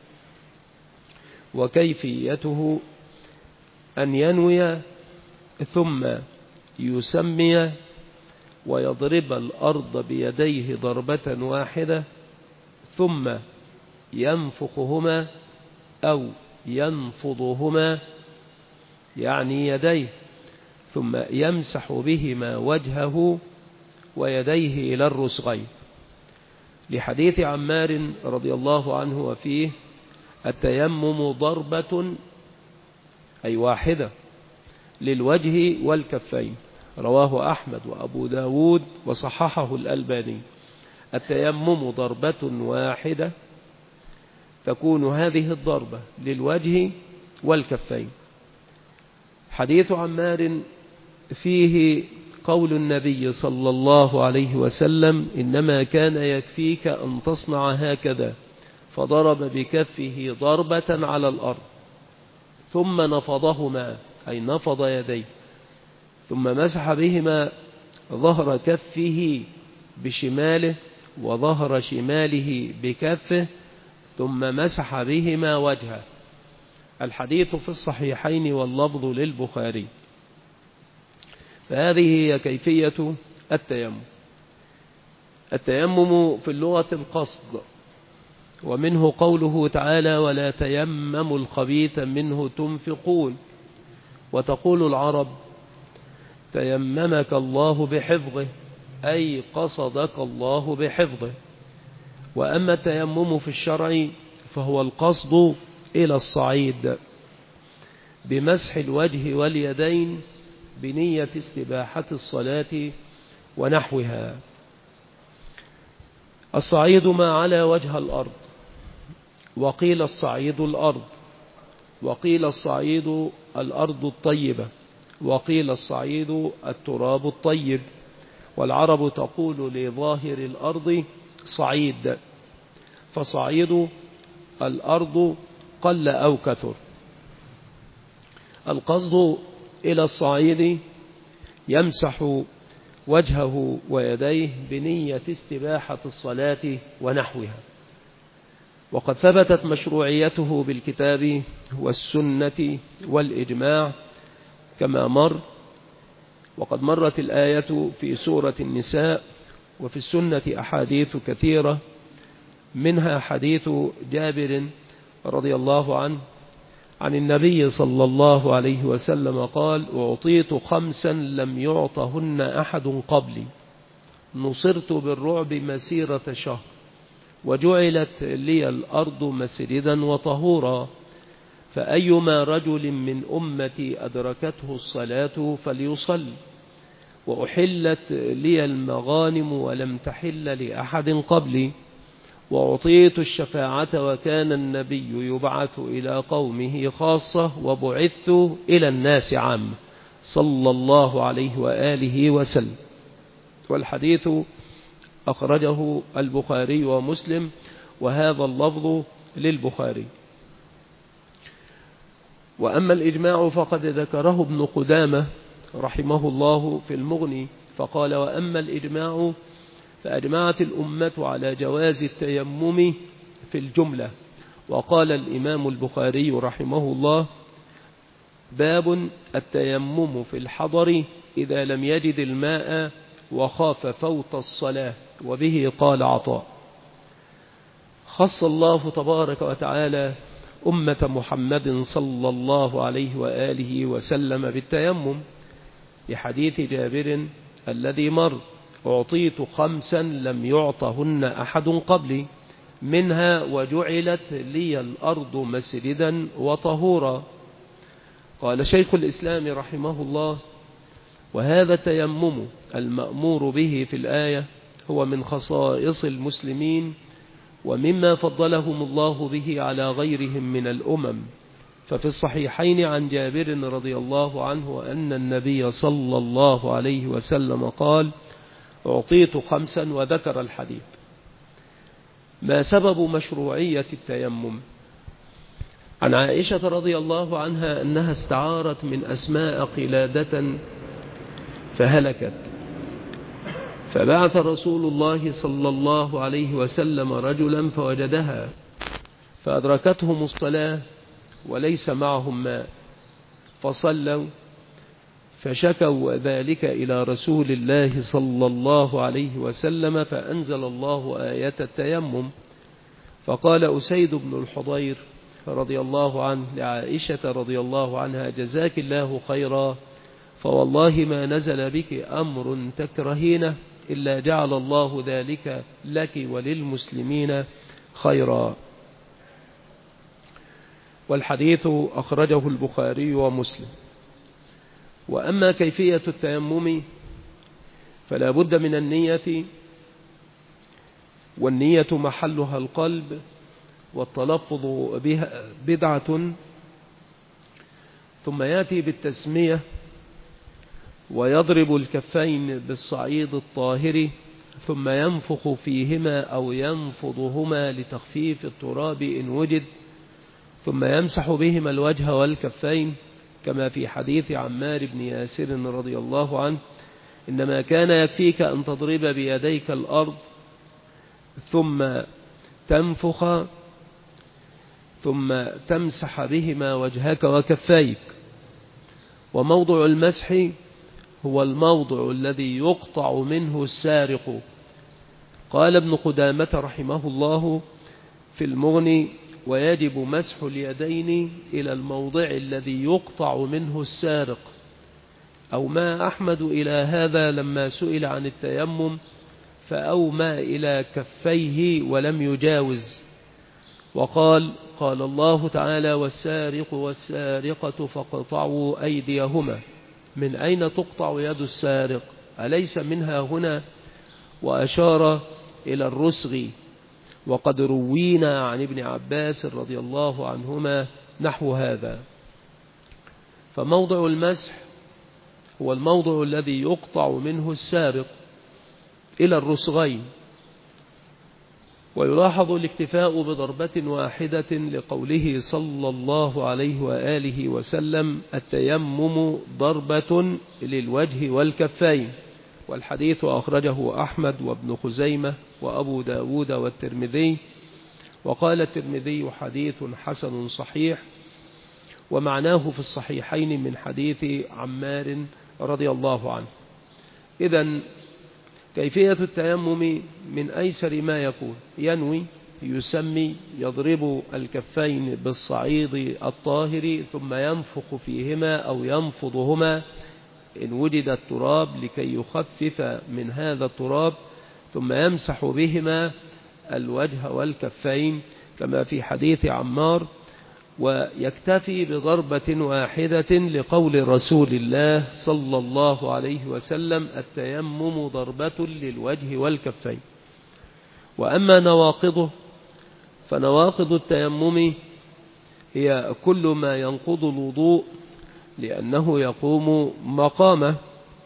وكيفيته أن ينوي ثم يسمي ويضرب الأرض بيديه ضربة واحدة، ثم ينفخهما أو ينفضهما يعني يديه، ثم يمسح بهما وجهه ويديه إلى الرسغين، لحديث عمار رضي الله عنه وفيه: التيمم ضربة أي واحدة للوجه والكفين، رواه أحمد وأبو داود وصححه الألباني. التيمم ضربة واحدة، تكون هذه الضربة للوجه والكفين. حديث عمار فيه قول النبي صلى الله عليه وسلم: إنما كان يكفيك أن تصنع هكذا، فضرب بكفه ضربة على الأرض ثم نفضهما أي نفض يديه، ثم مسح بهما ظهر كفه بشماله وظهر شماله بكفه، ثم مسح بهما وجهه. الحديث في الصحيحين واللفظ للبخاري. فهذه هي كيفية التيمم. التيمم في اللغة القصد، ومنه قوله تعالى: ولا تيمموا الخبيث منه تنفقون. وتقول العرب: تيممك الله بحفظه، أي قصدك الله بحفظه. وأما التيمم في الشرع فهو القصد إلى الصعيد بمسح الوجه واليدين بنية استباحة الصلاة ونحوها. الصعيد ما على وجه الأرض، وقيل الصعيد الأرض، وقيل الصعيد الأرض الطيبة، وقيل الصعيد التراب الطيب. والعرب تقول لظاهر الأرض صعيد، فصعيد الأرض قل أو كثر. القصد إلى الصعيد يمسح وجهه ويديه بنية استباحة الصلاة ونحوها. وقد ثبتت مشروعيته بالكتاب والسنة والإجماع كما مر. وقد مرت الآية في سورة النساء، وفي السنة أحاديث كثيرة، منها حديث جابر رضي الله عنه عن النبي صلى الله عليه وسلم قال: أعطيت 5 لم يعطهن أحد قبلي، نصرت بالرعب مسيرة شهر، وجعلت لي الأرض مسجدا وطهورا، فأيما رجل من أمتي أدركته الصلاة فليصل، وأحلت لي المغانم ولم تحل لأحد قبلي، وأعطيت الشفاعة وكان النبي يبعث إلى قومه خاصة وبعثت إلى الناس عامة، صلى الله عليه وآله وسلم. والحديث أخرجه البخاري ومسلم، وهذا اللفظ للبخاري. وأما الإجماع فقد ذكره ابن قدامة رحمه الله في المغني، فقال: وأما الإجماع فأجمعت الأمة على جواز التيمم في الجملة. وقال الإمام البخاري رحمه الله: باب التيمم في الحضر إذا لم يجد الماء وخاف فوت الصلاة. وبه قال عطاء: خص الله تبارك وتعالى أمة محمد صلى الله عليه وآله وسلم بالتيمم، لحديث جابر الذي مر: أعطيت 5 لم يعطهن أحد قبلي، منها وجعلت لي الأرض مسجدا وطهورا. قال شيخ الإسلام رحمه الله: وهذا التيمم المأمور به في الآية هو من خصائص المسلمين ومما فضلهم الله به على غيرهم من الأمم. ففي الصحيحين عن جابر رضي الله عنه أن النبي صلى الله عليه وسلم قال: أعطيت 5 وذكر الحديث. ما سبب مشروعية التيمم؟ عن عائشة رضي الله عنها أنها استعارت من أسماء قلادة فهلكت، فبعث رسول الله صلى الله عليه وسلم رجلا فوجدها، فأدركتهم الصلاة وليس معهم ماء، فصلوا، فشكوا ذلك إلى رسول الله صلى الله عليه وسلم، فأنزل الله آية التيمم. فقال أسيد بن الحضير رضي الله عنه لعائشة رضي الله عنها: جزاك الله خيرا، فوالله ما نزل بك أمر تكرهينه إلا جعل الله ذلك لك وللمسلمين خيرا. والحديث أخرجه البخاري ومسلم. وأما كيفية التيمم فلا بد من النية، والنية محلها القلب، والتلفظ بها بدعة. ثم يأتي بالتسمية ويضرب الكفين بالصعيد الطاهر، ثم ينفخ فيهما أو ينفضهما لتخفيف التراب إن وجد، ثم يمسح بهما الوجه والكفين، كما في حديث عمار بن ياسر رضي الله عنه: إنما كان يكفيك أن تضرب بيديك الأرض ثم تنفخ ثم تمسح بهما وجهك وكفيك. وموضع المسح هو الموضع الذي يقطع منه السارق. قال ابن قدامة رحمه الله في المغني: ويجب مسح اليدين إلى الموضع الذي يقطع منه السارق. أو ما أحمد إلى هذا لما سئل عن التيمم، فأومى إلى كفيه ولم يجاوز، وقال: قال الله تعالى: والسارق والسارقة فاقطعوا أيديهما. من أين تقطع يد السارق؟ أليس منها هنا؟ وأشار إلى الرسغ. وقد روينا عن ابن عباس رضي الله عنهما نحو هذا. فموضع المسح هو الموضع الذي يقطع منه السارق إلى الرسغين. ويلاحظ الاكتفاء بضربة واحدة لقوله صلى الله عليه وآله وسلم: التيمم ضربة للوجه والكفين. والحديث أخرجه أحمد وابن خزيمة وأبو داود والترمذي. وقال الترمذي: حديث حسن صحيح، ومعناه في الصحيحين من حديث عمار رضي الله عنه. إذن كيفية التيمم من أيسر ما يكون: ينوي، يسمي، يضرب الكفين بالصعيد الطاهر، ثم ينفخ فيهما أو ينفضهما إن وجد التراب لكي يخفف من هذا التراب، ثم يمسح بهما الوجه والكفين كما في حديث عمار. ويكتفي بضربة واحدة لقول رسول الله صلى الله عليه وسلم: التيمم ضربة للوجه والكفين. وأما نواقضه فنواقض التيمم هي كل ما ينقض الوضوء لأنه يقوم مقامه.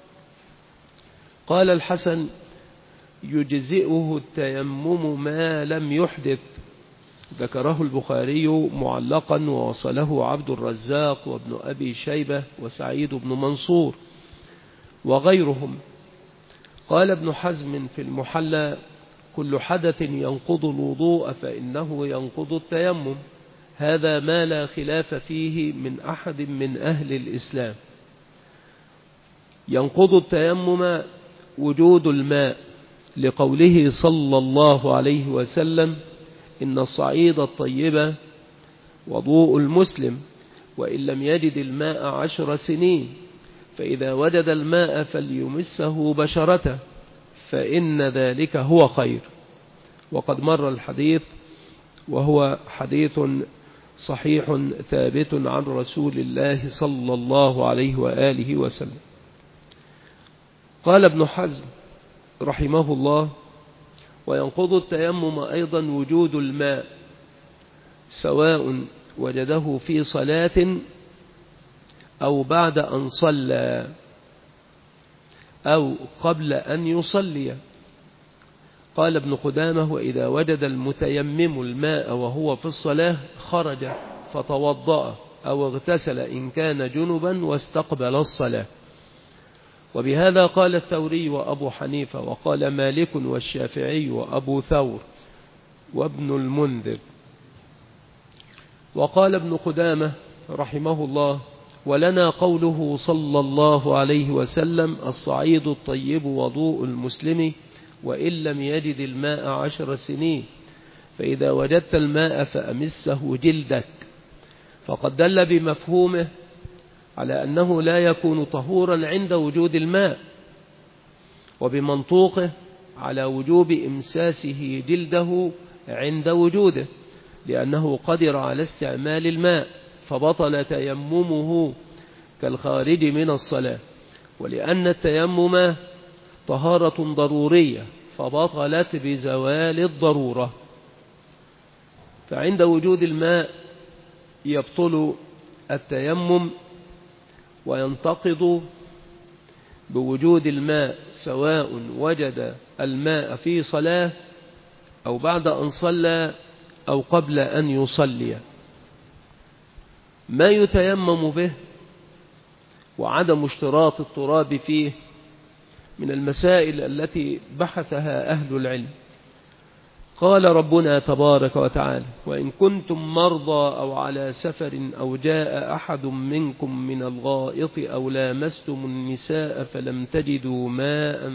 قال الحسن: يجزئه التيمم ما لم يحدث. ذكره البخاري معلقا ووصله عبد الرزاق وابن أبي شيبة وسعيد بن منصور وغيرهم. قال ابن حزم في المحلى: كل حدث ينقض الوضوء فإنه ينقض التيمم. هذا ما لا خلاف فيه من أحد من أهل الإسلام. ينقض التيمم وجود الماء، لقوله صلى الله عليه وسلم: إن الصعيد الطيب وضوء المسلم، وإن لم يجد الماء 10 سنين، فإذا وجد الماء فليمسه بشرته، فإن ذلك هو خير. وقد مر الحديث وهو حديث صحيح ثابت عن رسول الله صلى الله عليه وآله وسلم. قال ابن حزم رحمه الله: وينقض التيمم أيضا وجود الماء، سواء وجده في صلاة أو بعد أن صلى أو قبل أن يصلي. قال ابن قدامة: وإذا وجد المتيمم الماء وهو في الصلاة خرج فتوضأ أو اغتسل إن كان جنبا واستقبل الصلاة. وبهذا قال الثوري وأبو حنيفة، وقال مالك والشافعي وأبو ثور وابن المنذر. وقال ابن قدامة رحمه الله: ولنا قوله صلى الله عليه وسلم: الصعيد الطيب وضوء المسلم وإن لم يجد الماء 10 سنين، فإذا وجدت الماء فأمسه جلدك. فقد دل بمفهومه على أنه لا يكون طهورا عند وجود الماء، وبمنطوقه على وجوب إمساسه جلده عند وجوده، لأنه قدر على استعمال الماء فبطل تيممه كالخارج من الصلاة، ولأن التيمم طهارة ضرورية فبطلت بزوال الضرورة. فعند وجود الماء يبطل التيمم وينتقض بوجود الماء، سواء وجد الماء في صلاة أو بعد أن صلى أو قبل أن يصلي. ما يتيمم به وعدم اشتراط التراب فيه من المسائل التي بحثها أهل العلم. قال ربنا تبارك وتعالى: وإن كنتم مرضى أو على سفر أو جاء أحد منكم من الغائط أو لامستم النساء فلم تجدوا ماء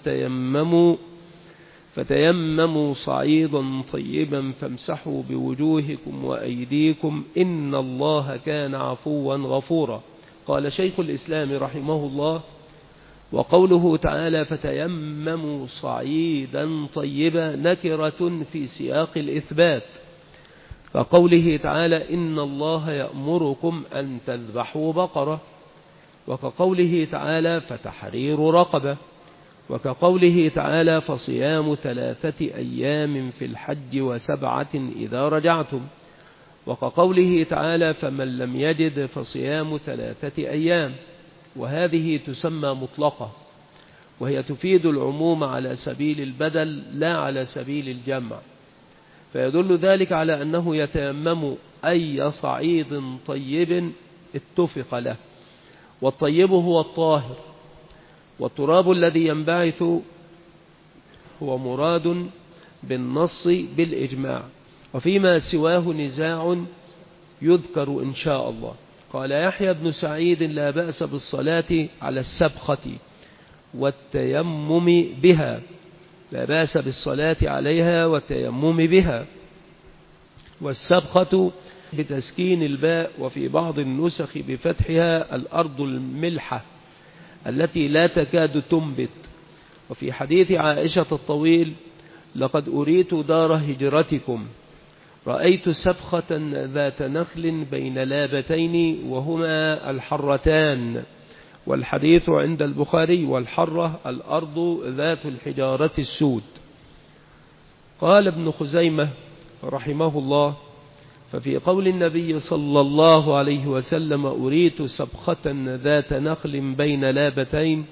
فتيمموا صعيدا طيبا فامسحوا بوجوهكم وأيديكم إن الله كان عفوا غفورا. قال شيخ الإسلام رحمه الله: وقوله تعالى فتيمموا صعيدا طيبا نكرة في سياق الإثبات، فقوله تعالى إن الله يأمركم أن تذبحوا بقرة، وكقوله تعالى فتحرير رقبة، وكقوله تعالى فصيام 3 أيام في الحج و7 إذا رجعتم، وكقوله تعالى فمن لم يجد فصيام 3 أيام. وهذه تسمى مطلقة، وهي تفيد العموم على سبيل البدل لا على سبيل الجمع، فيدل ذلك على أنه يتيمم أي صعيد طيب اتفق له، والطيب هو الطاهر، والتراب الذي ينبعث هو مراد بالنص بالإجماع، وفيما سواه نزاع يذكر إن شاء الله. قال يحيى بن سعيد: لا بأس بالصلاة على السبخة والتيمم بها، لا بأس بالصلاة عليها والتيمم بها. والسبخة بتسكين الباء، وفي بعض النسخ بفتحها الأرض الملحة التي لا تكاد تنبت. وفي حديث عائشة الطويل: لقد أريت دار هجرتكم، رأيت سبخة ذات نخل بين لابتين وهما الحرتان، والحديث عند البخاري، والحرة الأرض ذات الحجارة السود. قال ابن خزيمة رحمه الله: ففي قول النبي صلى الله عليه وسلم أريت سبخة ذات نخل بين لابتين،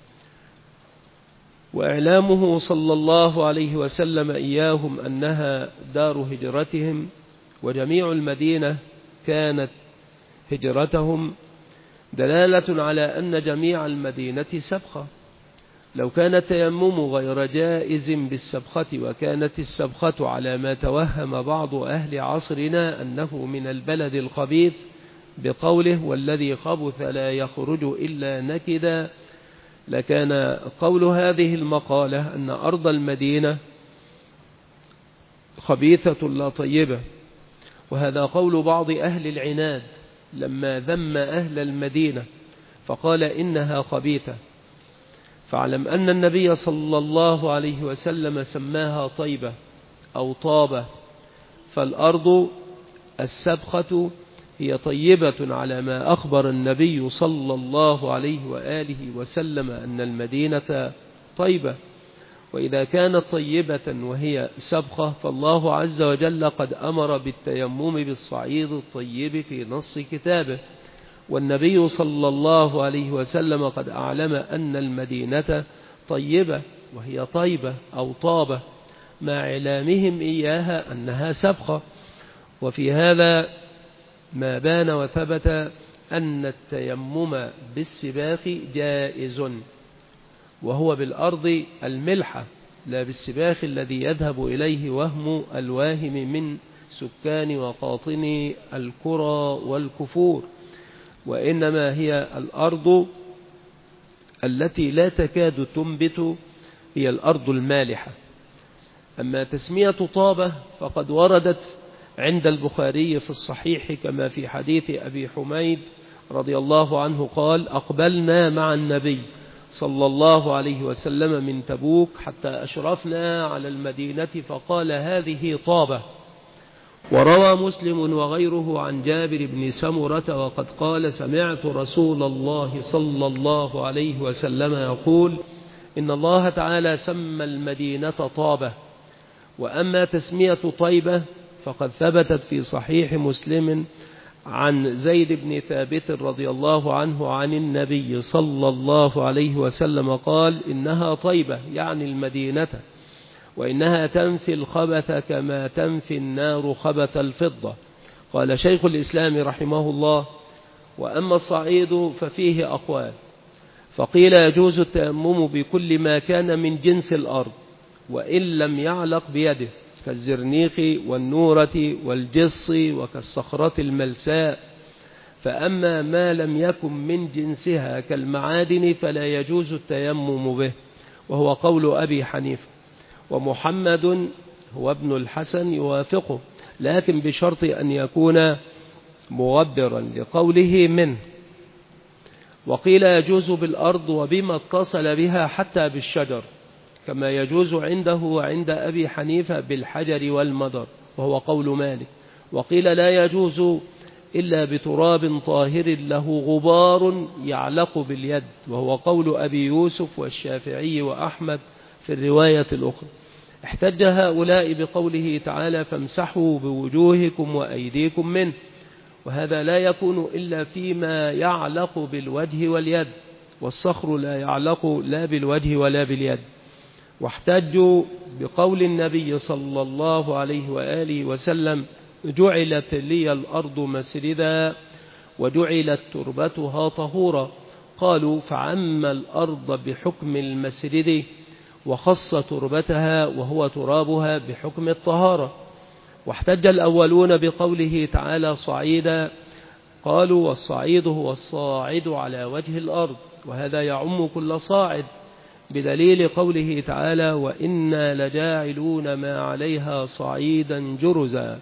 وإعلامه صلى الله عليه وسلم إياهم أنها دار هجرتهم، وجميع المدينة كانت هجرتهم، دلالة على أن جميع المدينة سبخة. لو كان التيمم غير جائز بالسبخة، وكانت السبخة على ما توهم بعض أهل عصرنا أنه من البلد الخبيث بقوله والذي خبث لا يخرج إلا نكدا، لكان قول هذه المقالة أن أرض المدينة خبيثة لا طيبة. وهذا قول بعض أهل العناد لما ذم أهل المدينة فقال إنها خبيثة. فاعلم أن النبي صلى الله عليه وسلم سماها طيبة أو طابة، فالأرض السبخة هي طيبة على ما أخبر النبي صلى الله عليه وآله وسلم أن المدينة طيبة. وإذا كانت طيبة وهي سبخة فالله عز وجل قد أمر بالتيمم بالصعيد الطيب في نص كتابه، والنبي صلى الله عليه وسلم قد أعلم أن المدينة طيبة وهي طيبة أو طابة مع إعلامهم إياها أنها سبخة. وفي هذا ما بان وثبت أن التيمم بالسباخ جائز، وهو بالأرض الملحة لا بالسباخ الذي يذهب إليه وهم الواهم من سكان وقاطني القرى والكفور، وإنما هي الأرض التي لا تكاد تنبت، هي الأرض المالحة. أما تسمية طابة فقد وردت عند البخاري في الصحيح كما في حديث أبي حميد رضي الله عنه قال: أقبلنا مع النبي صلى الله عليه وسلم من تبوك حتى أشرفنا على المدينة فقال: هذه طابة. وروى مسلم وغيره عن جابر بن سمرة وقد قال: سمعت رسول الله صلى الله عليه وسلم يقول: إن الله تعالى سمى المدينة طابة. وأما تسمية طيبة فقد ثبتت في صحيح مسلم عن زيد بن ثابت رضي الله عنه عن النبي صلى الله عليه وسلم قال: إنها طيبة يعني المدينة، وإنها تنفي الخبث كما تنفي النار خبث الفضة. قال شيخ الإسلام رحمه الله: وأما الصعيد ففيه أقوال، فقيل يجوز التيمم بكل ما كان من جنس الأرض وإن لم يعلق بيده كالزرنيخ والنورة والجص وكالصخرة الملساء، فأما ما لم يكن من جنسها كالمعادن فلا يجوز التيمم به، وهو قول أبي حنيفة. ومحمد هو ابن الحسن يوافقه، لكن بشرط أن يكون مغبرا لقوله منه. وقيل يجوز بالأرض وبما اتصل بها حتى بالشجر، كما يجوز عنده وعند أبي حنيفة بالحجر والمدر، وهو قول مالك. وقيل لا يجوز إلا بتراب طاهر له غبار يعلق باليد، وهو قول أبي يوسف والشافعي وأحمد في الرواية الأخرى. احتج هؤلاء بقوله تعالى: فامسحوا بوجوهكم وأيديكم منه، وهذا لا يكون إلا فيما يعلق بالوجه واليد، والصخر لا يعلق لا بالوجه ولا باليد. واحتجوا بقول النبي صلى الله عليه وآله وسلم: جعلت لي الأرض مسردا وجعلت تربتها طهورا. قالوا: فعم الأرض بحكم المسرد وخص تربتها وهو ترابها بحكم الطهارة. واحتج الأولون بقوله تعالى: صعيدا، قالوا: والصعيد هو الصاعد على وجه الأرض، وهذا يعم كل صاعد، بدليل قوله تعالى: وإنا لجاعلون ما عليها صعيدا جرزا،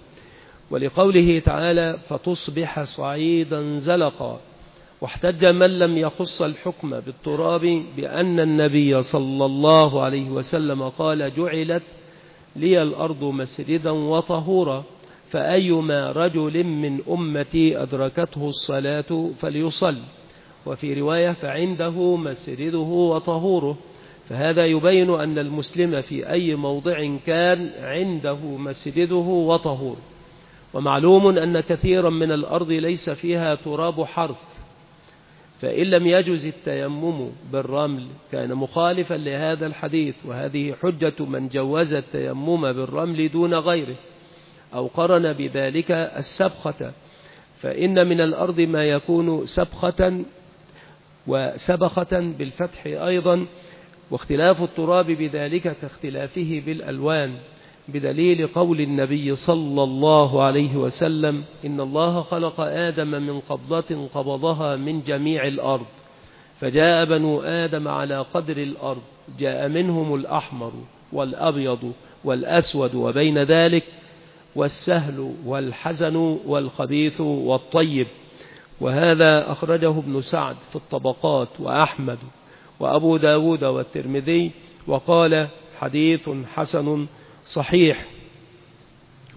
ولقوله تعالى: فتصبح صعيدا زلقا. واحتج من لم يخص الحكم بالتراب بأن النبي صلى الله عليه وسلم قال: جعلت لي الأرض مسجدا وطهورا، فأيما رجل من أمتي أدركته الصلاة فليصل. وفي رواية: فعنده مسجده وطهوره. فهذا يبين أن المسلم في أي موضع كان عنده مسجده وطهوره. ومعلوم أن كثيرا من الأرض ليس فيها تراب حرث، فإن لم يجز التيمم بالرمل كان مخالفا لهذا الحديث، وهذه حجة من جوز التيمم بالرمل دون غيره أو قرن بذلك السبخة، فإن من الأرض ما يكون سبخة وسبخة بالفتح أيضا، واختلاف التراب بذلك كاختلافه بالألوان، بدليل قول النبي صلى الله عليه وسلم: إن الله خلق آدم من قبضة قبضها من جميع الأرض، فجاء بنو آدم على قدر الأرض، جاء منهم الأحمر والأبيض والأسود وبين ذلك، والسهل والحزن والخبيث والطيب. وهذا أخرجه ابن سعد في الطبقات وأحمد وأبو داود والترمذي، وقال: حديث حسن صحيح.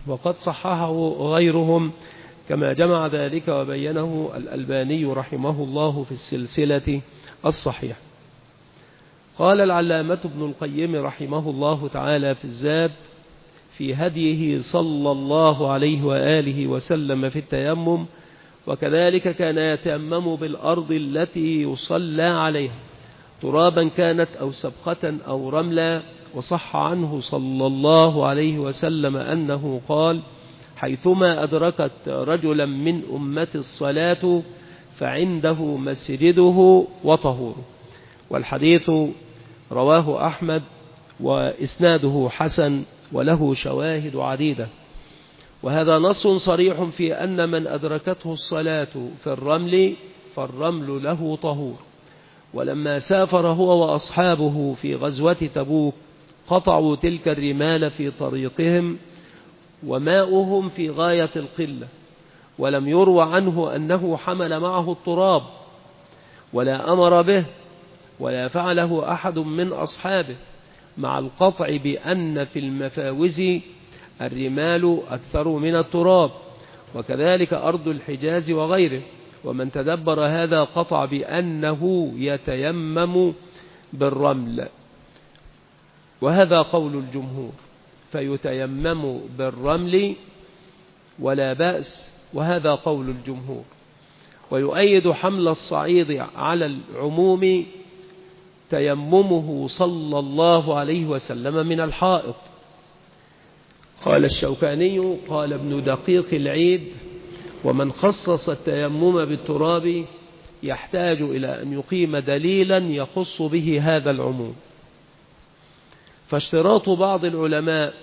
وقد صححه غيرهم كما جمع ذلك وبينه الألباني رحمه الله في السلسلة الصحيحة. قال العلامة ابن القيم رحمه الله تعالى في الزاد في هديه صلى الله عليه وآله وسلم في التيمم: وكذلك كان يتيمم بالأرض التي يصلى عليها، ترابا كانت أو سبخة أو رملا. وصح عنه صلى الله عليه وسلم أنه قال: حيثما أدركت رجلا من أمة الصلاة فعنده مسجده وطهوره. والحديث رواه أحمد وإسناده حسن وله شواهد عديدة. وهذا نص صريح في أن من أدركته الصلاة في الرمل فالرمل له طهور. ولما سافر هو وأصحابه في غزوة تبوك قطعوا تلك الرمال في طريقهم وماؤهم في غاية القلة، ولم يروى عنه أنه حمل معه التراب ولا أمر به ولا فعله أحد من أصحابه، مع القطع بأن في المفاوز الرمال أكثر من التراب، وكذلك أرض الحجاز وغيره. ومن تدبر هذا قطع بأنه يتيمم بالرمل، وهذا قول الجمهور، فيتيمم بالرمل ولا بأس، وهذا قول الجمهور. ويؤيد حمل الصعيد على العموم تيممه صلى الله عليه وسلم من الحائط. قال الشوكاني قال ابن دقيق العيد: ومن خصص التيمم بالتراب يحتاج إلى أن يقيم دليلا يخص به هذا العموم. فاشتراط بعض العلماء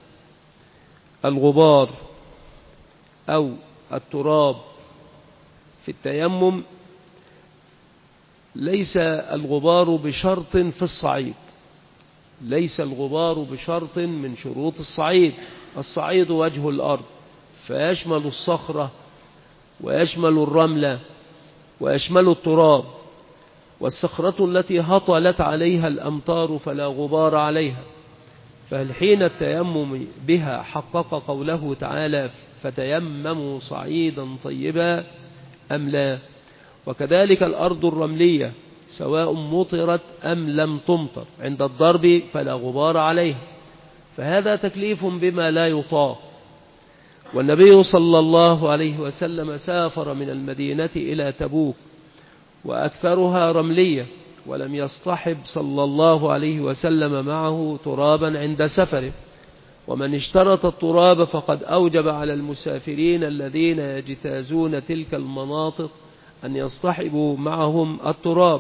الغبار أو التراب في التيمم ليس الغبار بشرط في الصعيد، ليس الغبار بشرط من شروط الصعيد. الصعيد وجه الأرض، فيشمل الصخرة ويشمل الرملة ويشمل التراب، والصخرة التي هطلت عليها الأمطار فلا غبار عليها، فهل حين التيمم بها حقق قوله تعالى: فتيمموا صعيدا طيبا، أم لا؟ وكذلك الأرض الرملية سواء مطرت أم لم تمطر، عند الضرب فلا غبار عليها، فهذا تكليف بما لا يطاق. والنبي صلى الله عليه وسلم سافر من المدينة إلى تبوك وأكثرها رملية، ولم يصطحب صلى الله عليه وسلم معه ترابا عند سفره. ومن اشترط التراب فقد أوجب على المسافرين الذين يجتازون تلك المناطق أن يصطحبوا معهم التراب.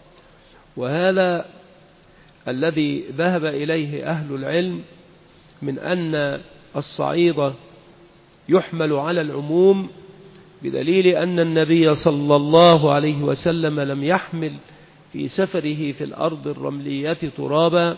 وهذا الذي ذهب إليه أهل العلم من أن الصعيد يحمل على العموم، بدليل أن النبي صلى الله عليه وسلم لم يحمل في سفره في الأرض الرملية ترابا،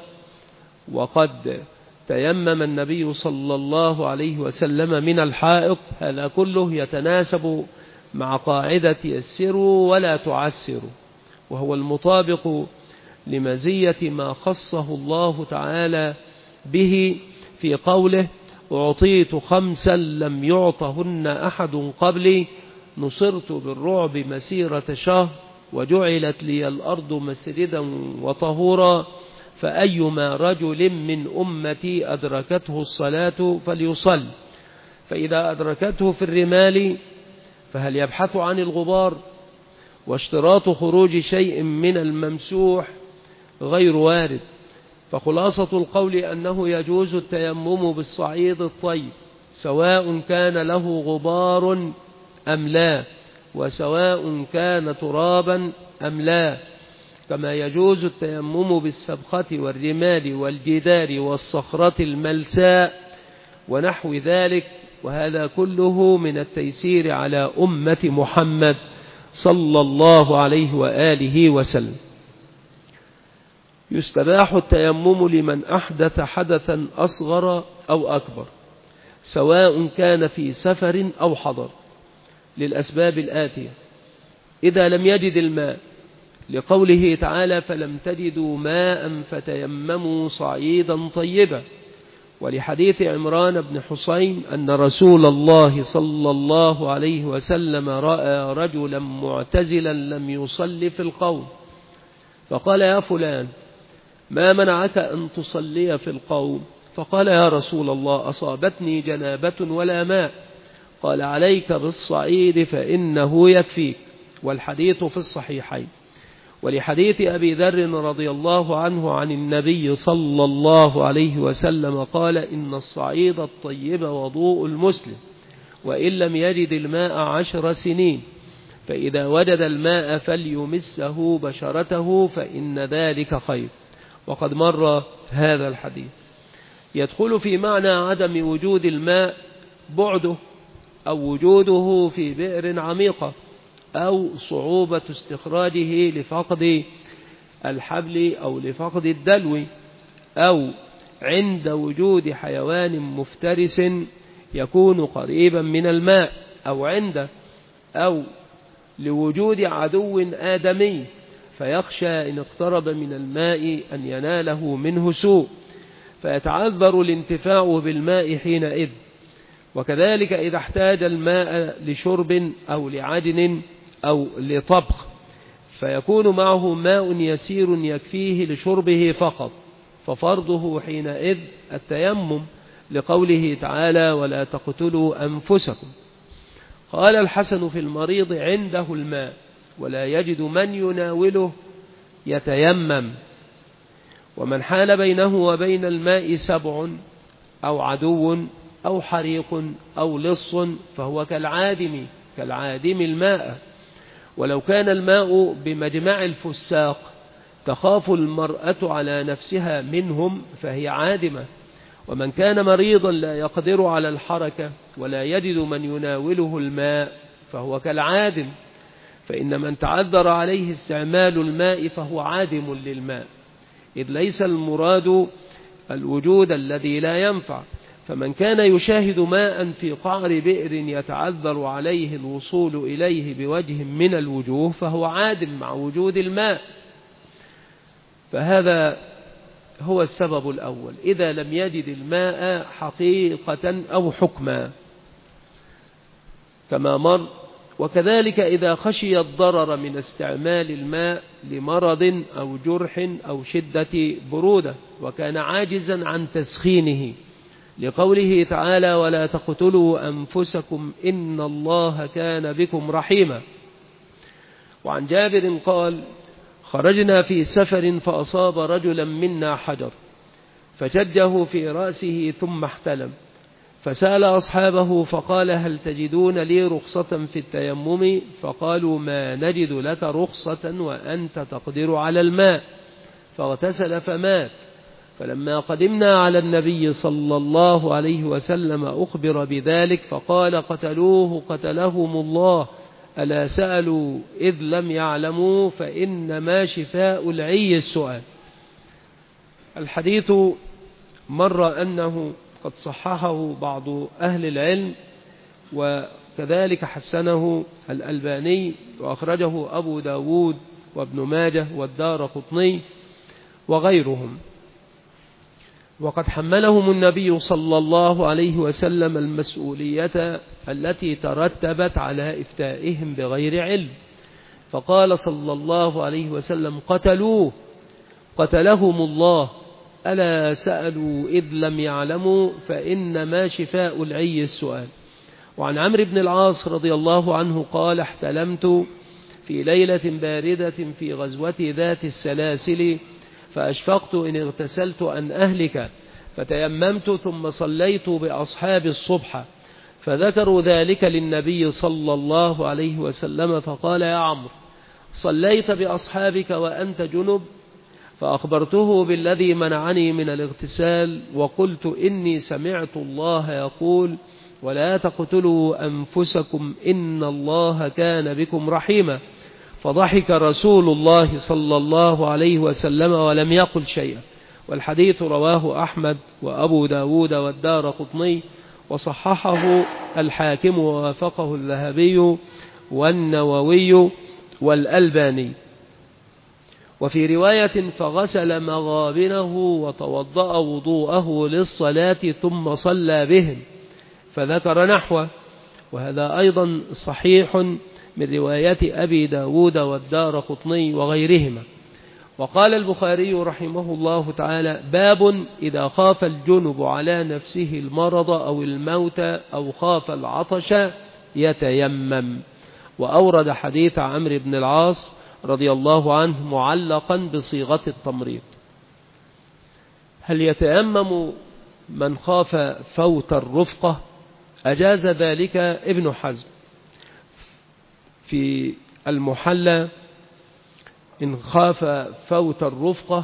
وقد تيمم النبي صلى الله عليه وسلم من الحائط. هذا كله يتناسب مع قاعدة يسروا ولا تعسروا، وهو المطابق لمزية ما خصه الله تعالى به في قوله: أعطيت 5 لم يعطهن أحد قبلي، نصرت بالرعب مسيرة شهر، وجعلت لي الأرض مسجدا وطهورا، فأيما رجل من أمتي أدركته الصلاة فليصل. فإذا أدركته في الرمال فهل يبحث عن الغبار؟ واشتراط خروج شيء من الممسوح غير وارد. فخلاصة القول أنه يجوز التيمم بالصعيد الطيب سواء كان له غبار أم لا، وسواء كان ترابا أم لا، كما يجوز التيمم بالسبخة والرمال والجدار والصخرة الملساء ونحو ذلك. وهذا كله من التيسير على أمة محمد صلى الله عليه وآله وسلم. يستباح التيمم لمن أحدث حدثا أصغر أو أكبر، سواء كان في سفر أو حضر، للأسباب الآتية: إذا لم يجد الماء، لقوله تعالى: فلم تجدوا ماء فتيمموا صعيدا طيبا. ولحديث عمران بن حسين أن رسول الله صلى الله عليه وسلم رأى رجلا معتزلا لم يصلي في القوم، فقال: يا فلان، ما منعك أن تصلي في القوم؟ فقال: يا رسول الله، أصابتني جنابة ولا ماء. قال: عليك بالصعيد فإنه يكفيك. والحديث في الصحيحين. ولحديث أبي ذر رضي الله عنه عن النبي صلى الله عليه وسلم قال: إن الصعيد الطيب وضوء المسلم، وإن لم يجد الماء 10 سنين، فإذا وجد الماء فليمسه بشرته فإن ذلك خير. وقد مر هذا الحديث. يدخل في معنى عدم وجود الماء بعده، أو وجوده في بئر عميقة، أو صعوبة استخراجه لفقد الحبل أو لفقد الدلو، أو عند وجود حيوان مفترس يكون قريبا من الماء، أو لوجود عدو آدمي فيخشى إن اقترب من الماء أن يناله منه سوء، فيتعذر الانتفاع بالماء حينئذ. وكذلك إذا احتاج الماء لشرب أو لعجن أو لطبخ، فيكون معه ماء يسير يكفيه لشربه فقط، ففرضه حينئذ التيمم، لقوله تعالى: ولا تقتلوا أنفسكم. قال الحسن: في المريض عنده الماء ولا يجد من يناوله يتيمم. ومن حال بينه وبين الماء 7 أو عدو أو حريق أو لص فهو كالعادم الماء. ولو كان الماء بمجمع الفساق تخاف المرأة على نفسها منهم فهي عادمة. ومن كان مريضا لا يقدر على الحركة ولا يجد من يناوله الماء فهو كالعادم، فإن من تعذر عليه استعمال الماء فهو عادم للماء، إذ ليس المراد الوجود الذي لا ينفع. فمن كان يشاهد ماء في قعر بئر يتعذر عليه الوصول إليه بوجه من الوجوه فهو عادم مع وجود الماء. فهذا هو السبب الأول إذا لم يجد الماء حقيقة أو حكما كما مر. وكذلك إذا خشي الضرر من استعمال الماء لمرض أو جرح أو شدة برودة وكان عاجزا عن تسخينه، لقوله تعالى: ولا تقتلوا أنفسكم إن الله كان بكم رحيما. وعن جابر قال: خرجنا في سفر فأصاب رجلا منا حجر فشجه في رأسه ثم احتلم، فسأل أصحابه فقال: هل تجدون لي رخصة في التيمم؟ فقالوا: ما نجد لك رخصة وأنت تقدر على الماء. فاغتسل فمات. فلما قدمنا على النبي صلى الله عليه وسلم أخبر بذلك فقال: قتلوه قتلهم الله، ألا سألوا إذ لم يعلموا، فإنما شفاء العي السؤال. الحديث مر أنه قد صححه بعض أهل العلم، وكذلك حسنه الألباني، وأخرجه أبو داود وابن ماجه والدارقطني وغيرهم. وقد حملهم النبي صلى الله عليه وسلم المسؤولية التي ترتبت على إفتائهم بغير علم، فقال صلى الله عليه وسلم: قتلوه قتلهم الله، ألا سألوا إذ لم يعلموا، فإنما شفاء العي السؤال. وعن عمرو بن العاص رضي الله عنه قال: احتلمت في ليلة باردة في غزوة ذات السلاسل، فأشفقت إن اغتسلت أن أهلك، فتيممت ثم صليت بأصحاب الصبح، فذكروا ذلك للنبي صلى الله عليه وسلم، فقال: يا عمرو، صليت بأصحابك وأنت جنب؟ فأخبرته بالذي منعني من الاغتسال، وقلت: إني سمعت الله يقول: ولا تقتلوا أنفسكم إن الله كان بكم رحيما. فضحك رسول الله صلى الله عليه وسلم ولم يقل شيئا. والحديث رواه أحمد وأبو داود والدارقطني، وصححه الحاكم ووافقه الذهبي والنووي والألباني. وفي رواية فغسل مغابنه وتوضأ وضوءه للصلاة ثم صلى بهم، فذكر نحوه. وهذا أيضا صحيح من رواية أبي داود والدارقطني وغيرهما. وقال البخاري رحمه الله تعالى: باب إذا خاف الجنب على نفسه المرض أو الموت أو خاف العطش يتيمم. وأورد حديث عمرو بن العاص رضي الله عنه معلقا بصيغة التمريض. هل يتيمم من خاف فوت الرفقة؟ أجاز ذلك ابن حزم في المحلى: إن خاف فوت الرفقة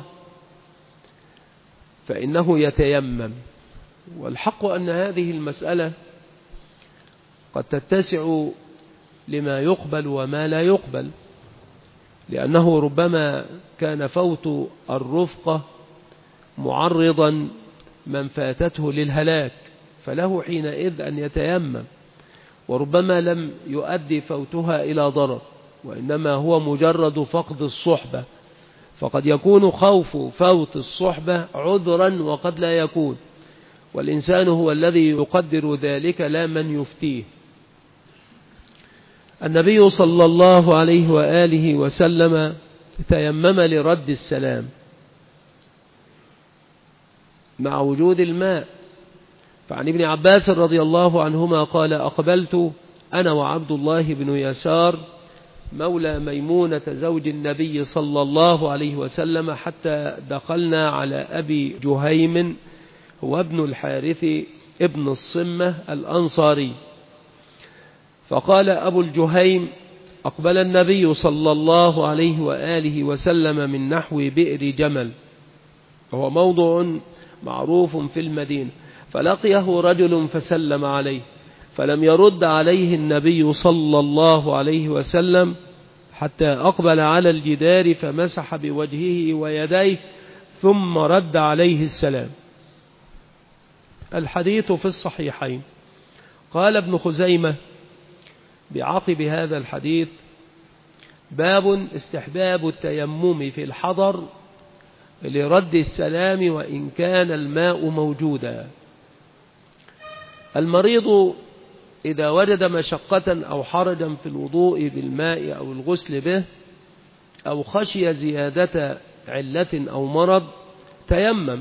فإنه يتيمم. والحق أن هذه المسألة قد تتسع لما يقبل وما لا يقبل، لأنه ربما كان فوت الرفقة معرضا من فاتته للهلاك، فله حينئذ أن يتيمم، وربما لم يؤدي فوتها إلى ضرر، وإنما هو مجرد فقد الصحبة، فقد يكون خوف فوت الصحبة عذرا وقد لا يكون، والإنسان هو الذي يقدر ذلك لا من يفتيه. النبي صلى الله عليه وآله وسلم تيمم لرد السلام مع وجود الماء، فعن ابن عباس رضي الله عنهما قال: أقبلت أنا وعبد الله بن يسار مولى ميمونة زوج النبي صلى الله عليه وسلم حتى دخلنا على أبي جهيم هو ابن الحارث ابن الصمة الأنصاري، فقال أبو الجهيم: أقبل النبي صلى الله عليه وآله وسلم من نحو بئر جمل، وهو موضع معروف في المدينة، فلقيه رجل فسلم عليه، فلم يرد عليه النبي صلى الله عليه وسلم حتى أقبل على الجدار فمسح بوجهه ويديه ثم رد عليه السلام. الحديث في الصحيحين. قال ابن خزيمة بعقب هذا الحديث: باب استحباب التيمم في الحضر لرد السلام وإن كان الماء موجودا. المريض إذا وجد مشقة أو حرجا في الوضوء بالماء أو الغسل به أو خشي زيادة علة أو مرض تيمم.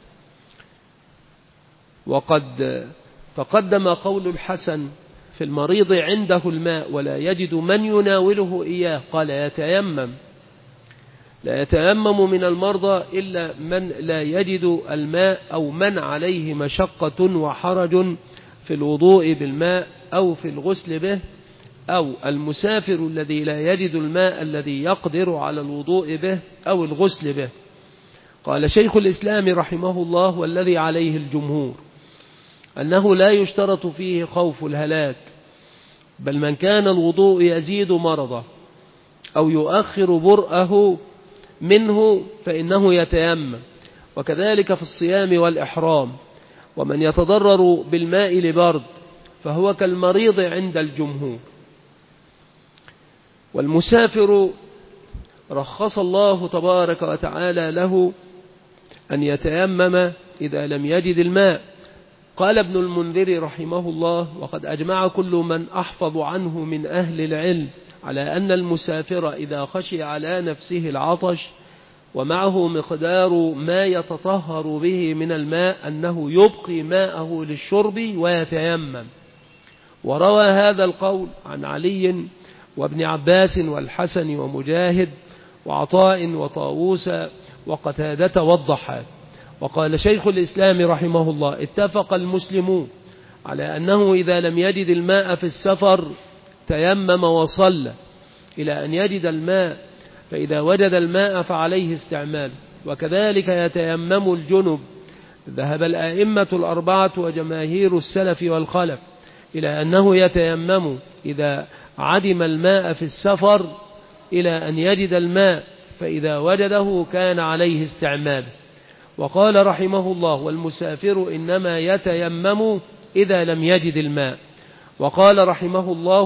وقد تقدم قول الحسن في المريض عنده الماء ولا يجد من يناوله إياه، قال: يتيمم. لا يتيمم من المرضى إلا من لا يجد الماء أو من عليه مشقة وحرج في الوضوء بالماء أو في الغسل به، أو المسافر الذي لا يجد الماء الذي يقدر على الوضوء به أو الغسل به. قال شيخ الإسلام رحمه الله: والذي عليه الجمهور أنه لا يشترط فيه خوف الهلاك، بل من كان الوضوء يزيد مرضه أو يؤخر برأه منه فإنه يتيمم، وكذلك في الصيام والإحرام. ومن يتضرر بالماء لبرد فهو كالمريض عند الجمهور. والمسافر رخص الله تبارك وتعالى له أن يتيمم إذا لم يجد الماء. قال ابن المنذر رحمه الله: وقد أجمع كل من أحفظ عنه من أهل العلم على أن المسافر إذا خشي على نفسه العطش ومعه مقدار ما يتطهر به من الماء أنه يبقي ماءه للشرب ويتيمم. وروى هذا القول عن علي وابن عباس والحسن ومجاهد وعطاء وطاووس وقتادة والضحاك. وقال شيخ الإسلام رحمه الله: اتفق المسلمون على أنه إذا لم يجد الماء في السفر تيمم وصلى إلى أن يجد الماء، فإذا وجد الماء فعليه استعماله، وكذلك يتيمم الجنب. ذهب الآئمة الأربعة وجماهير السلف والخلف إلى أنه يتيمم إذا عدم الماء في السفر إلى أن يجد الماء، فإذا وجده كان عليه استعماله. وقال رحمه الله: والمسافر إنما يتيمم إذا لم يجد الماء. وقال رحمه الله: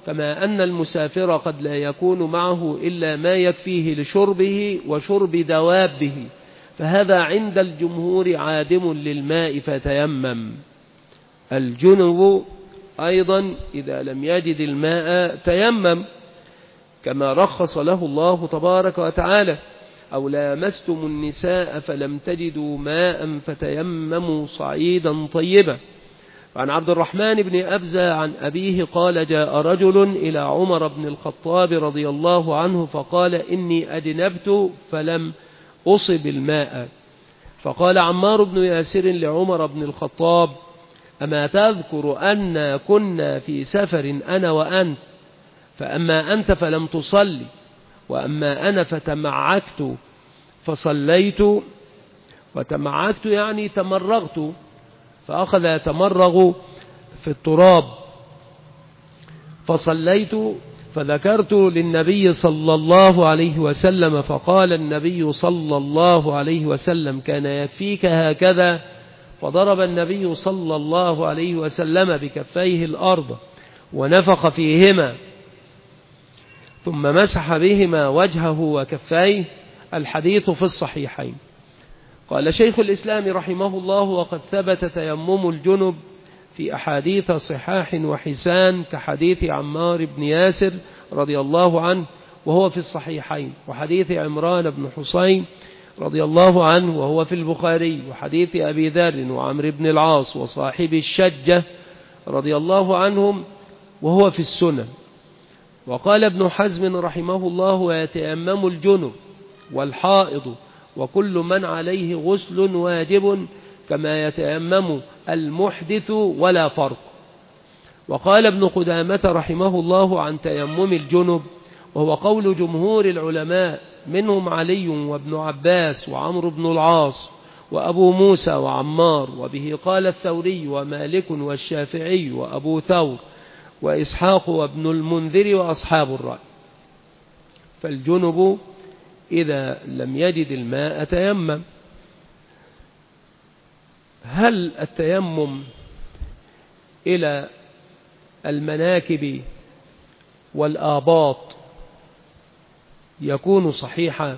كما أن المسافر قد لا يكون معه إلا ما يكفيه لشربه وشرب دوابه، فهذا عند الجمهور عادم للماء فتيمم. الجنب أيضا إذا لم يجد الماء تيمم، كما رخص له الله تبارك وتعالى: أو لامستم النساء فلم تجدوا ماء فتيمموا صعيدا طيبا. عن عبد الرحمن بن أبزة عن أبيه قال: جاء رجل إلى عمر بن الخطاب رضي الله عنه فقال: إني أجنبت فلم أصب الماء. فقال عمار بن ياسر لعمر بن الخطاب: أما تذكر أن كنا في سفر أنا وأنت، فأما أنت فلم تصلي، وأما أنا فتمعكت فصليت. وتمعكت يعني تمرغت، فأخذ يتمرغ في التراب، فصليت. فذكرت للنبي صلى الله عليه وسلم، فقال النبي صلى الله عليه وسلم: كان يكفيك هكذا. فضرب النبي صلى الله عليه وسلم بكفيه الأرض ونفخ فيهما، ثم مسح بهما وجهه وكفيه. الحديث في الصحيحين. قال شيخ الإسلام رحمه الله: وقد ثبت تيمم الجنب في أحاديث صحاح وحسان، كحديث عمار بن ياسر رضي الله عنه وهو في الصحيحين، وحديث عمران بن حسين رضي الله عنه وهو في البخاري، وحديث أبي ذر وعمر بن العاص وصاحب الشجة رضي الله عنهم وهو في السنن. وقال ابن حزم رحمه الله: ويتيمم الجنب والحائض وكل من عليه غسل واجب كما يتيمم المحدث ولا فرق. وقال ابن قدامة رحمه الله عن تيمم الجنب، وهو قول جمهور العلماء منهم علي وابن عباس وعمر بن العاص وأبو موسى وعمار، وبه قال الثوري ومالك والشافعي وأبو ثور وإسحاق وابن المنذر وأصحاب الرأي. فالجنب إذا لم يجد الماء تيمم. هل التيمم إلى المناكب والآباط يكون صحيحا؟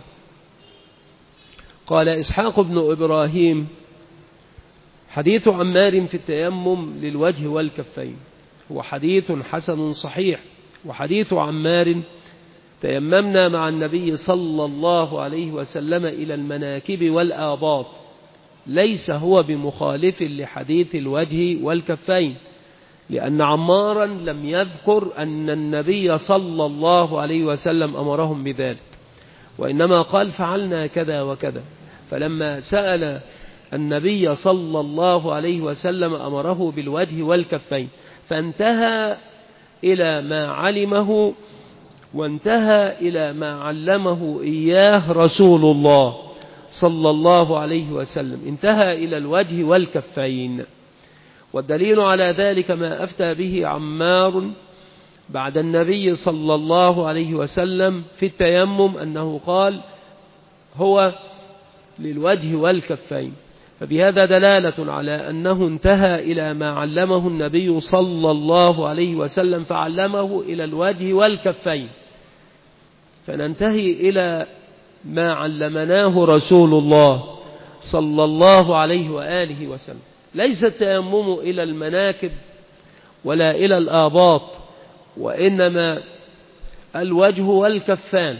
قال إسحاق بن إبراهيم: حديث عمار في التيمم للوجه والكفين هو حديث حسن صحيح، وحديث عمار: تيممنا مع النبي صلى الله عليه وسلم إلى المناكب والآباط، ليس هو بمخالف لحديث الوجه والكفين، لأن عمارا لم يذكر أن النبي صلى الله عليه وسلم أمرهم بذلك، وإنما قال: فعلنا كذا وكذا. فلما سأل النبي صلى الله عليه وسلم أمره بالوجه والكفين، فانتهى إلى ما علمه وانتهى إلى ما علمه إياه رسول الله صلى الله عليه وسلم، انتهى إلى الوجه والكفين. والدليل على ذلك ما أفتى به عمار بعد النبي صلى الله عليه وسلم في التيمم، أنه قال: هو للوجه والكفين. فبهذا دلالة على أنه انتهى إلى ما علمه النبي صلى الله عليه وسلم، فعلمه إلى الوجه والكفين، فننتهي إلى ما علمناه رسول الله صلى الله عليه وآله وسلم. ليس التيمم إلى المناكب ولا إلى الآباط، وإنما الوجه والكفان.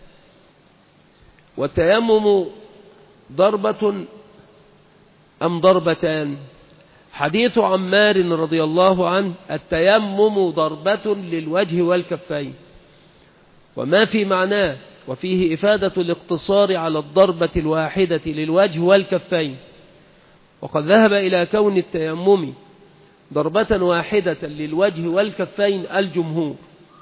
والتيمم ضربة أم ضربتان؟ حديث عمار رضي الله عنه: التيمم ضربة للوجه والكفين، وما في معناه، وفيه إفادة الاقتصار على الضربة الواحدة للوجه والكفين. وقد ذهب إلى كون التيمم ضربة واحدة للوجه والكفين الجمهور.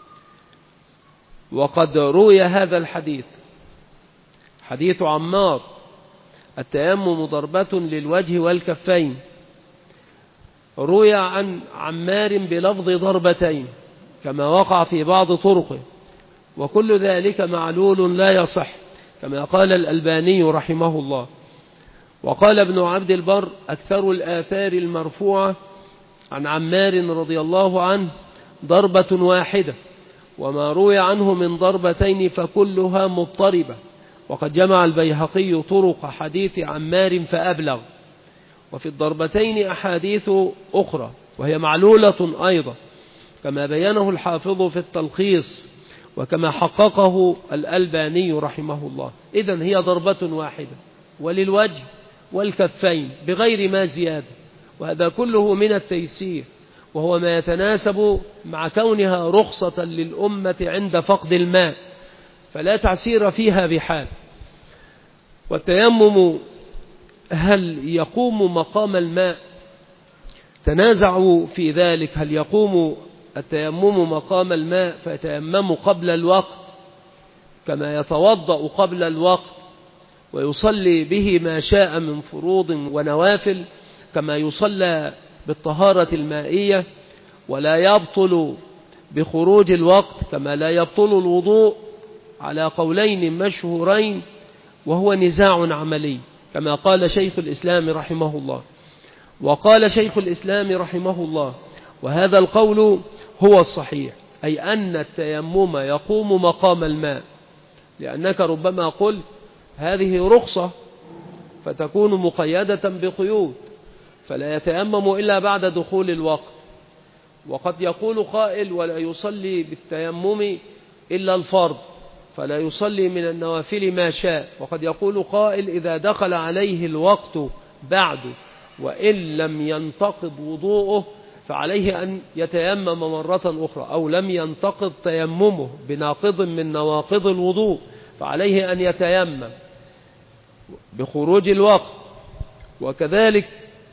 وقد روي هذا الحديث، حديث عمار: التيمم ضربة للوجه والكفين، روي عن عمار بلفظ ضربتين كما وقع في بعض طرقه، وكل ذلك معلول لا يصح، كما قال الألباني رحمه الله. وقال ابن عبد البر: أكثر الآثار المرفوعة عن عمار رضي الله عنه ضربة واحدة، وما روي عنه من ضربتين فكلها مضطربة. وقد جمع البيهقي طرق حديث عمار فأبلغ. وفي الضربتين أحاديث أخرى وهي معلولة أيضا، كما بينه الحافظ في التلخيص وكما حققه الألباني رحمه الله. إذن هي ضربة واحدة، وللوجه والكفين بغير ما زيادة، وهذا كله من التيسير، وهو ما يتناسب مع كونها رخصة للأمة عند فقد الماء، فلا تعسير فيها بحال. والتيمم هل يقوم مقام الماء؟ تنازعوا في ذلك، هل يقوم التيمم مقام الماء فيتيمم قبل الوقت كما يتوضأ قبل الوقت ويصلي به ما شاء من فروض ونوافل كما يصلى بالطهارة المائية، ولا يبطل بخروج الوقت كما لا يبطل الوضوء، على قولين مشهورين، وهو نزاع عملي كما قال شيخ الإسلام رحمه الله. وقال شيخ الإسلام رحمه الله: وهذا القول هو الصحيح، أي أن التيمم يقوم مقام الماء، لأنك ربما قلت هذه رخصة فتكون مقيدة بقيود، فلا يتيمم إلا بعد دخول الوقت. وقد يقول قائل: ولا يصلي بالتيمم إلا الفرض، فلا يصلي من النوافل ما شاء. وقد يقول قائل: إذا دخل عليه الوقت بعد وإن لم ينتقض وضوءه فعليه أن يتيمم مرة أخرى، أو لم ينتقض تيممه بناقض من نواقض الوضوء فعليه أن يتيمم بخروج الوقت. وكذلك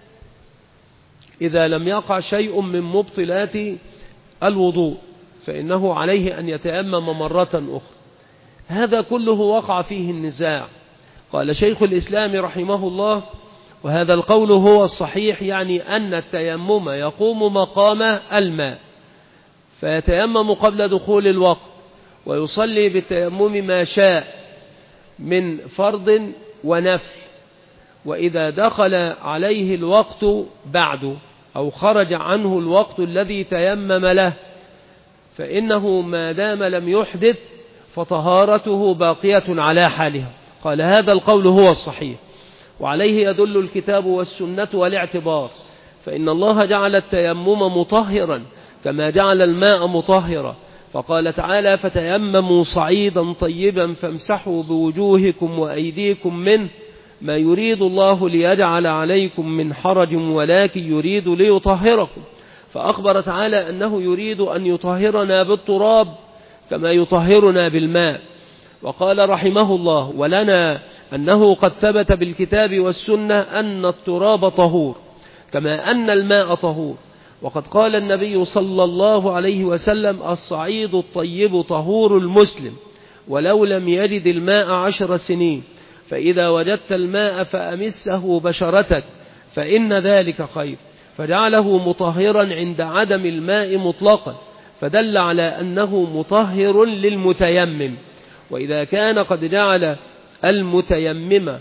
إذا لم يقع شيء من مبطلات الوضوء فإنه عليه أن يتيمم مرة أخرى. هذا كله وقع فيه النزاع. قال شيخ الإسلام رحمه الله: وهذا القول هو الصحيح، يعني أن التيمم يقوم مقام الماء، فيتيمم قبل دخول الوقت ويصلي بالتيمم ما شاء من فرض ونفل. وإذا دخل عليه الوقت بعد أو خرج عنه الوقت الذي تيمم له فإنه ما دام لم يحدث فطهارته باقية على حالها. قال: هذا القول هو الصحيح، وعليه يدل الكتاب والسنة والاعتبار، فإن الله جعل التيمم مطهرا كما جعل الماء مطهرا، فقال تعالى: فتيمموا صعيدا طيبا فامسحوا بوجوهكم وأيديكم منه ما يريد الله ليجعل عليكم من حرج ولكن يريد ليطهركم. فأخبر تعالى أنه يريد أن يطهرنا بالتراب كما يطهرنا بالماء. وقال رحمه الله: ولنا أنه قد ثبت بالكتاب والسنة أن التراب طهور كما أن الماء طهور. وقد قال النبي صلى الله عليه وسلم: الصعيد الطيب طهور المسلم ولو لم يجد الماء 10 سنين، فإذا وجدت الماء فأمسه بشرتك فإن ذلك خير. فجعله مطهرا عند عدم الماء مطلقا، فدل على أنه مطهر للمتيمم. وإذا كان قد جعل المتيمم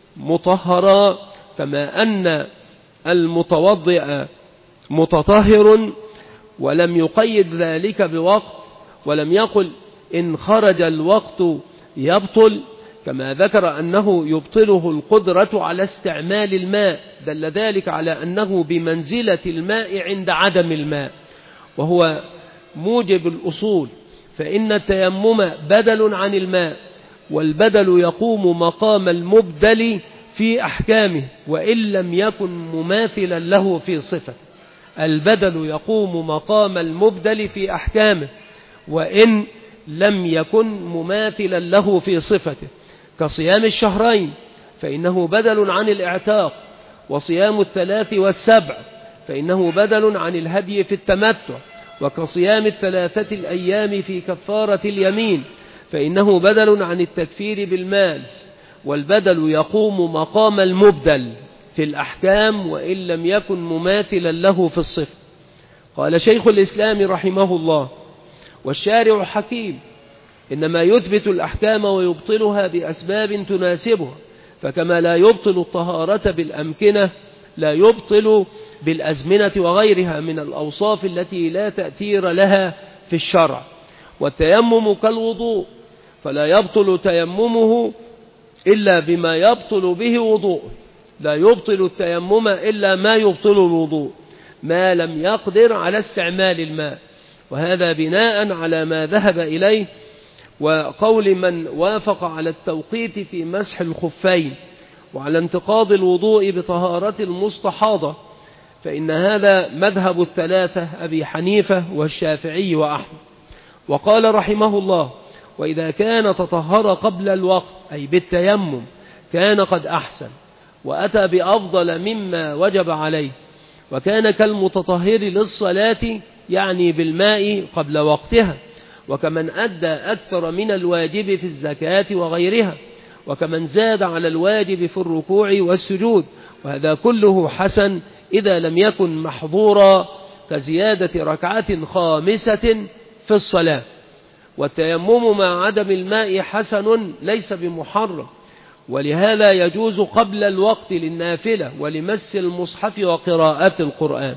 مطهرا كما أن المتوضئ متطهر، ولم يقيد ذلك بوقت، ولم يقل إن خرج الوقت يبطل، كما ذكر أنه يبطله القدرة على استعمال الماء، دل ذلك على أنه بمنزلة الماء عند عدم الماء، وهو موجب الأصول. فإن التيمم بدل عن الماء، والبدل يقوم مقام المبدل في أحكامه وإن لم يكن مماثلا له في صفة. البدل يقوم مقام المبدل في أحكامه وإن لم يكن مماثلا له في صفته، كصيام الشهرين فإنه بدل عن الاعتاق، وصيام 3 والسبع فإنه بدل عن الهدي في التمتع، وكصيام 3 الأيام في كفارة اليمين فإنه بدل عن التكفير بالمال. والبدل يقوم مقام المبدل في الأحكام وإن لم يكن مماثلا له في الصفة. قال شيخ الإسلام رحمه الله: والشارع حكيم، إنما يثبت الأحكام ويبطلها بأسباب تناسبها، فكما لا يبطل الطهارة بالأمكنة لا يبطل بالأزمنة وغيرها من الأوصاف التي لا تأثير لها في الشرع. والتيمم كالوضوء، فلا يبطل تيممه إلا بما يبطل به وضوءه، لا يبطل التيمم إلا ما يبطل الوضوء ما لم يقدر على استعمال الماء. وهذا بناء على ما ذهب إليه وقول من وافق على التوقيت في مسح الخفين وعلى انتقاض الوضوء بطهارة المستحاضة، فإن هذا مذهب الثلاثة أبي حنيفة والشافعي وأحمد. وقال رحمه الله: وإذا كان تطهر قبل الوقت أي بالتيمم كان قد أحسن وأتى بأفضل مما وجب عليه، وكان كالمتطهر للصلاة يعني بالماء قبل وقتها، وكمن أدى أكثر من الواجب في الزكاة وغيرها، وكمن زاد على الواجب في الركوع والسجود، وهذا كله حسن إذا لم يكن محظورا كزيادة ركعة خامسة في الصلاة. والتيمم مع عدم الماء حسن ليس بمحرم، ولهذا يجوز قبل الوقت للنافلة ولمس المصحف وقراءة القرآن.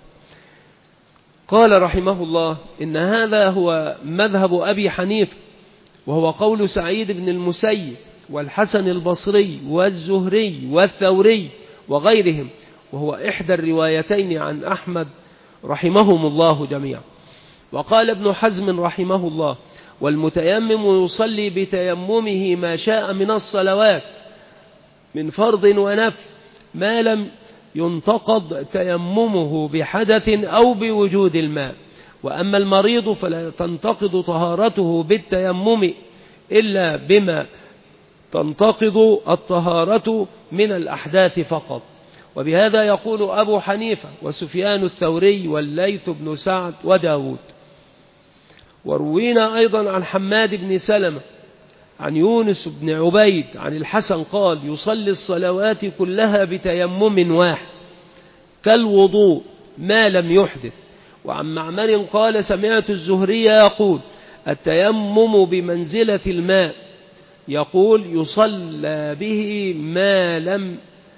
قال رحمه الله: إن هذا هو مذهب أبي حنيفة، وهو قول سعيد بن المسيب والحسن البصري والزهري والثوري وغيرهم، وهو إحدى الروايتين عن أحمد رحمهم الله جميعا. وقال ابن حزم رحمه الله: والمتيمم يصلي بتيممه ما شاء من الصلوات من فرض ونفل ما لم ينتقض تيممه بحدث أو بوجود الماء. وأما المريض فلا تنتقض طهارته بالتيمم إلا بما تنتقض الطهارة من الأحداث فقط. وبهذا يقول أبو حنيفة وسفيان الثوري والليث بن سعد وداود. وروينا أيضا عن حماد بن سلمة عن يونس بن عبيد عن الحسن قال: يصلي الصلوات كلها بتيمم واحد كالوضوء ما لم يحدث. وعن معمر قال: سمعت الزهري يقول: التيمم بمنزلة الماء، يقول: يصلى به ما لم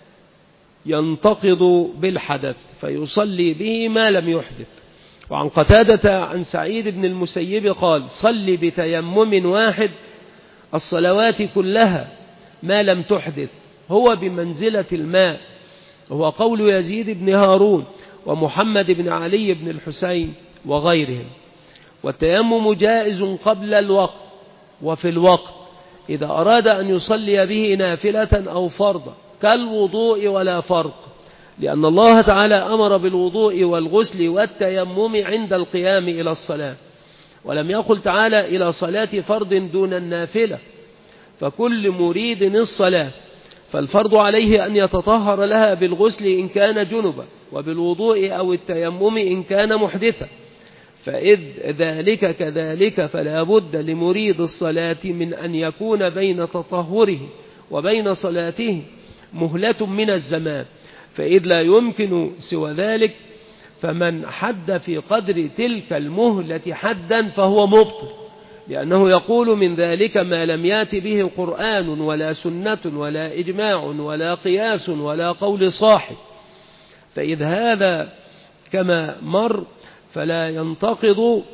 ينتقض بالحدث، فيصلي به ما لم يحدث. وعن قتادة عن سعيد بن المسيب قال: صل بتيمم واحد الصلوات كلها ما لم تحدث، هو بمنزلة الماء. وهو قول يزيد بن هارون ومحمد بن علي بن الحسين وغيرهم. والتيمم جائز قبل الوقت وفي الوقت إذا أراد أن يصلي به نافلة أو فرضا كالوضوء ولا فرق، لأن الله تعالى أمر بالوضوء والغسل والتيمم عند القيام إلى الصلاة، ولم يقل تعالى إلى صلاة فرض دون النافلة. فكل مريد الصلاة فالفرض عليه أن يتطهر لها بالغسل إن كان جنبا، وبالوضوء أو التيمم إن كان محدثا. فإذ ذلك كذلك فلا بد لمريد الصلاة من أن يكون بين تطهره وبين صلاته مهلة من الزمان، فإذ لا يمكن سوى ذلك فمن حد في قدر تلك المهلة حدا فهو مبطل، لأنه يقول: من ذلك ما لم يأت به قرآن ولا سنة ولا إجماع ولا قياس ولا قول صاحب. فإذ هذا كما مر فلا ينتقض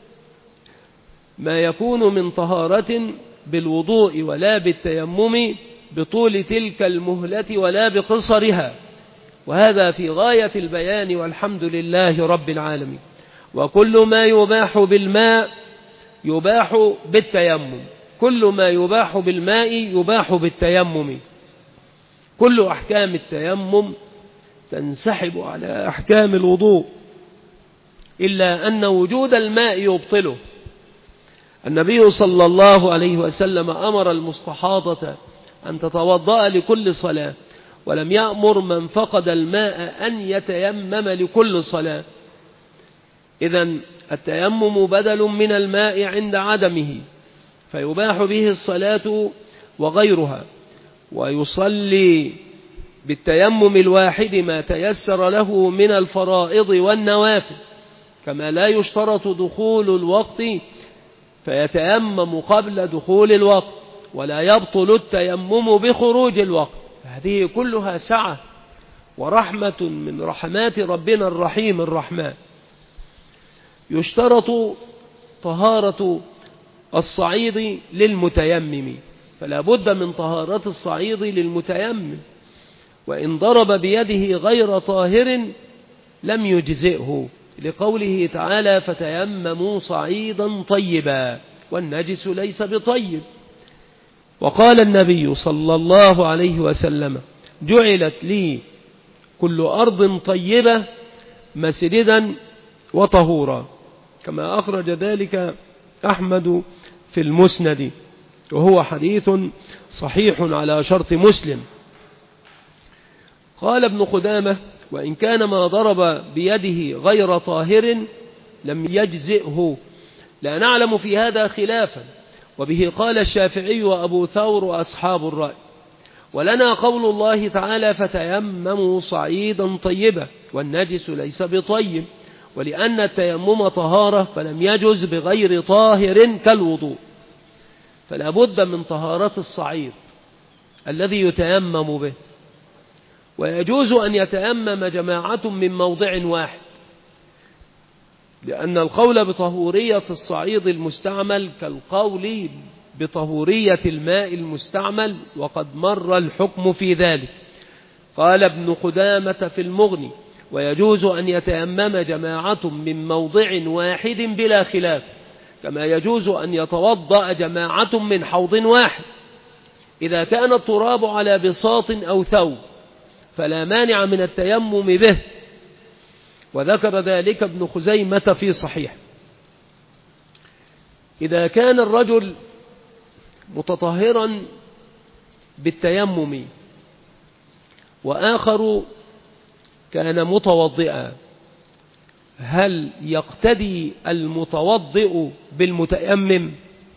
ما يكون من طهارة بالوضوء ولا بالتيمم بطول تلك المهلة ولا بقصرها، وهذا في غاية البيان، والحمد لله رب العالمين. وكل ما يباح بالماء يباح بالتيمم، كل ما يباح بالماء يباح بالتيمم. كل أحكام التيمم تنسحب على أحكام الوضوء إلا أن وجود الماء يبطله. النبي صلى الله عليه وسلم أمر المستحاضة أن تتوضأ لكل صلاة، ولم يأمر من فقد الماء أن يتيمم لكل صلاة. إذن التيمم بدل من الماء عند عدمه، فيباح به الصلاة وغيرها. ويصلي بالتيمم الواحد ما تيسر له من الفرائض والنوافل، كما لا يشترط دخول الوقت فيتيمم قبل دخول الوقت، ولا يبطل التيمم بخروج الوقت. هذه كلها سعة ورحمة من رحمات ربنا الرحيم الرحمن، يشترط طهارة الصعيد للمتيمم، فلا بد من طهارة الصعيد للمتيمم، وإن ضرب بيده غير طاهر لم يجزئه، لقوله تعالى فتيمموا صعيدا طيبا والنجس ليس بطيب. وقال النبي صلى الله عليه وسلم جعلت لي كل أرض طيبة مسجدا وطهورا، كما أخرج ذلك أحمد في المسند، وهو حديث صحيح على شرط مسلم. قال ابن قدامة وإن كان ما ضرب بيده غير طاهر لم يجزئه، لا نعلم في هذا خلافا، وبه قال الشافعي وأبو ثور وأصحاب الرأي. ولنا قول الله تعالى فتيمموا صعيدا طيبا والنجس ليس بطيب، ولأن التيمم طهارة فلم يجز بغير طاهر كالوضوء، فلا بد من طهارة الصعيد الذي يتيمم به. ويجوز أن يتيمم جماعة من موضع واحد، لأن القول بطهورية الصعيد المستعمل كالقول بطهورية الماء المستعمل، وقد مر الحكم في ذلك. قال ابن قدامة في المغني ويجوز أن يتيمم جماعة من موضع واحد بلا خلاف، كما يجوز أن يتوضأ جماعة من حوض واحد إذا كان التراب على بساط أو ثوب، فلا مانع من التيمم به، وذكر ذلك ابن خزيمة في صحيح. إذا كان الرجل متطهرا بالتيمم وآخر كان متوضئا، هل يقتدي المتوضئ بالمتيمم؟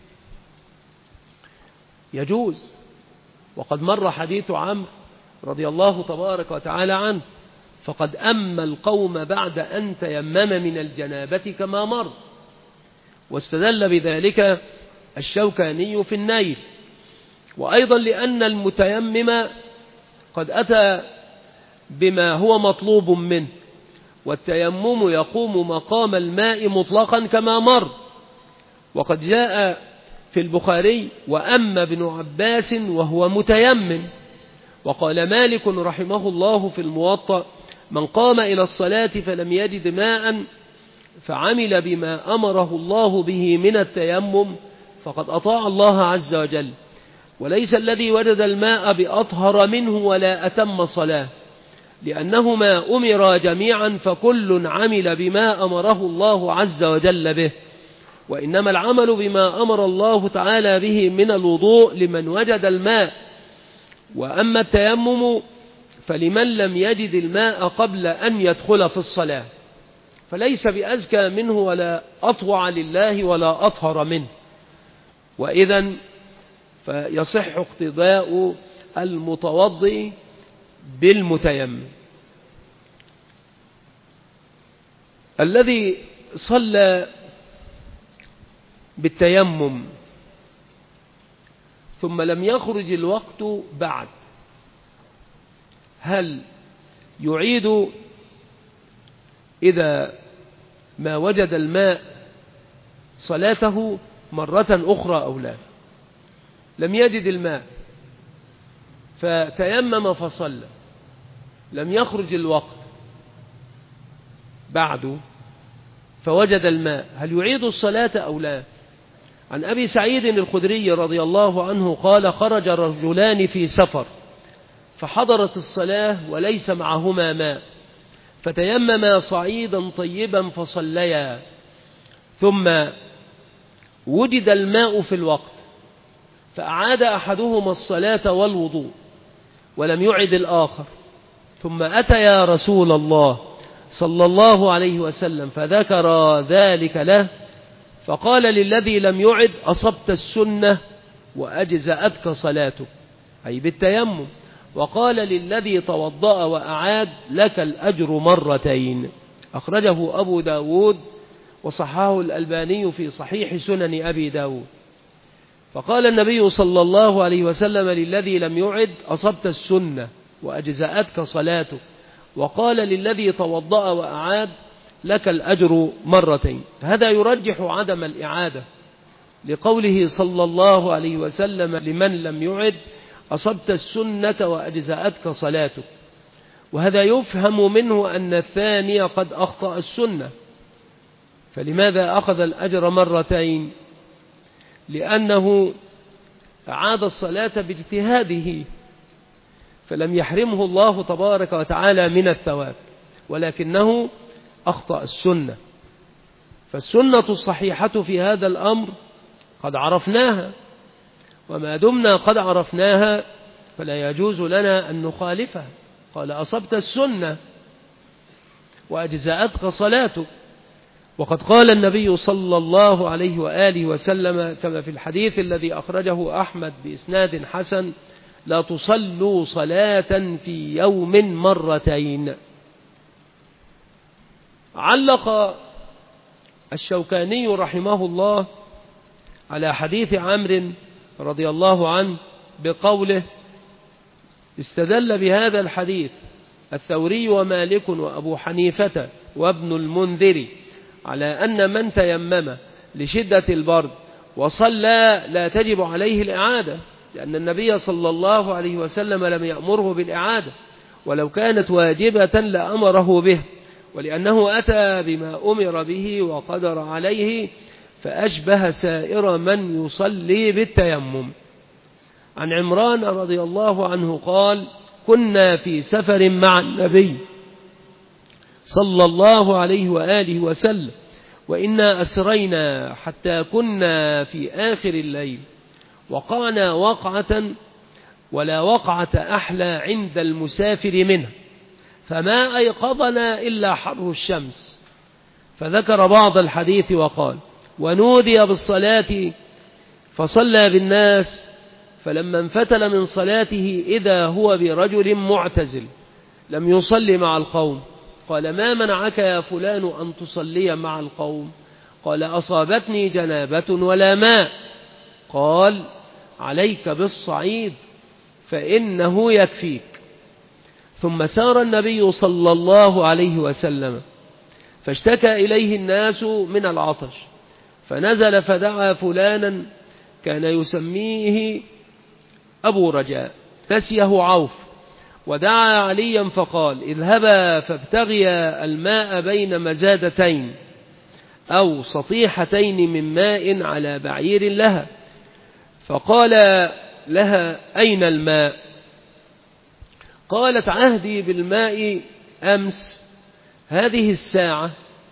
يجوز، وقد مر حديث عمرو رضي الله تبارك وتعالى عنه، فقد أما القوم بعد أن تيمم من الجنابة كما مر، واستدل بذلك الشوكاني في النيل. وأيضا لأن المتيمم قد أتى بما هو مطلوب منه، والتيمم يقوم مقام الماء مطلقا كما مر. وقد جاء في البخاري وأما ابن عباس وهو متيمم. وقال مالك رحمه الله في الموطأ من قام إلى الصلاة فلم يجد ماء فعمل بما أمره الله به من التيمم فقد أطاع الله عز وجل، وليس الذي وجد الماء بأطهر منه ولا أتم صلاة، لأنهما أمرا جميعا فكل عمل بما أمره الله عز وجل به، وإنما العمل بما أمر الله تعالى به من الوضوء لمن وجد الماء، وأما التيمم فلمن لم يجد الماء قبل أن يدخل في الصلاة، فليس بأزكى منه ولا أطوع لله ولا أطهر منه، وإذن فيصح اقتداء المتوضئ بالمتيمم. الذي صلى بالتيمم ثم لم يخرج الوقت بعد، هل يعيد إذا ما وجد الماء صلاته مرة أخرى أو لا؟ لم يجد الماء فتيمم فصلى، لم يخرج الوقت بعد فوجد الماء، هل يعيد الصلاة أو لا؟ عن أبي سعيد الخدري رضي الله عنه قال خرج رجلان في سفر فحضرت الصلاة وليس معهما ماء، فتيمما صعيدا طيبا فصليا، ثم وجد الماء في الوقت فأعاد أحدهما الصلاة والوضوء ولم يعد الآخر، ثم أتيا رسول الله صلى الله عليه وسلم فذكر ذلك له، فقال للذي لم يعد أصبت السنة وأجزأتك صلاتك، أي بالتيمم، وقال للذي توضأ وأعاد لك الأجر مرتين. أخرجه أبو داود وصححه الألباني في صحيح سنن أبي داود. فقال النبي صلى الله عليه وسلم للذي لم يعد أصبت السنة وأجزأتك صلاتك، وقال للذي توضأ وأعاد لك الأجر مرتين. هذا يرجح عدم الإعادة لقوله صلى الله عليه وسلم لمن لم يعد أصبت السنة وأجزأتك صلاتك. وهذا يفهم منه أن الثاني قد أخطأ السنة، فلماذا أخذ الأجر مرتين؟ لأنه أعاد الصلاة باجتهاده، فلم يحرمه الله تبارك وتعالى من الثواب، ولكنه أخطأ السنة. فالسنة الصحيحة في هذا الأمر قد عرفناها، وما دمنا قد عرفناها فلا يجوز لنا أن نخالفها. قال أصبت السنة وأجزأتك صلاتك. وقد قال النبي صلى الله عليه وآله وسلم كما في الحديث الذي أخرجه أحمد بإسناد حسن: لا تصلوا صلاة في يوم مرتين. علق الشوكاني رحمه الله على حديث عمرو رضي الله عنه بقوله: استدل بهذا الحديث الثوري ومالك وأبو حنيفة وابن المنذر على أن من تيمم لشدة البرد وصلى لا تجب عليه الإعادة، لأن النبي صلى الله عليه وسلم لم يأمره بالإعادة، ولو كانت واجبة لأمره به، ولأنه أتى بما أمر به وقدر عليه فأشبه سائر من يصلي بالتيمم. عن عمران رضي الله عنه قال: كنا في سفر مع النبي صلى الله عليه وآله وسلم وإنا أسرينا حتى كنا في آخر الليل، وقعنا وقعة ولا وقعة أحلى عند المسافر منه، فما أيقظنا إلا حر الشمس. فذكر بعض الحديث وقال: ونودي بالصلاة فصلى بالناس، فلما انفتل من صلاته إذا هو برجل معتزل لم يصلي مع القوم. قال: ما منعك يا فلان أن تصلي مع القوم؟ قال: أصابتني جنابة ولا ماء. قال: عليك بالصعيد فإنه يكفيك. ثم سار النبي صلى الله عليه وسلم فاشتكى إليه الناس من العطش، فنزل فدعا فلانا كان يسميه أبو رجاء نسيه عوف، ودعا عليا فقال: اذهبا فابتغيا الماء بين مزادتين أو سطيحتين من ماء على بعير لها. فقال لها: أين الماء؟ قالت: عهدي بالماء أمس هذه الساعة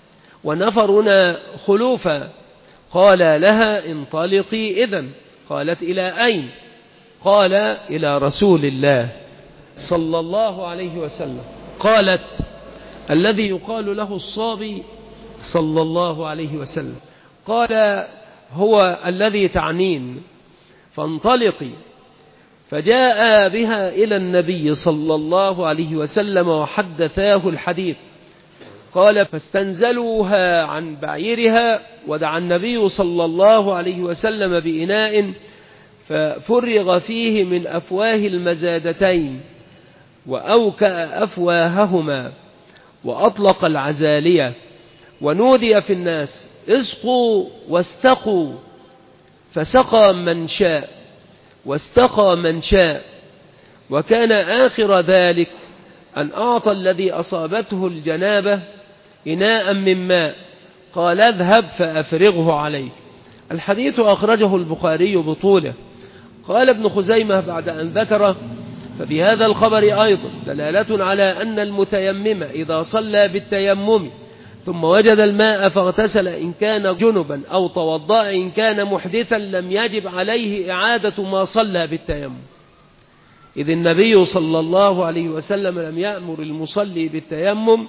ونفرنا خلوفا. قال لها: انطلقي إذن. قالت: إلى أين؟ قال: إلى رسول الله صلى الله عليه وسلم. قالت: الذي يقال له الصابي صلى الله عليه وسلم. قال: هو الذي تعنين، فانطلقي. فجاء بها إلى النبي صلى الله عليه وسلم وحدثاه الحديث. قال: فاستنزلوها عن بعيرها، ودعا النبي صلى الله عليه وسلم بإناء ففرغ فيه من أفواه المزادتين وأوكأ أفواههما وأطلق العزالية، ونودي في الناس: اسقوا واستقوا، فسقى من شاء واستقى من شاء. وكان آخر ذلك أن أعطى الذي أصابته الجنابة إناء من ماء، قال: اذهب فأفرغه عليه. الحديث أخرجه البخاري بطوله. قال ابن خزيمة بعد أن ذكره: ففي هذا الخبر أيضا دلالة على أن المتيمم إذا صلى بالتيمم ثم وجد الماء فاغتسل إن كان جنبا أو توضأ إن كان محدثا لم يجب عليه إعادة ما صلى بالتيمم، إذ النبي صلى الله عليه وسلم لم يأمر المصلي بالتيمم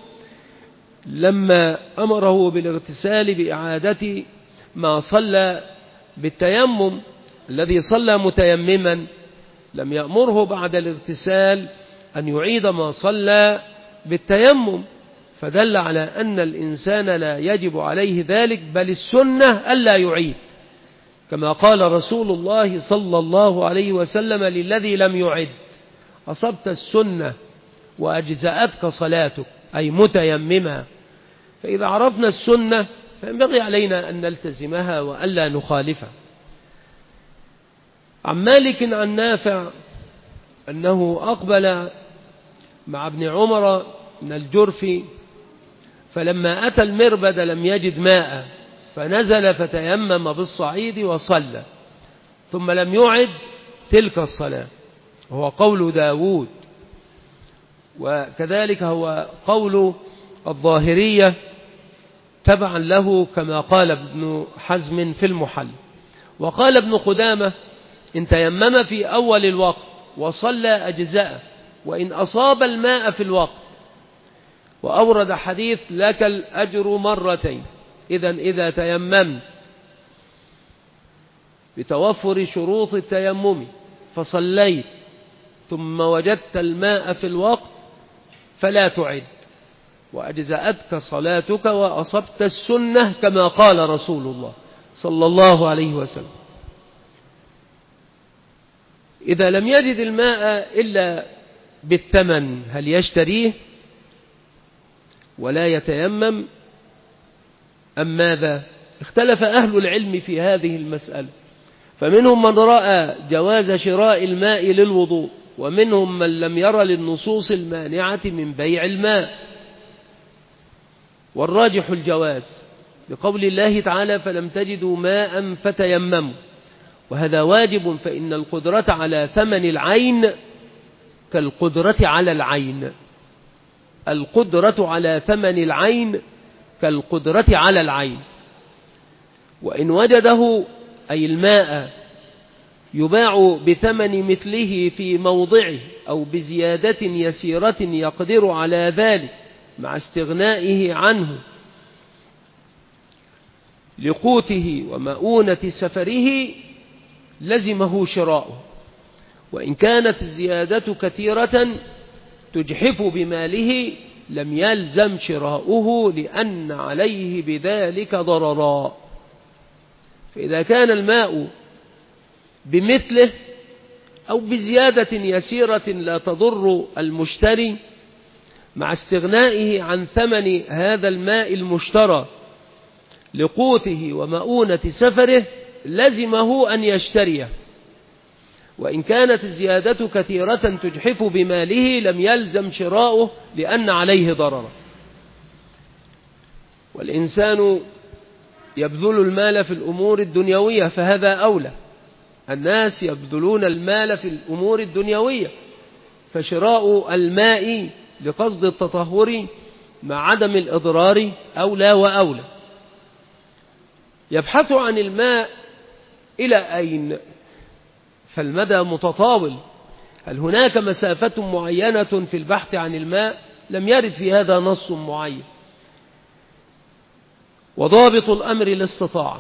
لما أمره بالاغتسال بإعادة ما صلى بالتيمم. الذي صلى متيمما لم يأمره بعد الاغتسال أن يعيد ما صلى بالتيمم، فدل على أن الإنسان لا يجب عليه ذلك، بل السنة ألا يعيد، كما قال رسول الله صلى الله عليه وسلم للذي لم يعد: أصبت السنة وأجزأتك صلاتك، أي متيمما. فإذا عرفنا السنة فينبغي علينا أن نلتزمها وألا نخالفها. عن مالك عن نافع أنه أقبل مع ابن عمر من الجرف، فلما أتى المربد لم يجد ماء، فنزل فتيمم بالصعيد وصلى، ثم لم يعد تلك الصلاة، وهو قول داود، وكذلك هو قول الظاهرية تبعا له كما قال ابن حزم في المحل. وقال ابن قدامة إن تيمم في أول الوقت وصلى أجزاء وإن أصاب الماء في الوقت. وأورد حديث لك الأجر مرتين. إذا تيممت بتوفر شروط التيمم فصليت ثم وجدت الماء في الوقت فلا تعد، وأجزأتك صلاتك وأصبت السنة كما قال رسول الله صلى الله عليه وسلم. إذا لم يجد الماء إلا بالثمن هل يشتريه ولا يتيمم أم ماذا؟ اختلف أهل العلم في هذه المسألة، فمنهم من رأى جواز شراء الماء للوضوء، ومنهم من لم ير للنصوص المانعة من بيع الماء، والراجح الجواز بقول الله تعالى فلم تجدوا ماء فتيمموا، وهذا واجب، فإن القدرة على ثمن العين كالقدرة على العين، القدرة على ثمن العين كالقدرة على العين. وإن وجده أي الماء يباع بثمن مثله في موضعه أو بزيادة يسيرة يقدر على ذلك مع استغنائه عنه لقوته ومؤونة سفره لزمه شراؤه، وإن كانت الزيادة كثيرة تجحف بماله لم يلزم شراؤه لأن عليه بذلك ضررا. فإذا كان الماء بمثله أو بزيادة يسيرة لا تضر المشتري مع استغنائه عن ثمن هذا الماء المشترى لقوته ومؤونة سفره لزمه أن يشتريه، وإن كانت الزيادة كثيرة تجحف بماله لم يلزم شراؤه لأن عليه ضررا. والإنسان يبذل المال في الأمور الدنيوية فهذا أولى، الناس يبذلون المال في الأمور الدنيوية، فشراء الماء لقصد التطهر مع عدم الإضرار أولى وأولى. يبحث عن الماء إلى أين؟ فالمدى متطاول، هل هناك مسافة معينة في البحث عن الماء؟ لم يرد في هذا نص معين. وضابط الأمر الاستطاعة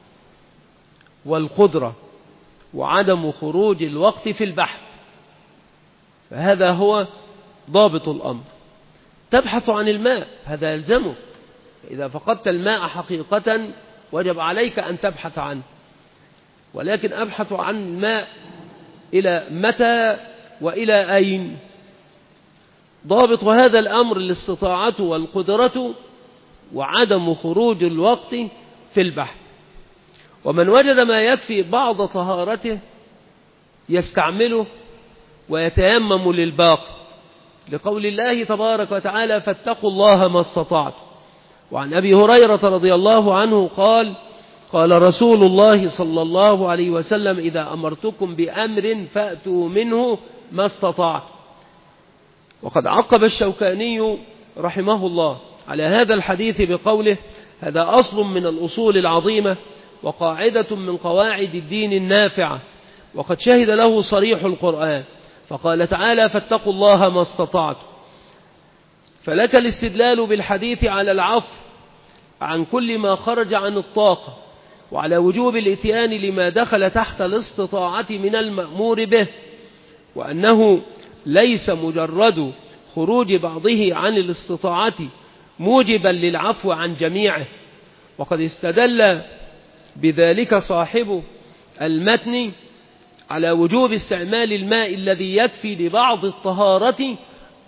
والقدرة وعدم خروج الوقت في البحث، فهذا هو ضابط الأمر. تبحث عن الماء هذا يلزمك، إذا فقدت الماء حقيقة وجب عليك أن تبحث عنه، ولكن أبحث عن الماء إلى متى وإلى أين؟ ضابط هذا الأمر الاستطاعة والقدرة وعدم خروج الوقت في البحث. ومن وجد ما يكفي بعض طهارته يستعمله ويتيمم للباقي، لقول الله تبارك وتعالى فاتقوا الله ما استطعتم. وعن أبي هريرة رضي الله عنه قال قال رسول الله صلى الله عليه وسلم إذا أمرتكم بأمر فأتوا منه ما استطعتم. وقد عقب الشوكاني رحمه الله على هذا الحديث بقوله هذا أصل من الأصول العظيمة وقاعدة من قواعد الدين النافعة، وقد شهد له صريح القرآن، فقال تعالى فاتقوا الله ما استطعتم. فلك الاستدلال بالحديث على العفو عن كل ما خرج عن الطاقة، وعلى وجوب الاتيان لما دخل تحت الاستطاعة من المأمور به، وأنه ليس مجرد خروج بعضه عن الاستطاعة موجبا للعفو عن جميعه. وقد استدل بذلك صاحب المتن على وجوب استعمال الماء الذي يكفي لبعض الطهارة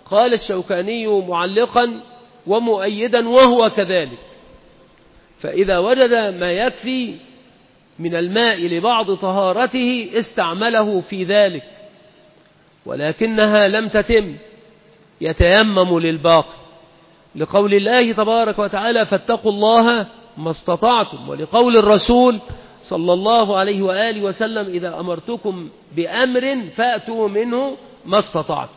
قال الشوكاني معلقا ومؤيدا وهو كذلك، فإذا وجد ما يكفي من الماء لبعض طهارته استعمله في ذلك، ولكنها لم تتم يتيمم للباقي، لقول الله تبارك وتعالى فاتقوا الله ما استطعتم، ولقول الرسول صلى الله عليه وآله وسلم إذا أمرتكم بأمر فأتوا منه ما استطعتم.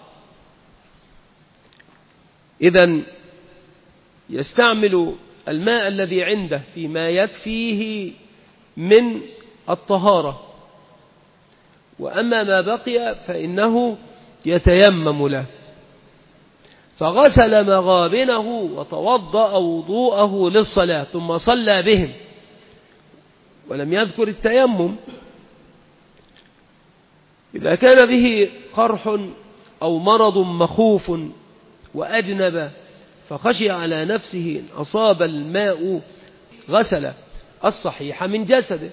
إذن يستعمل الماء الذي عنده فيما يكفيه من الطهارة، وأما ما بقي فإنه يتيمم له. فغسل مغابنه وتوضأ وضوءه للصلاة ثم صلى بهم، ولم يذكر التيمم. إذا كان به قرح أو مرض مخوف وأجنب فخشي على نفسه إن أصاب الماء غسل الصحيح من جسده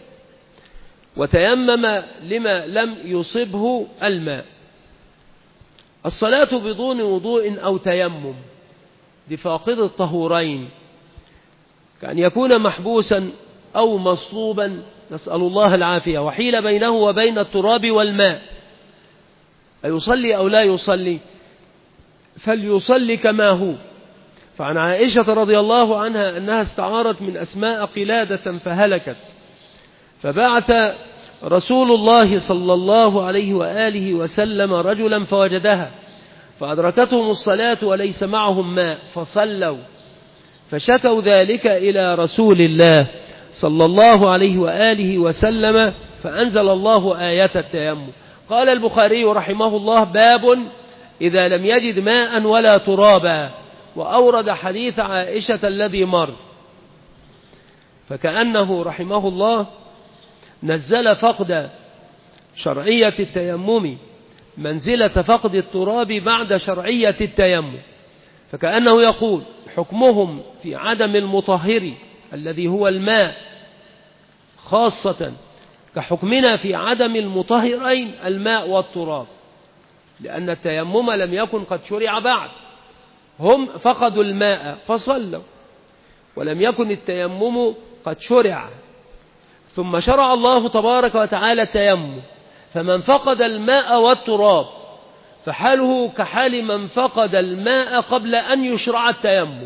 وتيمم لما لم يصبه الماء. الصلاة بدون وضوء أو تيمم لفاقد الطهورين كأن يكون محبوسا أو مصلوبا، نسأل الله العافية، وحيل بينه وبين التراب والماء، أيصلي أو لا يصلي؟ فليصلي كما هو. فعن عائشة رضي الله عنها أنها استعارت من أسماء قلادة فهلكت، فبعث رسول الله صلى الله عليه وآله وسلم رجلا فوجدها، فأدركتهم الصلاة وليس معهم ماء فصلوا، فشكوا ذلك إلى رسول الله صلى الله عليه وآله وسلم، فأنزل الله آية التيمم. قال البخاري رحمه الله باب إذا لم يجد ماء ولا ترابا، وأورد حديث عائشة الذي مر، فكأنه رحمه الله نزل فقد شرعية التيمم منزلة فقد التراب بعد شرعية التيمم، فكأنه يقول حكمهم في عدم المطهر الذي هو الماء خاصة كحكمنا في عدم المطهرين الماء والتراب، لأن التيمم لم يكن قد شرع بعد، هم فقدوا الماء فصلوا ولم يكن التيمم قد شرع، ثم شرع الله تبارك وتعالى التيمم، فمن فقد الماء والتراب فحاله كحال من فقد الماء قبل أن يشرع التيمم.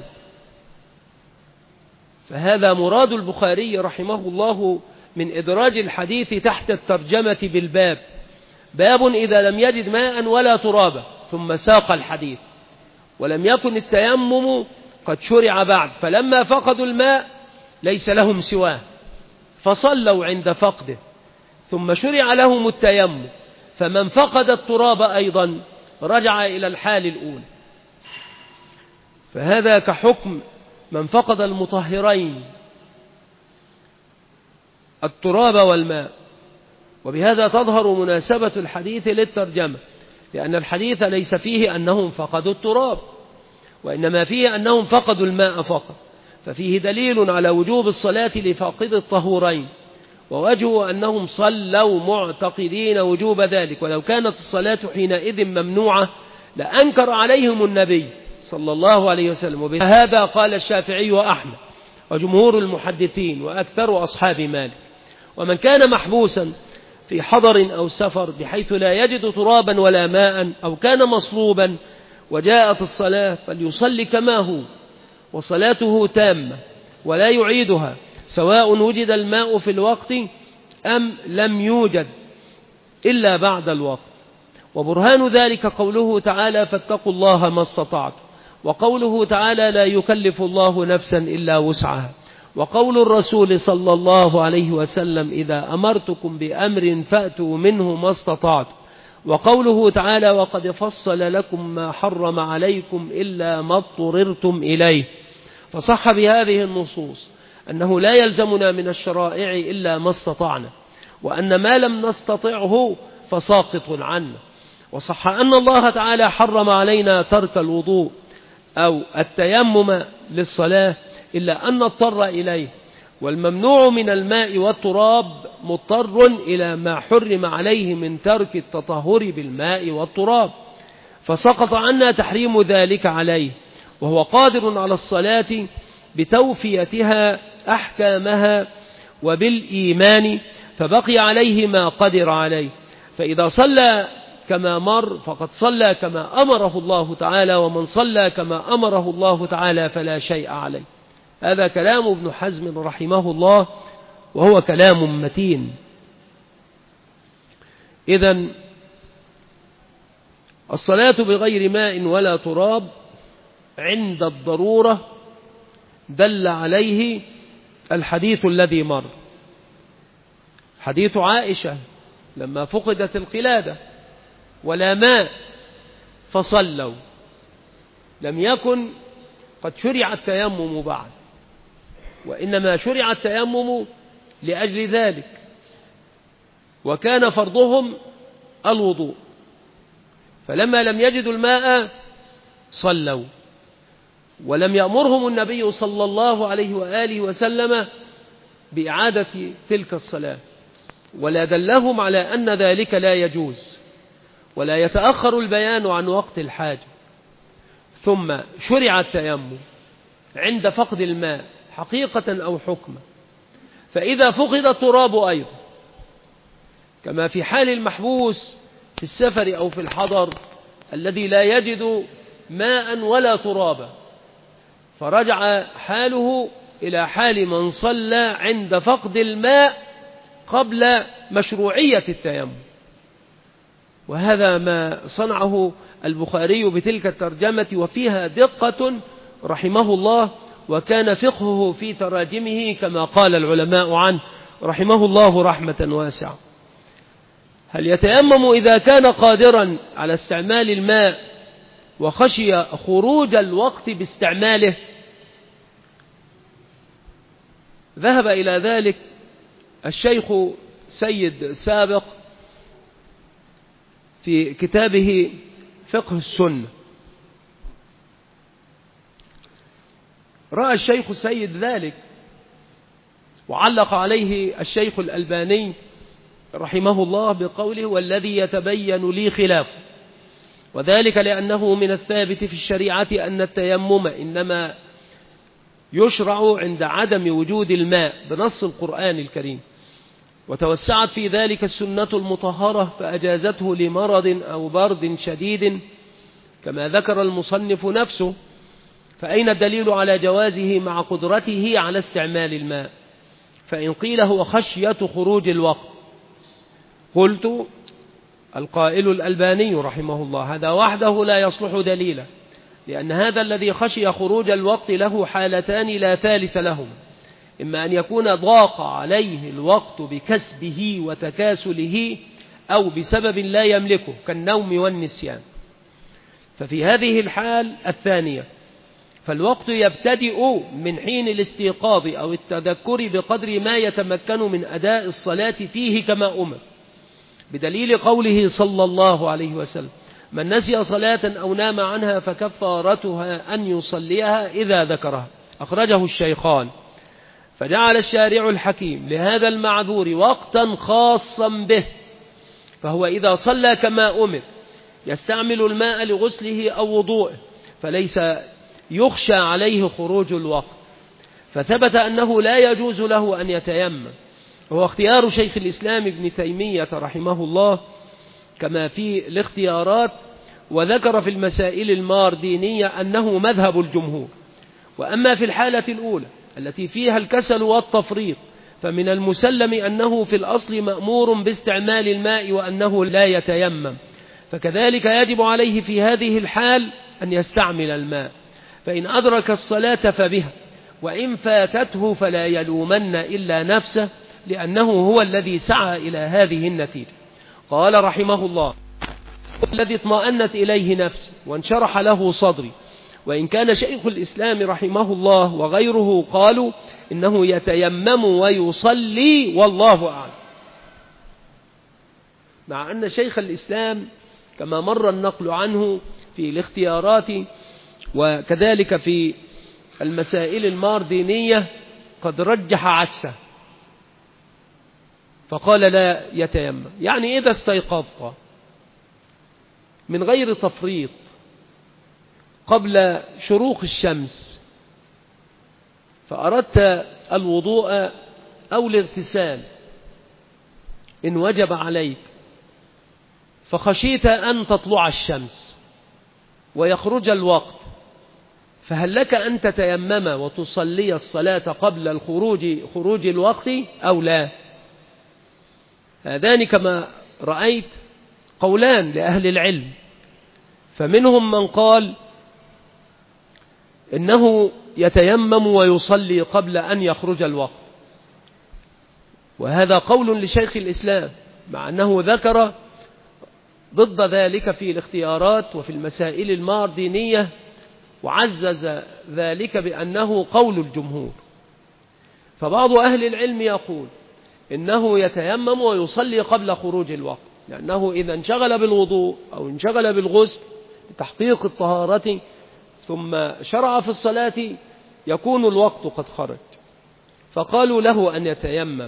فهذا مراد البخاري رحمه الله من إدراج الحديث تحت الترجمة بالباب، باب إذا لم يجد ماء ولا ترابا، ثم ساق الحديث ولم يكن التيمم قد شرع بعد، فلما فقدوا الماء ليس لهم سواه فصلوا عند فقده، ثم شرع لهم التيمم، فمن فقد التراب أيضا رجع إلى الحال الأولى. فهذا كحكم من فقد المطهرين التراب والماء. وبهذا تظهر مناسبة الحديث للترجمة، لأن الحديث ليس فيه أنهم فقدوا التراب، وإنما فيه أنهم فقدوا الماء فقط، ففيه دليل على وجوب الصلاة لفاقد الطهورين، ووجهه أنهم صلوا معتقدين وجوب ذلك، ولو كانت الصلاة حينئذ ممنوعة لأنكر عليهم النبي صلى الله عليه وسلم. وبهذا قال الشافعي وأحمد وجمهور المحدثين وأكثر أصحاب مالك. ومن كان محبوسا في حضر أو سفر بحيث لا يجد ترابا ولا ماء، أو كان مصلوبا وجاءت الصلاة فليصلي كما هو، وصلاته تامة ولا يعيدها، سواء وجد الماء في الوقت أم لم يوجد إلا بعد الوقت. وبرهان ذلك قوله تعالى فاتقوا الله ما استطعتم، وقوله تعالى لا يكلف الله نفسا إلا وسعها، وقول الرسول صلى الله عليه وسلم إذا أمرتكم بأمر فأتوا منه ما استطعتم، وقوله تعالى وقد فصل لكم ما حرم عليكم إلا ما اضطررتم إليه. فصح بهذه النصوص أنه لا يلزمنا من الشرائع إلا ما استطعنا، وأن ما لم نستطعه فساقط عنا. وصح أن الله تعالى حرم علينا ترك الوضوء أو التيمم للصلاة إلا أن نضطر إليه، والممنوع من الماء والتراب مضطر إلى ما حرم عليه من ترك التطهر بالماء والتراب. فسقط عنا تحريم ذلك عليه، وهو قادر على الصلاة بتوفيتها أحكامها وبالإيمان، فبقي عليه ما قدر عليه. فإذا صلى كما مر فقد صلى كما أمره الله تعالى، ومن صلى كما أمره الله تعالى فلا شيء عليه. هذا كلام ابن حزم رحمه الله، وهو كلام متين. إذن الصلاة بغير ماء ولا تراب عند الضرورة دل عليه الحديث الذي مر، حديث عائشة لما فقدت القلادة ولا ماء فصلوا، لم يكن قد شرع التيمم بعد، وإنما شرع التيمم لأجل ذلك، وكان فرضهم الوضوء، فلما لم يجدوا الماء صلوا، ولم يأمرهم النبي صلى الله عليه وآله وسلم بإعادة تلك الصلاة، ولا دلهم على أن ذلك لا يجوز، ولا يتأخر البيان عن وقت الحاجة. ثم شرع التيمم عند فقد الماء حقيقة أو حكما، فإذا فقد التراب أيضا كما في حال المحبوس في السفر أو في الحضر الذي لا يجد ماء ولا ترابا، فرجع حاله إلى حال من صلى عند فقد الماء قبل مشروعية التيمم. وهذا ما صنعه البخاري بتلك الترجمة، وفيها دقة رحمه الله، وكان فقهه في تراجمه كما قال العلماء عنه رحمه الله رحمة واسعة. هل يتيمم إذا كان قادرا على استعمال الماء وخشي خروج الوقت باستعماله؟ ذهب إلى ذلك الشيخ سيد سابق في كتابه فقه السنة. رأى الشيخ سيد ذلك، وعلق عليه الشيخ الألباني رحمه الله بقوله: والذي يتبين لي خلافه، وذلك لأنه من الثابت في الشريعة أن التيمم إنما يشرع عند عدم وجود الماء بنص القرآن الكريم، وتوسعت في ذلك السنة المطهرة فأجازته لمرض أو برد شديد كما ذكر المصنف نفسه، فأين الدليل على جوازه مع قدرته على استعمال الماء؟ فإن قيل هو خشية خروج الوقت، قلت القائل الألباني رحمه الله هذا وحده لا يصلح دليلا، لأن هذا الذي خشي خروج الوقت له حالتان لا ثالث لهما: إما أن يكون ضاق عليه الوقت بكسبه وتكاسله، أو بسبب لا يملكه كالنوم والنسيان، ففي هذه الحال الثانية فالوقت يبتدئ من حين الاستيقاظ أو التذكر بقدر ما يتمكن من أداء الصلاة فيه كما أمر، بدليل قوله صلى الله عليه وسلم: من نسي صلاة أو نام عنها فكفارتها أن يصليها إذا ذكرها، أخرجه الشيخان. فجعل الشارع الحكيم لهذا المعذور وقتا خاصا به، فهو إذا صلى كما أمر يستعمل الماء لغسله أو وضوءه، فليس يخشى عليه خروج الوقت، فثبت أنه لا يجوز له أن يتيمم، وهو اختيار شيخ الإسلام ابن تيمية رحمه الله كما في الاختيارات، وذكر في المسائل الماردينية أنه مذهب الجمهور. وأما في الحالة الأولى التي فيها الكسل والتفريط فمن المسلم أنه في الأصل مأمور باستعمال الماء وأنه لا يتيمم، فكذلك يجب عليه في هذه الحال أن يستعمل الماء، فإن أدرك الصلاة فبها، وإن فاتته فلا يلومن إلا نفسه، لأنه هو الذي سعى إلى هذه النتيجة. قال رحمه الله: الذي اطمأنت إليه نفسي وانشرح له صدري. وإن كان شيخ الإسلام رحمه الله وغيره قالوا إنه يتيمم ويصلي، والله أعلم، مع أن شيخ الإسلام كما مر النقل عنه في الاختيارات وكذلك في المسائل الماردينية قد رجح عكسه، فقال لا يتيمم، يعني إذا استيقظت من غير تفريط قبل شروق الشمس، فأردت الوضوء أو الاغتسال إن وجب عليك، فخشيت أن تطلع الشمس ويخرج الوقت، فهل لك أن تتيمم وتصلي الصلاة قبل خروج الوقت أو لا؟ هذان كما رأيت قولان لأهل العلم، فمنهم من قال إنه يتيمم ويصلي قبل أن يخرج الوقت، وهذا قول لشيخ الإسلام، مع أنه ذكر ضد ذلك في الاختيارات وفي المسائل الماردينية، وعزز ذلك بأنه قول الجمهور. فبعض أهل العلم يقول إنه يتيمم ويصلي قبل خروج الوقت، لأنه إذا انشغل بالوضوء أو انشغل بالغسل لتحقيق الطهارة ثم شرع في الصلاة يكون الوقت قد خرج، فقالوا له أن يتيمم.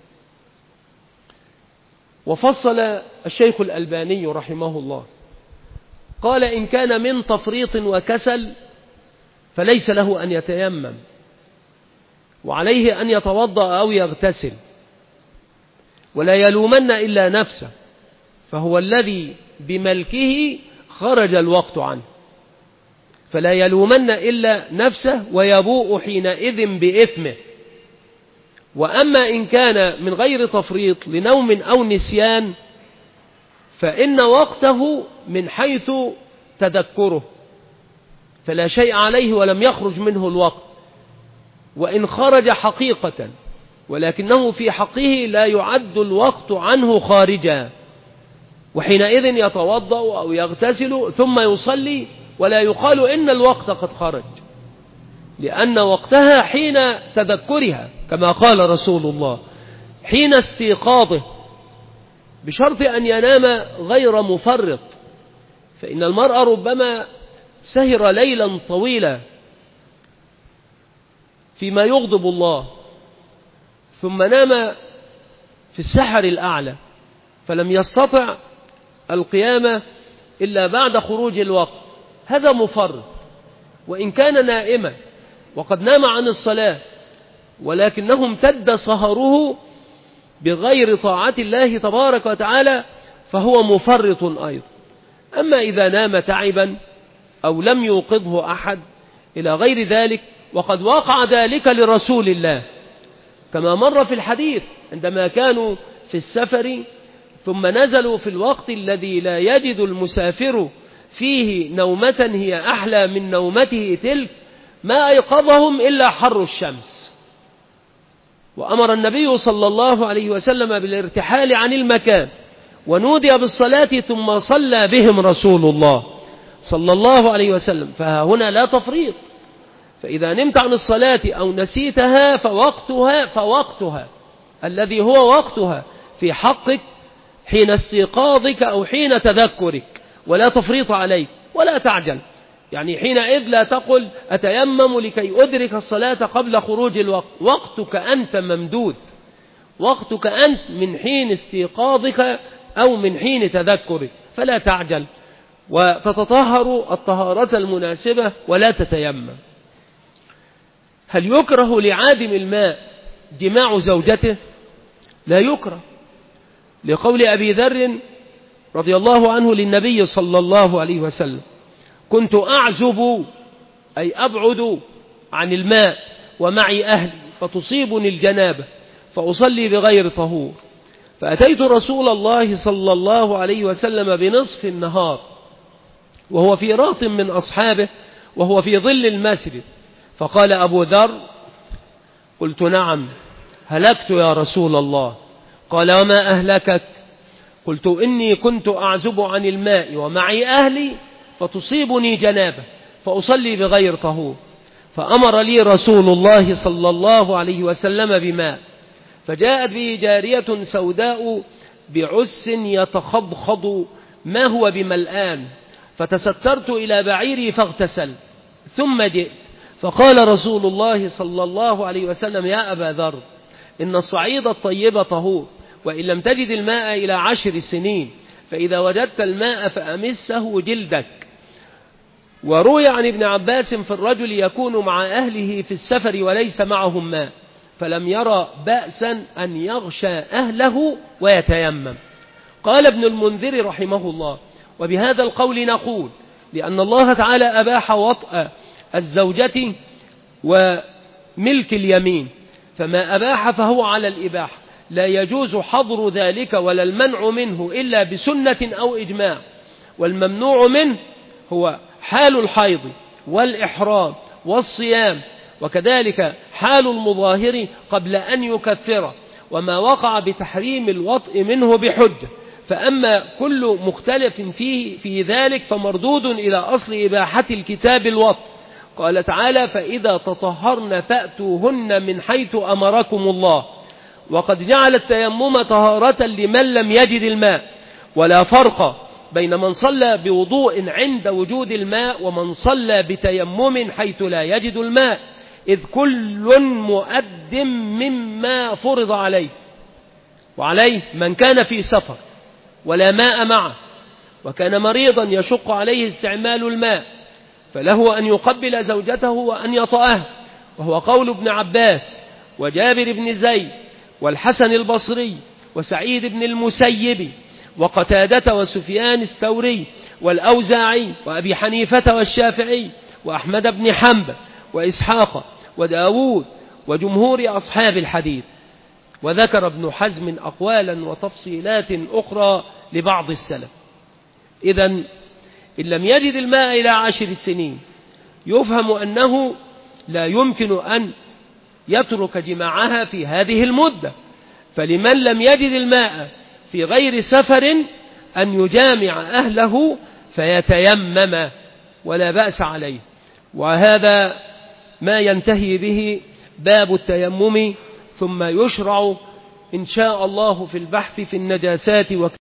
وفصل الشيخ الألباني رحمه الله قال إن كان من تفريط وكسل فليس له أن يتيمم، وعليه أن يتوضأ أو يغتسل، ولا يلومن إلا نفسه، فهو الذي بملكه خرج الوقت عنه، فلا يلومن إلا نفسه ويبوء حينئذ بإثمه. وأما إن كان من غير تفريط لنوم أو نسيان فإن وقته من حيث تذكره، فلا شيء عليه ولم يخرج منه الوقت، وإن خرج حقيقة ولكنه في حقه لا يعد الوقت عنه خارجا، وحينئذ يتوضأ أو يغتسل ثم يصلي، ولا يقال إن الوقت قد خرج، لأن وقتها حين تذكرها كما قال رسول الله حين استيقاظه، بشرط أن ينام غير مفرط، فإن المرأة ربما سهر ليلا طويلا فيما يغضب الله ثم نام في السحر الأعلى فلم يستطع القيامة إلا بعد خروج الوقت، هذا مفرط. وإن كان نائما وقد نام عن الصلاة ولكنه امتد سهره بغير طاعة الله تبارك وتعالى فهو مفرط أيضا. أما إذا نام تعبا أو لم يوقظه أحد إلى غير ذلك، وقد وقع ذلك لرسول الله كما مر في الحديث عندما كانوا في السفر ثم نزلوا في الوقت الذي لا يجد المسافر فيه نومة هي أحلى من نومته تلك، ما أيقظهم إلا حر الشمس، وأمر النبي صلى الله عليه وسلم بالارتحال عن المكان، ونودي بالصلاة ثم صلى بهم رسول الله صلى الله عليه وسلم. فهنا لا تفريط، فإذا نمت عن الصلاة أو نسيتها فوقتها الذي هو وقتها في حقك حين استيقاظك أو حين تذكرك، ولا تفريط عليك ولا تعجل. يعني حينئذ لا تقل أتيمم لكي أدرك الصلاة قبل خروج الوقت، وقتك أنت ممدود، وقتك أنت من حين استيقاظك أو من حين تذكرك، فلا تعجل وتتطهر الطهارة المناسبة ولا تتيمم. هل يكره لعادم الماء جماع زوجته؟ لا يكره، لقول أبي ذر رضي الله عنه للنبي صلى الله عليه وسلم كنت أعزب أي أبعد عن الماء ومعي أهلي فتصيبني الجنابة فأصلي بغير طهور، فأتيت رسول الله صلى الله عليه وسلم بنصف النهار وهو في راط من أصحابه وهو في ظل المسجد، فقال أبو ذر قلت نعم هلكت يا رسول الله. قال وما أهلكك؟ قلت إني كنت أعزب عن الماء ومعي أهلي فتصيبني جنابة فأصلي بغير طهور، فأمر لي رسول الله صلى الله عليه وسلم بماء، فجاءت به جارية سوداء بعس يتخضخض ما هو بملآن، فتسترت إلى بعيري فاغتسل، ثم جئت فقال رسول الله صلى الله عليه وسلم يا أبا ذر إن الصعيد الطيب طهور، وإن لم تجد الماء إلى 10 سنين فإذا وجدت الماء فأمسه جلدك. وروي عن ابن عباس في الرجل يكون مع أهله في السفر وليس معهم ماء فلم يرى بأسا أن يغشى أهله ويتيمم. قال ابن المنذر رحمه الله: وبهذا القول نقول لأن الله تعالى أباح وطأ الزوجة وملك اليمين، فما أباح فهو على الإباحة، لا يجوز حظر ذلك ولا المنع منه إلا بسنة أو إجماع. والممنوع منه هو حال الحيض والإحرام والصيام، وكذلك حال المظاهر قبل أن يكفر، وما وقع بتحريم الوطء منه بحجة. فأما كل مختلف فيه في ذلك فمردود إلى أصل إباحة الكتاب الوطء. قال تعالى: فإذا تطهرن فأتوهن من حيث أمركم الله. وقد جعل التيمم طهارة لمن لم يجد الماء، ولا فرق بين من صلى بوضوء عند وجود الماء ومن صلى بتيمم حيث لا يجد الماء، إذ كل مؤد مما فرض عليه. وعليه من كان في سفر ولا ماء معه وكان مريضا يشق عليه استعمال الماء فله أن يقبل زوجته وأن يطأها، وهو قول ابن عباس وجابر بن زيد والحسن البصري وسعيد بن المسيب وقتادة وسفيان الثوري والأوزاعي وأبي حنيفة والشافعي وأحمد بن حنبل وإسحاق وداود وجمهور أصحاب الحديث. وذكر ابن حزم أقوالا وتفصيلات أخرى لبعض السلف. إذن إن لم يجد الماء إلى 10 سنين يفهم أنه لا يمكن أن يترك جماعها في هذه المدة، فلمن لم يجد الماء في غير سفر أن يجامع أهله فيتيمم ولا بأس عليه. وهذا ما ينتهي به باب التيمم، ثم يشرع إن شاء الله في البحث في النجاسات